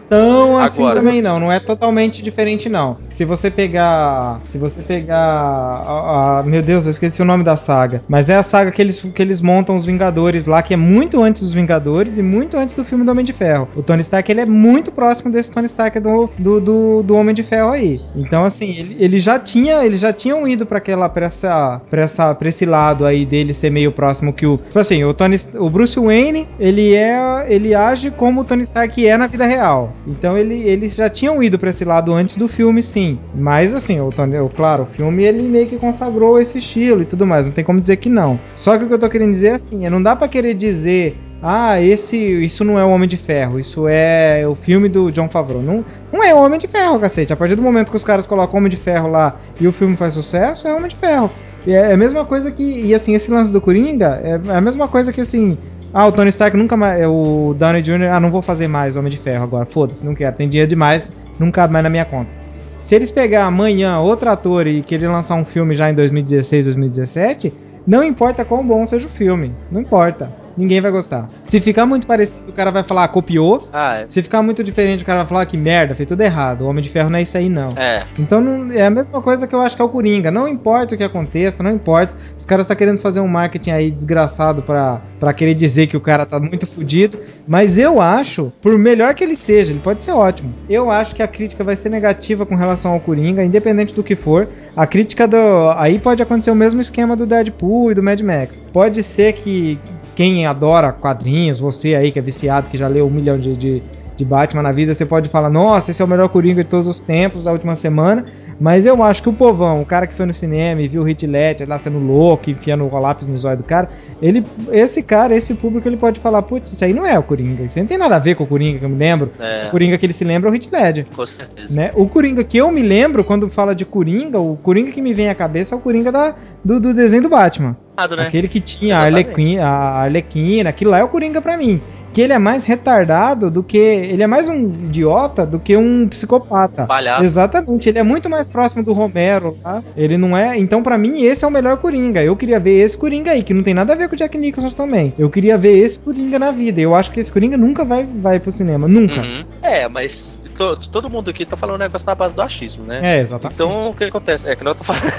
A: tão assim
C: Agora.
A: também não, não é totalmente diferente não. Se você pegar, se você pegar, a, a- meu Deus, eu esqueci o nome da saga, mas é a saga que eles, que eles montam os Vingadores lá, que é muito antes dos Vingadores e muito antes do filme do Homem de Ferro. O Tony Stark, ele é muito próximo desse Tony Stark do, do, do, do Homem de Ferro aí. Então assim, ele, ele já tinha, eles já tinham ido para aquela, para essa, para essa, para esse lado aí dele ser meio próximo que o, tipo assim, o Tony, o Bruce Wayne, ele é, ele age como o Tony Stark é na vida real. Então ele, eles já tinham ido pra esse lado antes do filme, sim. Mas assim, o Tony, o, claro, o filme ele meio que consagrou esse estilo e tudo mais. Não tem como dizer que não. Só que o que eu tô querendo dizer é assim, é, não dá pra querer dizer, ah, esse, isso não é o Homem de Ferro, isso é o filme do Jon Favreau. Não, não é o Homem de Ferro, cacete. A partir do momento que os caras colocam o Homem de Ferro lá e o filme faz sucesso, é o Homem de Ferro. E é a mesma coisa que, e assim, esse lance do Coringa é a mesma coisa que assim, ah, o Tony Stark nunca mais, o Downey Júnior, ah, não vou fazer mais Homem de Ferro agora, foda-se, não quero, tem dinheiro demais, não cabe mais na minha conta. Se eles pegar amanhã outro ator e querer lançar um filme já em dois mil e dezesseis, dois mil e dezessete, não importa quão bom seja o filme, não importa. Ninguém vai gostar. Se ficar muito parecido, o cara vai falar, ah, copiou.
C: Ah, é.
A: Se ficar muito diferente, o cara vai falar, ah, que merda, fez tudo errado. O Homem de Ferro não é isso aí, não.
C: É.
A: Então não, é a mesma coisa que eu acho que é o Coringa. Não importa o que aconteça, não importa. Os caras estão tá querendo fazer um marketing aí desgraçado pra, pra querer dizer que o cara tá muito fudido. Mas eu acho, por melhor que ele seja, ele pode ser ótimo. Eu acho que a crítica vai ser negativa com relação ao Coringa, independente do que for. A crítica do... Aí pode acontecer o mesmo esquema do Deadpool e do Mad Max. Pode ser que quem adora quadrinhos, você aí que é viciado, que já leu um milhão de, de, de Batman na vida, você pode falar, nossa, esse é o melhor Coringa de todos os tempos, da última semana, mas eu acho que o povão, o cara que foi no cinema e viu o Heath Ledger lá sendo louco, enfiando o lápis no zóio do cara, ele, esse cara, esse público, ele pode falar, putz, isso aí não é o Coringa, isso aí não tem nada a ver com o Coringa que eu me lembro,
C: É.
A: o Coringa que ele se lembra é o Heath Ledger.
C: Com certeza.
A: Né? O Coringa que eu me lembro, quando fala de Coringa, o Coringa que me vem à cabeça é o Coringa da, do, do desenho do Batman.
C: Né?
A: Aquele que tinha a Arlequina, a Arlequina, aquilo lá é o Coringa pra mim. Que ele é mais retardado do que... Ele é mais um idiota do que um psicopata.
C: Palhaço.
A: Exatamente, ele é muito mais próximo do Romero, tá? Ele não é... Então pra mim esse é o melhor Coringa. Eu queria ver esse Coringa aí, que não tem nada a ver com o Jack Nicholson também. Eu queria ver esse Coringa na vida. Eu acho que esse Coringa nunca vai, vai pro cinema, nunca.
C: Uhum. É, mas... Todo mundo aqui tá falando um negócio na base do achismo, né?
A: É, exatamente.
C: Então, o que acontece? É que não tô falando.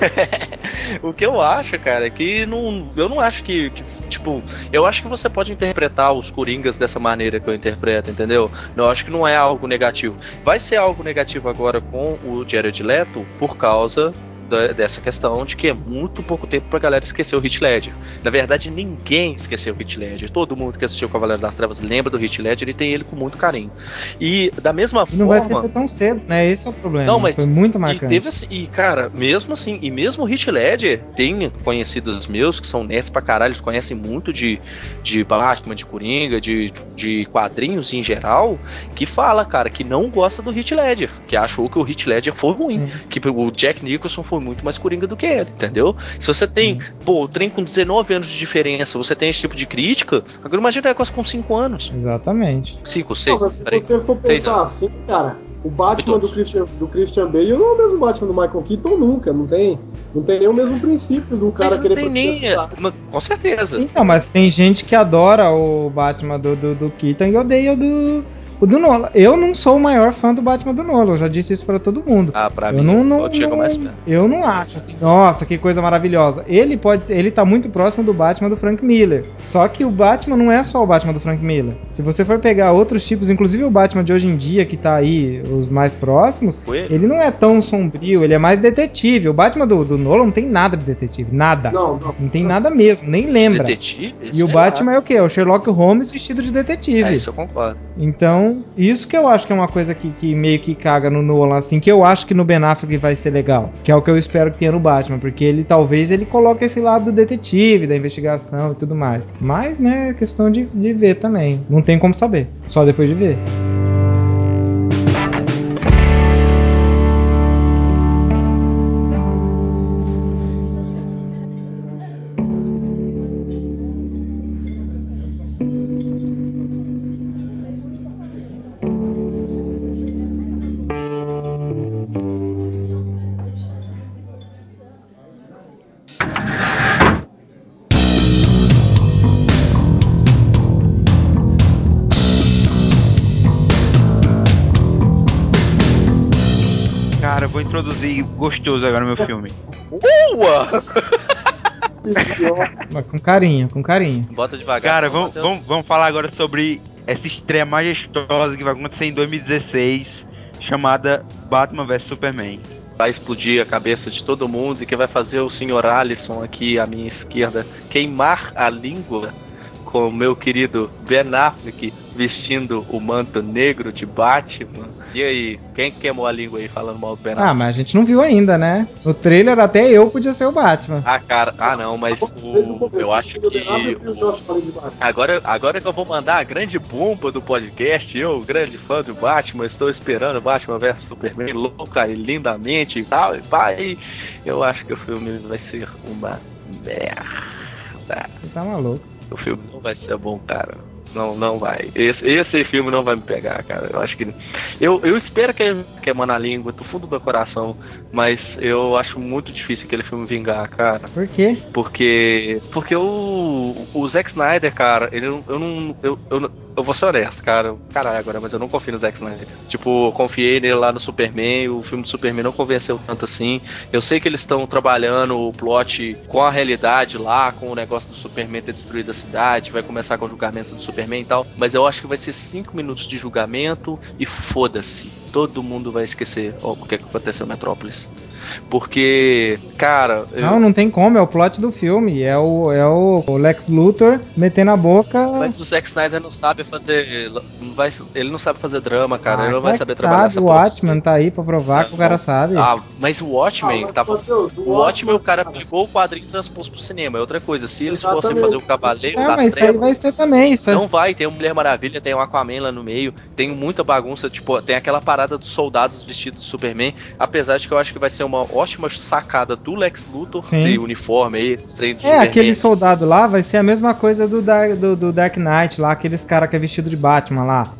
C: O que eu acho, cara, é que não, eu não acho que, que, tipo, eu acho que você pode interpretar os Coringas dessa maneira que eu interpreto, entendeu? Eu acho que não é algo negativo. Vai ser algo negativo agora com o Jared Leto por causa da, dessa questão de que é muito pouco tempo pra galera esquecer o Heath Ledger. Na verdade, ninguém esqueceu o Heath Ledger. Todo mundo que assistiu Cavaleiro das Trevas lembra do Heath Ledger e tem ele com muito carinho. E da mesma
A: e não
C: forma...
A: vai esquecer tão cedo, né? Esse é o problema.
C: Não, mas
A: foi muito marcante.
C: E, teve, e cara, mesmo assim, e mesmo o Heath Ledger, tem conhecidos meus que são nerds pra caralho, eles conhecem muito de, de Batman, de Coringa, de, de quadrinhos em geral, que fala, cara, que não gosta do Heath Ledger, que achou que o Heath Ledger foi ruim, Sim. que o Jack Nicholson foi muito mais Coringa do que ele, entendeu? Se você tem, Sim. pô, o trem com dezenove anos de diferença, você tem esse tipo de crítica, agora imagina o negócio com cinco anos.
A: Exatamente.
C: cinco, seis,
D: não, se você for pensar assim, cara, o Batman do Christian, do Christian Bale não é o mesmo Batman do Michael Keaton nunca, não tem, não tem nem o mesmo princípio do cara
C: mas
D: querer
C: não tem nem, com certeza.
A: Então, mas tem gente que adora o Batman do, do, do Keaton e odeia o do, o do Nolan. Eu não sou o maior fã do Batman do Nolan, eu já disse isso pra todo mundo.
C: Ah, pra
A: eu
C: mim,
A: não, não,
C: chega mais
A: perto. Eu não acho assim, nossa, que coisa maravilhosa. Ele pode ser, ele tá muito próximo do Batman do Frank Miller. Só que o Batman não é só o Batman do Frank Miller. Se você for pegar outros tipos, inclusive o Batman de hoje em dia, que tá aí, os mais próximos, ele, ele não é tão sombrio, ele é mais detetive. O Batman do, do Nolan não tem nada de detetive, nada.
D: Não, não.
A: Não tem nada mesmo, nem lembra.
C: Detetive?
A: E o Batman lá. É o quê? É o Sherlock Holmes vestido de detetive.
C: É, isso eu concordo.
A: Então, isso que eu acho que é uma coisa que, que meio que caga no Nolan, assim, que eu acho que no Ben Affleck vai ser legal. Que é o que eu espero que tenha no Batman, porque ele talvez ele coloque esse lado do detetive, da investigação e tudo mais. Mas, né, é questão de, de ver também. Não tem como saber, só depois de ver.
B: Cara, eu vou introduzir gostoso agora no meu filme.
C: Boa!
A: Mas com carinho, com carinho.
C: Bota devagar.
B: Cara, vamos, vamos, vamos falar agora sobre essa estreia majestosa que vai acontecer em dois mil e dezesseis, chamada Batman versus Superman.
C: Vai explodir a cabeça de todo mundo e que vai fazer o senhor Alisson aqui à minha esquerda queimar a língua com o meu querido Ben Affleck vestindo o manto negro de Batman. E aí, quem queimou a língua aí falando mal do Ben Affleck?
A: Ah, mas a gente não viu ainda, né? No trailer até eu podia ser o Batman.
C: Ah, cara, ah não, mas o, eu acho que o, agora, agora que eu vou mandar a grande bomba do podcast, eu, grande fã do Batman, estou esperando Batman versus Superman louca e lindamente e tal, e pai, eu acho que o filme vai ser uma merda.
A: Você tá maluco.
C: O filme não vai ser bom, cara. Não, não vai. Esse, esse filme não vai me pegar, cara. Eu acho que. Eu, eu espero que ele queimando a língua do fundo do meu coração, mas eu acho muito difícil aquele filme vingar, cara.
A: Por quê?
C: Porque. Porque o. O Zack Snyder, cara, ele não. Eu não. Eu, eu, eu vou ser honesto, cara. Caralho, agora, mas eu não confio no Zack Snyder. Tipo, eu confiei nele lá no Superman. O filme do Superman não convenceu tanto assim. Eu sei que eles estão trabalhando o plot com a realidade lá, com o negócio do Superman ter destruído a cidade. Vai começar com o julgamento do Superman e tal. Mas eu acho que vai ser cinco minutos de julgamento e foda-se. Todo mundo vai esquecer ó, o que aconteceu em Metrópolis. Porque, cara. Eu...
A: Não, não tem como, é o plot do filme. É o, é o Lex Luthor metendo a boca.
C: Mas o Zack Snyder não sabe fazer. Não vai, ele não sabe fazer drama, cara.
A: Ah,
C: ele não vai
A: é
C: saber
A: que
C: trabalhar
A: sabe,
C: essa
A: o
C: porra.
A: Watchmen tá aí pra provar que o cara sabe.
C: Ah, mas o Watchmen
D: Ah, mas,
C: tava.
D: Matheus,
C: o Watchmen, o cara pegou o quadrinho e transpôs pro cinema. É outra coisa. Se eles
D: Exatamente.
C: fossem fazer o Cavaleiro
A: É,
C: das
A: mas isso aí vai
C: Trevas.
A: ser também. Isso
C: Não
A: é...
C: vai, tem o Mulher Maravilha, tem o Aquaman lá no meio, tem muita bagunça, tipo, tem aquela parada dos soldados vestidos de Superman, apesar de que eu acho que vai ser uma ótima sacada do Lex Luthor,
A: Sim.
C: esse uniforme aí, esses treinos de
A: É,
C: Superman.
A: aquele soldado lá vai ser a mesma coisa do Dark, do, do Dark Knight lá, aqueles cara que é vestido de Batman lá,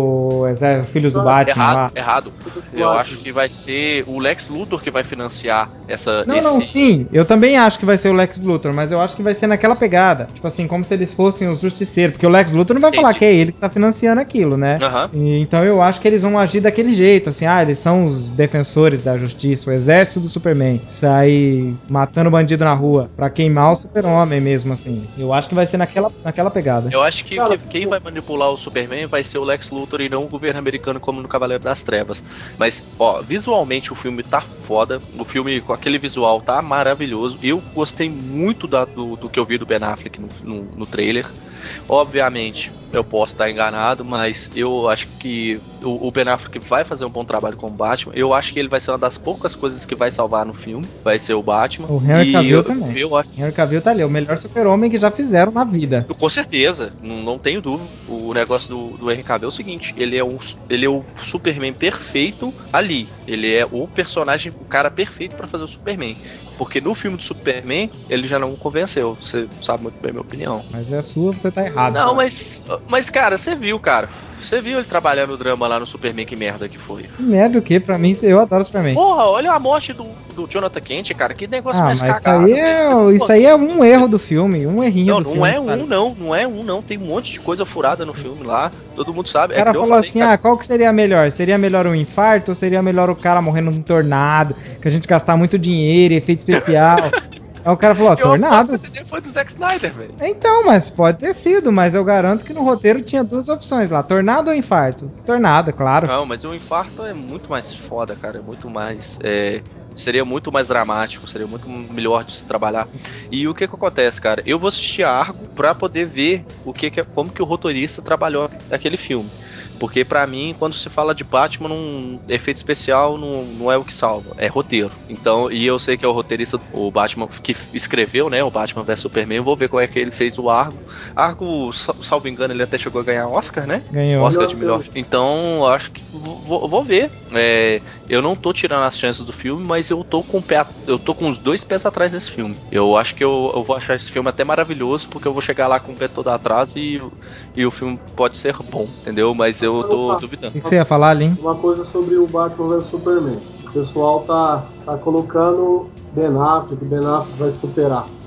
A: o exército, filhos do Batman
C: Errado,
A: lá.
C: errado. Eu acho que vai ser o Lex Luthor que vai financiar essa.
A: Não,
C: esse...
A: não, sim, eu também acho que vai ser o Lex Luthor, mas eu acho que vai ser naquela pegada, tipo assim, como se eles fossem os justiceiros, porque o Lex Luthor não vai
C: Entendi.
A: falar que é ele que tá financiando aquilo, né?
C: Aham.
A: E, então eu acho que eles vão agir daquele jeito, assim, ah, eles são os defensores da justiça, o exército do Superman, sai matando bandido na rua pra queimar o Super-Homem mesmo, assim. Eu acho que vai ser naquela, naquela pegada.
C: Eu acho que,
D: Cara,
C: que quem vai manipular o Superman vai ser o Lex Luthor e não o governo americano como no Cavaleiro das Trevas. Mas, ó, visualmente o filme tá foda. O filme com aquele visual tá maravilhoso. Eu gostei muito da, do, do que eu vi do Ben Affleck no, no, no trailer. Obviamente, eu posso estar enganado, mas eu acho que o, o Ben Affleck vai fazer um bom trabalho com o Batman. Eu acho que ele vai ser uma das poucas coisas que vai salvar no filme. Vai ser o Batman.
A: O Henry
C: E
A: Cavill
C: eu,
A: também.
C: eu acho
A: O Henry Cavill tá ali, o melhor Super-Homem que já fizeram na vida.
C: Com certeza, não, não tenho dúvida. O negócio do, do Henry Cavill é o seguinte: ele é, um, ele é o Superman perfeito ali. Ele é o personagem, o cara perfeito pra fazer o Superman. Porque no filme do Superman, ele já não convenceu. Você sabe muito bem a minha opinião.
A: Mas é a sua, você tá errado.
C: Não, mas, mas cara, você viu, cara. Você viu ele trabalhando o drama lá no Superman, que merda que foi.
A: Que merda o quê? Pra mim, eu adoro o Superman.
C: Porra, olha a morte do, do Jonathan Kent, cara. Que negócio
A: Ah,
C: mais
A: mas
C: cagado.
A: isso aí, é,
C: velho. Você-
A: isso aí é um erro do filme, um errinho
C: Não,
A: do
C: não
A: filme.
C: é um,
A: cara.
C: não. Não é um, não. Tem um monte de coisa furada no filme lá. Todo mundo sabe.
A: O cara
C: é que eu
A: falou
C: falei,
A: assim,
C: cara.
A: ah, qual que seria melhor? Seria melhor um infarto ou seria melhor o cara morrendo num tornado, que a gente gastar muito dinheiro, efeito especial? Aí o cara falou, ó,
C: Eu aposto
A: tornado.
C: que esse ideia foi do Zack Snyder, velho.
A: Então, mas pode ter sido, mas eu garanto que no roteiro tinha duas opções lá, tornado ou infarto? Tornado, claro.
C: Não, mas o infarto é muito mais foda, cara. É muito mais. É, seria muito mais dramático, seria muito melhor de se trabalhar. E o que que acontece, cara? Eu vou assistir a Argo pra poder ver o que que, como que o roteirista trabalhou aquele filme. Porque pra mim, quando se fala de Batman, um efeito especial não, não é o que salva, é roteiro. Então, e eu sei que é o roteirista, o Batman que escreveu, né, o Batman versus Superman, eu vou ver como é que ele fez o Argo. Argo, salvo engano, ele até chegou a ganhar Oscar, né?
A: Ganhou.
C: Oscar de melhor. Então, eu acho que vou, vou ver. É, eu não tô tirando as chances do filme, mas eu tô com o pé, eu tô com os dois pés atrás desse filme. Eu acho que eu, eu vou achar esse filme até maravilhoso, porque eu vou chegar lá com o pé todo atrás e, e o filme pode ser bom, entendeu? Mas eu tô
A: O
C: duvidando.
A: que, que você ia falar, Lin?
D: Uma coisa sobre o Batman versus Superman. O pessoal tá, tá colocando Ben Affleck, Ben Affleck vai superar.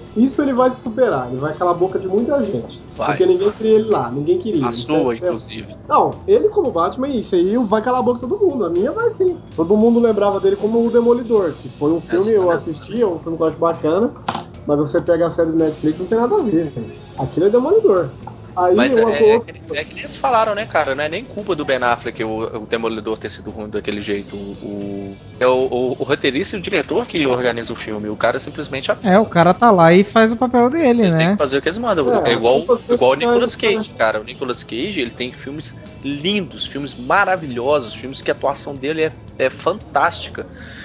D: Isso ele vai se superar, ele vai calar a boca de muita gente.
G: Vai.
D: Porque ninguém queria ele lá, ninguém queria.
G: A
D: Ele
G: sua,
D: serve-
G: inclusive.
D: Não, ele como Batman, isso aí vai calar a boca de todo mundo. A minha vai sim. Todo mundo lembrava dele como o Demolidor, que foi um filme, eu
G: Exatamente.
D: assisti, é um filme que eu acho bacana, mas você pega a série do Netflix, não tem nada a ver. Aquilo é Demolidor. Aí
G: Mas
D: o
G: é, é,
D: ator...
G: que, é que nem eles falaram, né, cara? Não é nem culpa do Ben Affleck o, o Demolidor ter sido ruim daquele jeito. O, o- é o, o, o roteirista e o diretor que organiza o filme. O cara simplesmente
A: É, o cara tá lá e faz o papel dele,
G: eles têm
A: né?
G: que fazer o que eles mandam.
D: É,
G: É, igual,
D: você
G: igual o
D: vai-
G: Nicolas Cage, cara. O Nicolas Cage, ele tem filmes lindos, filmes maravilhosos, filmes que a atuação dele é, é fantástica.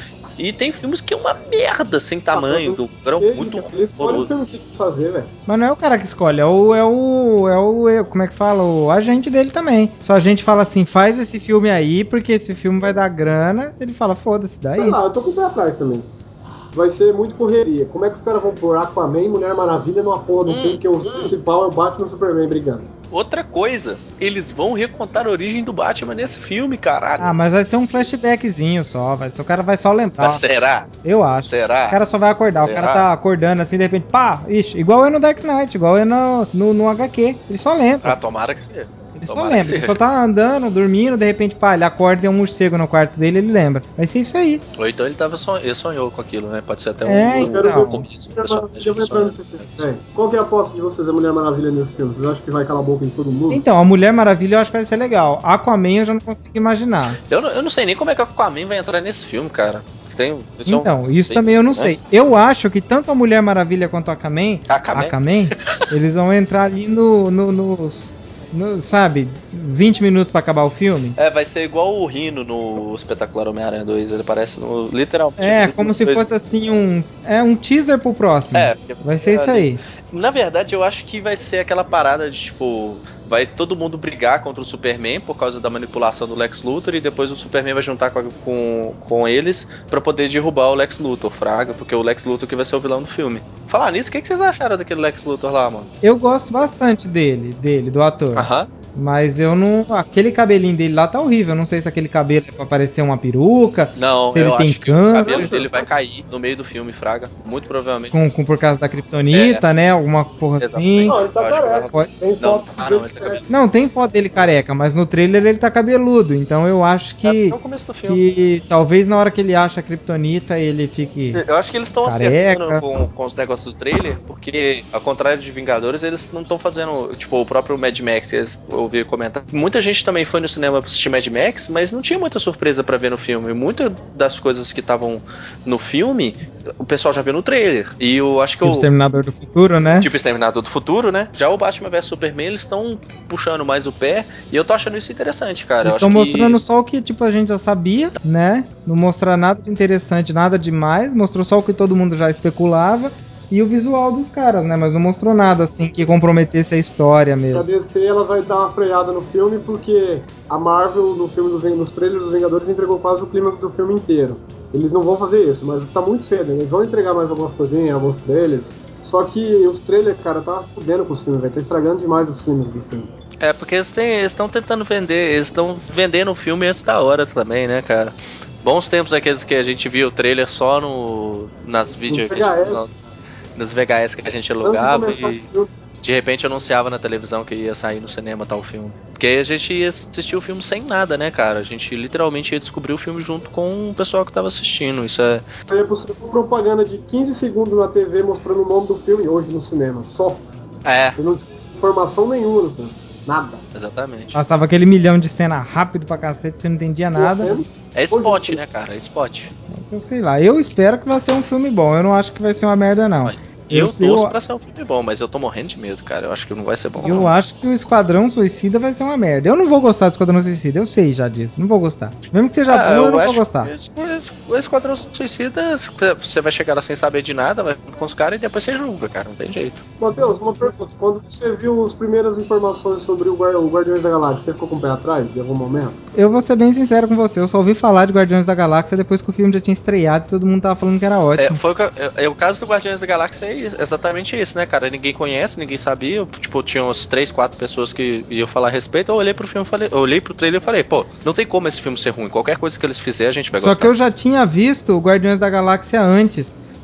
G: E tem filmes que é uma merda sem tamanho, do grão muito
D: Ele escolhe o
G: horroroso.
D: filme que tem que fazer, velho.
A: Mas não é o cara que escolhe, é o, é o, é o, é- como é que fala? O agente dele também. Só a gente fala assim, faz esse filme aí, porque esse filme vai dar grana. Ele fala, foda-se,
D: Sei
A: daí.
D: lá, eu tô com o pé atrás também. Vai ser muito correria. Como é que os caras vão pôr Aquaman e Mulher Maravilha numa porra do
G: Hum,
D: filme que o
G: hum.
D: principal é o Batman e o Superman brigando?
G: Outra coisa, eles vão recontar a origem do Batman nesse filme, caralho.
A: Ah, mas vai ser um flashbackzinho só, vai, o cara vai só lembrar.
G: Mas será?
A: Eu acho.
G: Será?
A: O cara só vai acordar, o
G: Será?
A: cara tá acordando assim, de repente, pá, ixi, igual é no Dark Knight, igual é no, no, no H Q. Ele só lembra.
G: Ah, tomara que seja.
A: Ele só
G: tomara
A: lembra.
G: que
A: Ele
G: seja.
A: só tá andando, dormindo, de repente, pá, ele acorda e tem um morcego no quarto dele, ele lembra. Vai ser isso aí.
G: Ou então ele, tava son... ele sonhou com aquilo, né? Pode ser até
A: É,
G: um,
A: então.
G: um começo do
D: Mulher
G: personagem
D: Maravilha vai
G: que
D: entrar
G: sonha.
D: nesse filme. É. Qual que é a aposta de vocês, a Mulher Maravilha nesse filme? Vocês acham que vai calar a boca de todo mundo?
A: Então, a Mulher Maravilha eu acho que vai ser legal. Aquaman eu já não consigo imaginar.
G: Eu, não, eu não sei nem como é que o Aquaman vai entrar nesse filme, cara. Tem, esse é um
A: Então, isso
G: feitiço,
A: também eu não
G: né?
A: sei. Eu acho que tanto a Mulher Maravilha quanto a Aquaman,
G: Aquaman?
A: Aquaman, eles vão entrar ali no, no, nos, no, sabe, vinte minutos pra acabar o filme.
G: É, vai ser igual o Rino no Espetacular Homem-Aranha dois. Ele aparece no, literalmente.
A: É,
G: no-
A: como
G: nos
A: se
G: dois-
A: fosse assim um, é um teaser pro próximo.
G: É, porque
A: Vai ser isso aí.
G: Na verdade, eu acho que vai ser aquela parada de tipo. Vai todo mundo brigar contra o Superman por causa da manipulação do Lex Luthor e depois o Superman vai juntar com, a- com, com eles pra poder derrubar o Lex Luthor, fraga, porque o Lex Luthor que vai ser o vilão do filme. Falar nisso, o que, que vocês acharam daquele Lex Luthor lá, mano?
A: Eu gosto bastante dele, dele, do ator.
G: Aham.
A: Mas eu não. Aquele cabelinho dele lá tá horrível. Eu não sei se aquele cabelo é pra parecer uma peruca.
G: Não,
A: se ele
G: eu
A: tem
G: acho que o
A: câncer.
G: cabelo dele vai cair no meio do filme, fraga. Muito provavelmente.
A: Com, com por causa da Kryptonita, né? Alguma porra assim.
G: Exatamente.
D: Não, ele tá
G: Eu acho que
D: careca.
A: Pode-
D: Tem
G: Não,
D: foto
G: ah,
D: dele
G: não, ele tá
D: careca.
G: cabeludo.
A: Não, tem foto dele careca, mas no trailer ele tá cabeludo. Então eu acho
G: É
A: que.
G: o começo do filme.
A: Que talvez na hora que ele acha a Kryptonita ele fique.
G: Eu acho que eles estão
A: Careca.
G: acertando com, com os negócios do trailer, porque, ao contrário de Vingadores, eles não estão fazendo, tipo, o próprio Mad Max, que eles ouvi comentar. Muita gente também foi no cinema pra assistir Mad Max, mas não tinha muita surpresa pra ver no filme. Muitas das coisas que estavam no filme, o pessoal já viu no trailer. E eu acho que
A: Tipo
G: o.
A: Exterminador do Futuro, né?
G: Tipo Exterminador do Futuro, né? Já o Batman versus Superman, eles estão puxando mais o pé, e eu tô achando isso interessante, cara.
A: Eles
G: Eu
A: estão
G: acho
A: mostrando
G: que...
A: só o que tipo a gente já sabia, né? Não mostrar nada de interessante, nada demais. Mostrou só o que todo mundo já especulava. E o visual dos caras, né? Mas não mostrou nada assim que comprometesse a história
D: A
A: mesmo.
D: D C ela vai dar uma freada no filme porque a Marvel, no filme dos, nos trailers dos Vingadores, entregou quase o clímax do filme inteiro. Eles não vão fazer isso, mas tá muito cedo. Eles vão entregar mais algumas coisinhas, alguns trailers. Só que os trailers, cara, tá fudendo com os filmes, vai tá estragando demais os clímax do filme.
G: É, porque eles estão tentando vender, eles estão vendendo o filme antes da hora também, né, cara? Bons tempos aqueles que a gente via o trailer só no nas vídeos,
D: V H S.
G: no, nos V H S que a gente
D: Antes de
G: alugava
D: começar
G: e
D: o filme,
G: de repente anunciava na televisão que ia sair no cinema tal filme. Porque a gente ia assistir o filme sem nada, né, cara? A gente literalmente ia descobrir o filme junto com o pessoal que tava assistindo. Isso é.
D: é possível propaganda de quinze segundos na T V mostrando o nome do filme hoje no cinema, só.
G: É,
D: Você não tinha informação nenhuma no filme. Nada.
G: exatamente.
A: Passava aquele milhão de cena rápido pra cacete, você não entendia nada.
G: É spot,
D: Hoje,
G: né, cara? É spot.
A: Mas eu sei lá. Eu espero que vai ser um filme bom. Eu não acho que vai ser uma merda, não.
G: Eu,
A: Eu,
G: torço
A: eu,
G: pra ser um filme bom, mas eu tô morrendo de medo, cara. Eu acho que não vai ser bom.
A: eu
G: não.
A: acho que o Esquadrão Suicida vai ser uma merda. Eu não vou gostar do Esquadrão Suicida, eu sei já disso. Não vou gostar. Mesmo que seja
G: Ah,
A: bom, eu não
G: acho
A: vou gostar.
G: que O Esquadrão Suicida, você vai chegar lá sem saber de nada, vai com os caras e depois você julga, cara. Não tem jeito.
D: Matheus, uma pergunta. Quando você viu as primeiras informações sobre o, Guar- o Guardiões da Galáxia, você ficou com o pé atrás em algum momento?
A: Eu vou ser bem sincero com você, eu só ouvi falar de Guardiões da Galáxia depois que o filme já tinha estreado e todo mundo tava falando que era
G: É,
A: ótimo.
G: foi o, que- é, é o caso do Guardiões da Galáxia é isso- exatamente isso, né, cara? Ninguém conhece, ninguém sabia. Tipo, tinha uns três, quatro pessoas que iam falar a respeito. Eu olhei pro filme, falei, eu olhei pro trailer e falei, pô, não tem como esse filme ser ruim. Qualquer coisa que eles fizerem, a gente vai
A: Só
G: gostar.
A: que eu já tinha visto o Guardiões da Galáxia antes.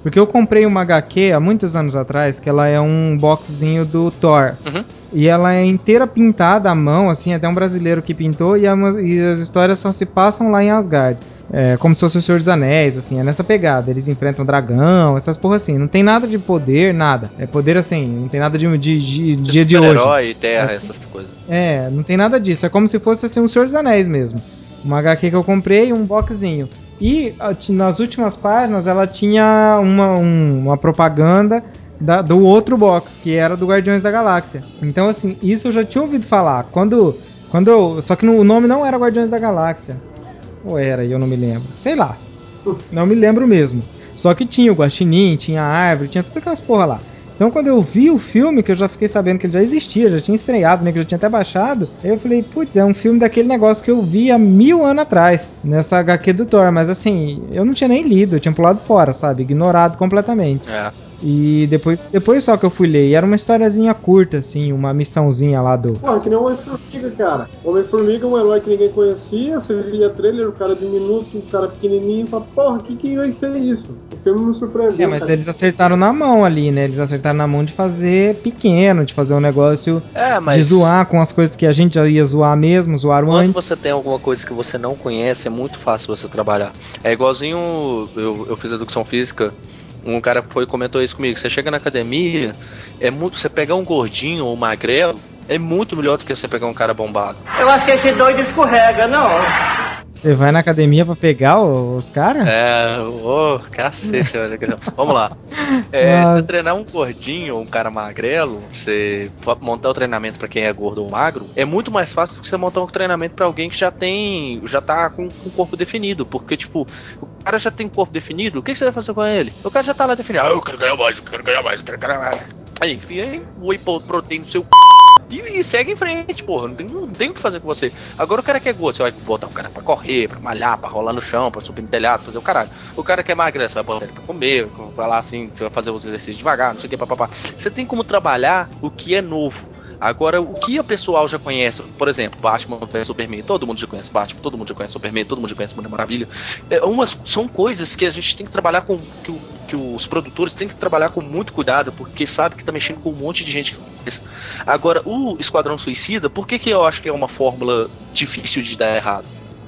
A: Porque eu comprei uma H Q há muitos anos atrás, que ela é um boxzinho do Thor.
G: Uhum.
A: E ela é inteira pintada à mão, assim, até um brasileiro que pintou, e, a, e as histórias só se passam lá em Asgard. É, como se fosse o Senhor dos Anéis, assim, é nessa pegada. Eles enfrentam dragão, essas porra assim. Não tem nada de poder, nada. É poder assim, não tem nada de, de, de, de dia de hoje.
G: Super-herói, terra, é, essas coisas.
A: É, não tem nada disso. É como se fosse assim, um Senhor dos Anéis mesmo. Uma H Q que eu comprei, um boxzinho. E nas últimas páginas ela tinha uma, um, uma propaganda da, do outro box, que era do Guardiões da Galáxia. Então, assim, isso eu já tinha ouvido falar. Quando, quando eu, só que no, o nome não era Guardiões da Galáxia. Ou era, e eu não me lembro. Sei lá. Não me lembro mesmo. Só que tinha o Guaxinim, tinha a árvore, tinha todas aquelas porra lá. Então quando eu vi o filme, que eu já fiquei sabendo que ele já existia, já tinha estreado, né, que eu já tinha até baixado, aí eu falei, putz, é um filme daquele negócio que eu vi há mil anos atrás, nessa H Q do Thor. Mas assim, eu não tinha nem lido, eu tinha pulado fora, sabe? Ignorado completamente.
G: É.
A: E depois, depois só que eu fui ler, e era uma historiazinha curta, assim, uma missãozinha lá do...
D: Porra, que nem o Homem-Formiga, cara. O Homem-Formiga é um herói que ninguém conhecia, você via trailer, o cara diminuto, o cara pequenininho, e fala, porra, o que que vai ser isso? O filme me surpreendeu,
A: É, mas
D: cara.
A: eles acertaram na mão ali, né? Eles acertaram na mão de fazer pequeno, de fazer um negócio
G: É, mas
A: de zoar com as coisas que a gente já ia zoar mesmo, zoaram
G: quando
A: antes.
G: você tem alguma coisa que você não conhece, é muito fácil você trabalhar. É igualzinho, eu, eu fiz educação física, um cara foi comentou isso comigo, você chega na academia, é muito, você pegar um gordinho ou um magrelo, é muito melhor do que você pegar um cara bombado.
F: Eu acho que esse doido escorrega, não.
A: Você vai na academia pra pegar os caras?
G: É, ô, oh, cacete, olha. Vamos lá. É, você treinar um gordinho ou um cara magrelo, você montar o treinamento pra quem é gordo ou magro, é muito mais fácil do que você montar um treinamento pra alguém que já tem, já tá com o corpo definido, porque, tipo, o cara já tem corpo definido, o que, que você vai fazer com ele? O cara já tá lá definido, ah, eu quero ganhar mais, eu quero ganhar mais, eu quero ganhar mais. Aí, enfia aí o whey protein no seu E, e segue em frente, porra. Não tem, não tem o que fazer com você. Agora o cara que é gordo, você vai botar o cara pra correr, pra malhar, pra rolar no chão, pra subir no telhado, fazer o caralho. O cara que é magro, você vai botar ele pra comer, vai lá assim, você vai fazer os exercícios devagar, não sei o que, papapá. Você tem como trabalhar o que é novo. Agora, o que o pessoal já conhece, por exemplo, Batman vs Superman, todo mundo já conhece Batman, todo mundo já conhece Superman, todo mundo já conhece Mulher Maravilha. É, umas, são coisas que a gente tem que trabalhar com, que, o, que os produtores têm que trabalhar com muito cuidado, porque sabe que tá mexendo com um monte de gente que conhece. Agora, o Esquadrão Suicida, por que que eu acho que é uma fórmula difícil de dar errado?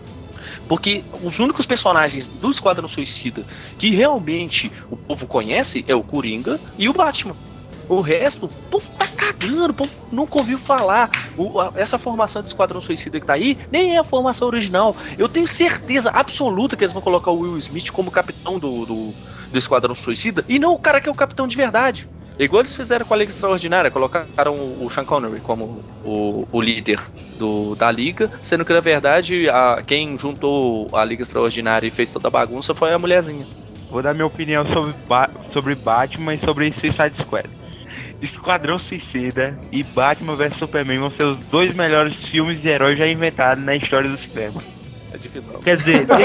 G: Porque os únicos personagens do Esquadrão Suicida que realmente o povo conhece é o Coringa e o Batman. O resto, o povo tá cagando, o povo nunca ouviu falar. O, a, essa formação de Esquadrão Suicida que tá aí, nem é a formação original. Eu tenho certeza absoluta que eles vão colocar o Will Smith como capitão do, do, do Esquadrão Suicida, e não o cara que é o capitão de verdade. Igual eles fizeram com a Liga Extraordinária, colocaram o Sean Connery como o, o líder do, da Liga, sendo que na verdade a, quem juntou a Liga Extraordinária e fez toda a bagunça foi a mulherzinha.
B: Vou dar minha opinião sobre, ba sobre Batman e sobre Suicide Squad. Esquadrão Suicida e Batman vs Superman vão ser os dois melhores filmes de herói já inventados na história do cinema.
G: É de vilão.
B: Quer dizer, de,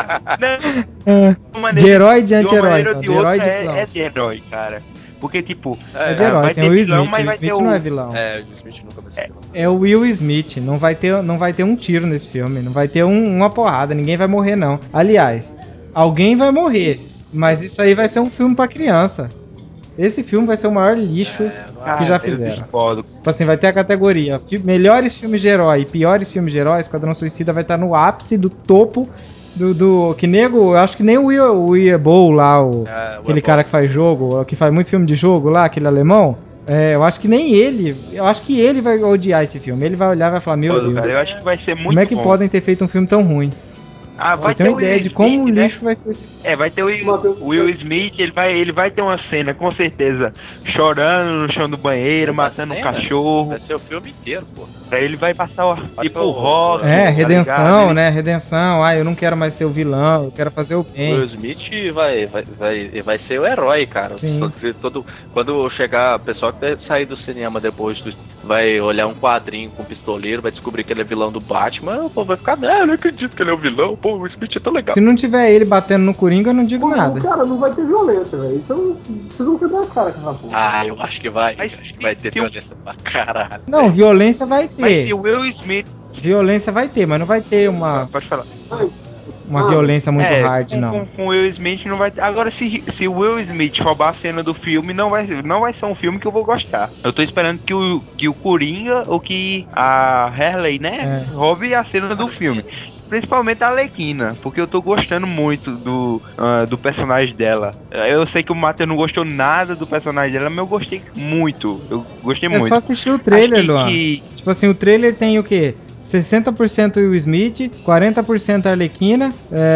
A: não, de herói e de anti-herói.
B: De,
A: então,
B: de,
A: de herói e de
B: é,
A: vilão.
B: é de herói, cara. Porque, tipo,
A: é de herói,
B: vai
A: tem
B: ter
A: o Will
B: vilão,
A: Smith.
B: mas
A: O Will
B: vai
A: Smith
B: ter
A: não
B: o...
A: é vilão.
G: É, o Will Smith nunca vai ser vilão.
A: É, é o Will Smith, não vai ter, não vai ter um tiro nesse filme, não vai ter um, uma porrada, ninguém vai morrer não. Aliás, alguém vai morrer, mas isso aí vai ser um filme pra criança. Esse filme vai ser o maior lixo
G: é,
A: que já
B: Ah,
A: fizeram. Tipo assim, vai ter a categoria fi melhores filmes de herói e piores filmes de herói. Esquadrão Suicida vai estar no ápice do topo do... do que nego, eu acho que nem o Weeaboo lá, o,
G: é, o
A: aquele cara que faz jogo, que faz muito filme de jogo lá, aquele alemão. É, eu acho que nem ele, eu acho que ele vai odiar esse filme. Ele vai olhar e vai falar, meu
B: Pô,
A: Deus,
B: cara, eu acho que vai ser muito
A: como é que
B: bom.
A: podem ter feito um filme tão ruim?
B: Ah, vai
A: Você tem uma
B: ter o
A: ideia
B: Will
A: de como
B: Smith,
A: o
B: né?
A: lixo vai ser esse...
B: É, vai ter o Will, o Will Smith, ele vai, ele vai ter uma cena, com certeza, chorando no chão do banheiro, matando um cachorro.
C: Vai ser o filme inteiro, pô.
B: Aí ele vai passar o tipo
C: o-
B: rock.
A: É,
B: tá
A: redenção,
B: ligado?
A: né? Redenção. Ah, eu não quero mais ser o vilão, eu quero fazer o
C: O Will
A: bem.
C: Smith vai, vai, vai, vai ser o herói, cara.
A: Sim.
C: Todo, todo, quando chegar, o pessoal que sair do cinema depois do, vai olhar um quadrinho com um pistoleiro, vai descobrir que ele é vilão do Batman, o povo vai ficar, não, eu não acredito que ele é o vilão, pô, o Smith é tão legal.
A: Se não tiver ele batendo no Coringa, eu não digo
D: Pô,
A: nada.
D: cara, não vai ter violência, velho. Então, vocês vão quebrar a cara com essa porra.
C: Ah, eu acho que vai.
B: Mas
C: Acho que
B: se-
C: vai ter
B: se o-
C: violência pra caralho.
A: Não,
C: velho.
A: violência vai
B: Mas se
A: ter.
B: o Will Smith.
A: Violência vai ter, mas não vai ter uma...
B: Pode falar.
A: uma
D: Ah,
A: violência muito
B: É,
A: hard,
B: com,
A: não.
B: com, com Will Smith não vai ter. Agora, se, se o Will Smith roubar a cena do filme, não vai, não vai ser um filme que eu vou gostar. Eu tô esperando que o, que o Coringa ou que a Harley, né,
A: É.
B: roube a cena do filme. Principalmente a Arlequina, porque eu tô gostando muito do, ah, do personagem dela. Eu sei que o Matheus não gostou nada do personagem dela, mas eu gostei muito. Eu gostei
A: É
B: muito.
A: só assistir o
B: Acho
A: trailer,
B: que,
A: Luan.
B: que
A: Tipo assim, o trailer tem o quê? sessenta por cento Will Smith, quarenta por cento Arlequina,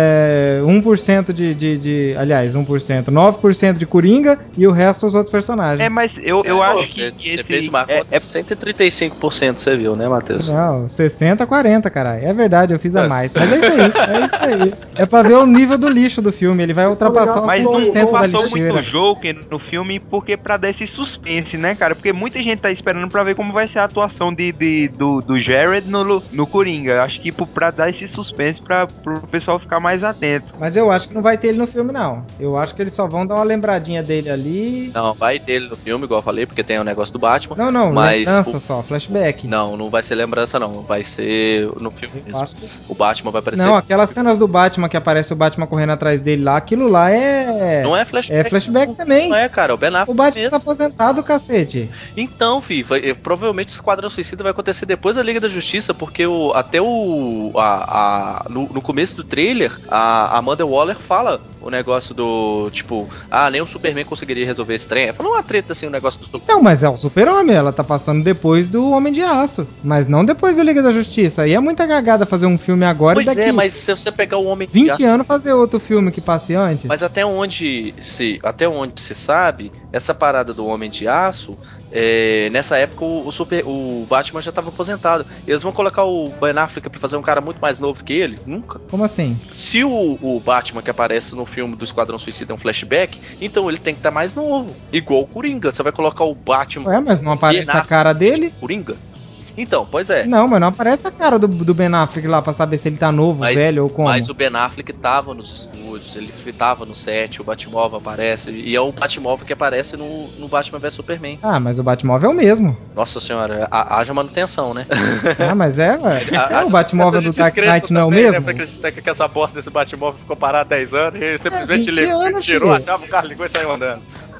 A: é, um por cento de, de, de. Aliás, um por cento, nove por cento de Coringa e o resto os outros personagens.
B: É, mas eu, eu
G: É,
B: acho
G: você,
B: que
G: você
B: esse
G: fez uma
B: é,
G: conta
B: é
G: de cento e trinta e cinco por cento, você viu, né, Matheus?
A: Não, sessenta, quarenta, caralho. É verdade, eu fiz a
G: Mas-
A: mais. Mas é isso aí, é isso aí. É pra ver o nível do lixo do filme. Ele vai ultrapassar os
B: Mas
A: cem
B: não,
A: por
B: não
A: cento da
B: passou
A: lixeira.
B: muito Joker no filme porque pra dar esse suspense, né, cara? Porque muita gente tá esperando pra ver como vai ser a atuação de, de- do, do Jared no, no Coringa. Acho que tipo, pra dar esse suspense pra, pro pessoal ficar mais atento.
A: Mas eu acho que não vai ter ele no filme, não. Eu acho que eles só vão dar uma lembradinha dele ali.
G: Não, vai dele no filme, igual eu falei, porque tem o negócio do Batman.
A: Não, não,
G: mas
A: lembrança
G: o-
A: só, flashback.
G: Não, não vai ser lembrança, não. Vai ser no filme
A: Eu
G: mesmo.
A: acho que-
G: O Batman vai aparecer.
A: Não, aquelas cenas do Batman que aparece o Batman correndo atrás dele lá, aquilo lá é.
G: Não é flashback.
A: É flashback também.
G: Não é, cara. É o Ben Affleck
A: O Batman
G: mesmo.
A: tá aposentado, cacete.
G: Então, fi, vai- eh, provavelmente o Esquadrão Suicida vai acontecer depois da Liga da Justiça, porque o, até o. A, a- no, no começo do trailer, a Amanda Waller fala o negócio do. Tipo, ah, nem o Superman conseguiria resolver esse trem. Falou uma treta assim, o negócio do Superman.
A: Então, mas é o Super-Homem, ela tá passando depois do Homem de Aço, mas não depois do Liga da Justiça. Aí é muita cagada fazer um filme agora
G: Pois
A: e daqui
G: é, mas se você pegar o Homem de
A: vinte anos fazer outro filme que passe antes.
G: Mas até onde se, até onde se sabe, essa parada do Homem de Aço, é, nessa época o, o, super, o Batman já estava aposentado. Eles vão colocar o Ben Affleck pra fazer um cara muito mais novo que ele? Nunca.
A: Como assim?
G: Se o, o Batman que aparece no filme do Esquadrão Suicida é um flashback, então ele tem que estar mais novo. Igual o Coringa. Você vai colocar o Batman...
A: Ué, mas não aparece
G: Ben
A: a cara dele?
G: Coringa? Então, pois é.
A: Não, mas não aparece a cara do, do Ben Affleck lá pra saber se ele tá novo,
G: Mas,
A: velho ou como.
G: mas o Ben Affleck tava nos estúdios, ele f- tava no set, o Batmóvel aparece, e é o Batmóvel que aparece no, no Batman vs Superman.
A: Ah, mas o Batmóvel é o mesmo.
G: Nossa senhora, ha- haja manutenção, né?
A: Ah, mas é, ué.
G: A-
A: É,
G: a-
A: o Batmóvel
G: essa
A: do Dark
G: descrença
A: Knight não é o
G: também,
A: mesmo?
G: Né, pra acreditar que essa bosta desse Batmóvel ficou parado dez anos e ele simplesmente
A: vinte
G: ele
A: anos,
G: tirou,
A: filho.
G: achava o carro, ligou e saiu andando.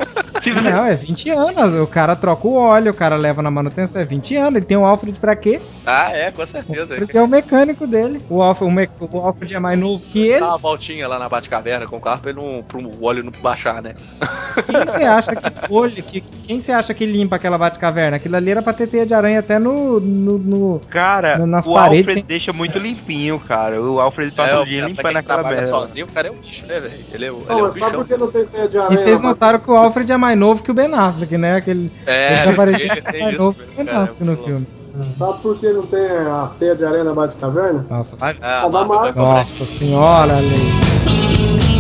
A: Não, é vinte anos. O cara troca o óleo, o cara leva na manutenção. É vinte anos. Ele tem o Alfred pra quê?
G: Ah, é, com
A: O
G: certeza.
A: Alfred é o mecânico dele. O Alfred, o, me- o Alfred é mais novo que ele.
G: Dá uma voltinha lá na Batcaverna com o carro pra, ele não, pro óleo não baixar, né?
A: Quem você acha que olha, que, quem você acha que limpa aquela Batcaverna? Aquilo ali era pra ter teia de aranha até no, no, no-
B: Cara,
A: no- nas
B: o
A: paredes.
B: Alfred
A: sem-
B: deixa muito limpinho, cara. O Alfred passa
G: É,
B: o dia
G: pra
B: limpando
G: quem
B: aquela
G: trabalha
B: merda.
G: sozinho, o cara é um bicho, né, velho? Ele é, o- ele
D: Não,
G: é um
D: mas sabe
G: bichão.
D: por que não tem teia de aranha?
A: E vocês
D: na
A: notaram que o Alfred é mais novo que o Ben Affleck, né? Aquele,
G: É,
A: ele tá parecendo
G: tem
A: mais
G: isso,
A: novo
G: velho,
A: que o Ben
G: cara, é
A: Affleck no
G: muito
A: filme.
D: Sabe por que não tem a teia de aranha na Batcaverna?
A: Nossa, vai.
G: Ah,
D: Pra dar
G: Marvel vai
D: marca.
G: cobrar.
A: Nossa senhora, Lei.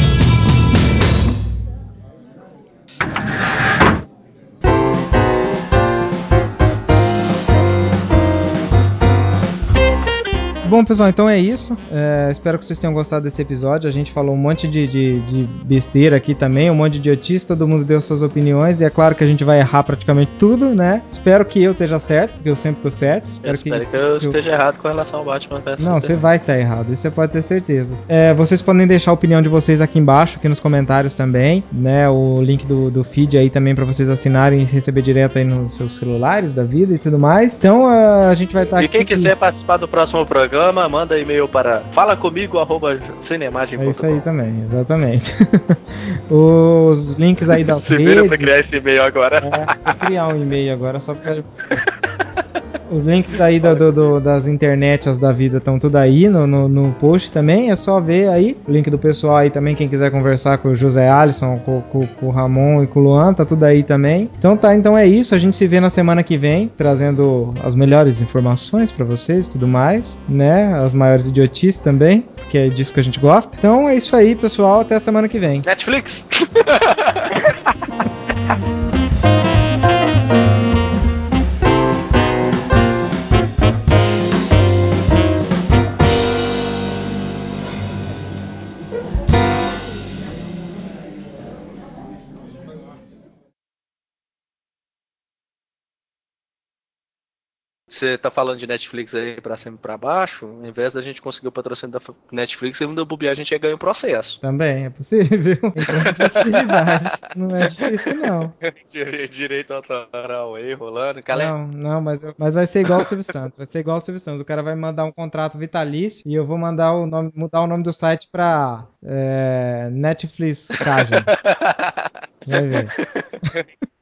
A: Bom, pessoal, então é isso. É, espero que vocês tenham gostado desse episódio. A gente falou um monte de, de, de besteira aqui também, um monte de idiotice, todo mundo deu suas opiniões. E é claro que a gente vai errar praticamente tudo, né? Espero que eu esteja certo, porque eu sempre tô certo. Espero
C: Eu espero que eu esteja errado com relação ao Batman versus
A: Não, você
C: Superman.
A: vai estar errado, isso você pode ter certeza. É, vocês podem deixar a opinião de vocês aqui embaixo, aqui nos comentários também, né? O link do, do feed aí também pra vocês assinarem e receber direto aí nos seus celulares da vida e tudo mais. Então a gente vai estar
C: E
A: aqui.
C: quem quiser participar do próximo programa, manda e-mail para falacomigo arroba cinemagem ponto com.
A: É isso aí também, exatamente. Os links aí das
C: Se vira
A: redes.
C: pra criar esse e-mail agora.
A: É, vou criar um e-mail agora só pra. Os links daí do, do- do- das internets da vida estão tudo aí no, no, no post também. É só ver aí. O link do pessoal aí também. Quem quiser conversar com o José Alisson, com, com- com o Ramon e com o Luan, tá tudo aí também. Então tá, então é isso. A gente se vê na semana que vem, trazendo as melhores informações pra vocês e tudo mais, né? As maiores idiotices também, que é disso que a gente gosta. Então é isso aí, pessoal. Até a semana que vem.
G: Netflix! você tá falando de Netflix aí pra cima e pra baixo, ao invés da gente conseguir o patrocínio da Netflix, se não bobear, a gente ia ganhar um processo.
A: Também, é possível. Tem grandes possibilidades. Não é difícil, não.
G: Dire- Direito autoral aí rolando. Calé.
A: Não, não, mas, eu- mas vai ser igual o Silvio Santos. Vai ser igual o Silvio Santos. O cara vai mandar um contrato vitalício e eu vou mandar o nome, mudar o nome do site pra é, Netflix Cajun. Vai ver.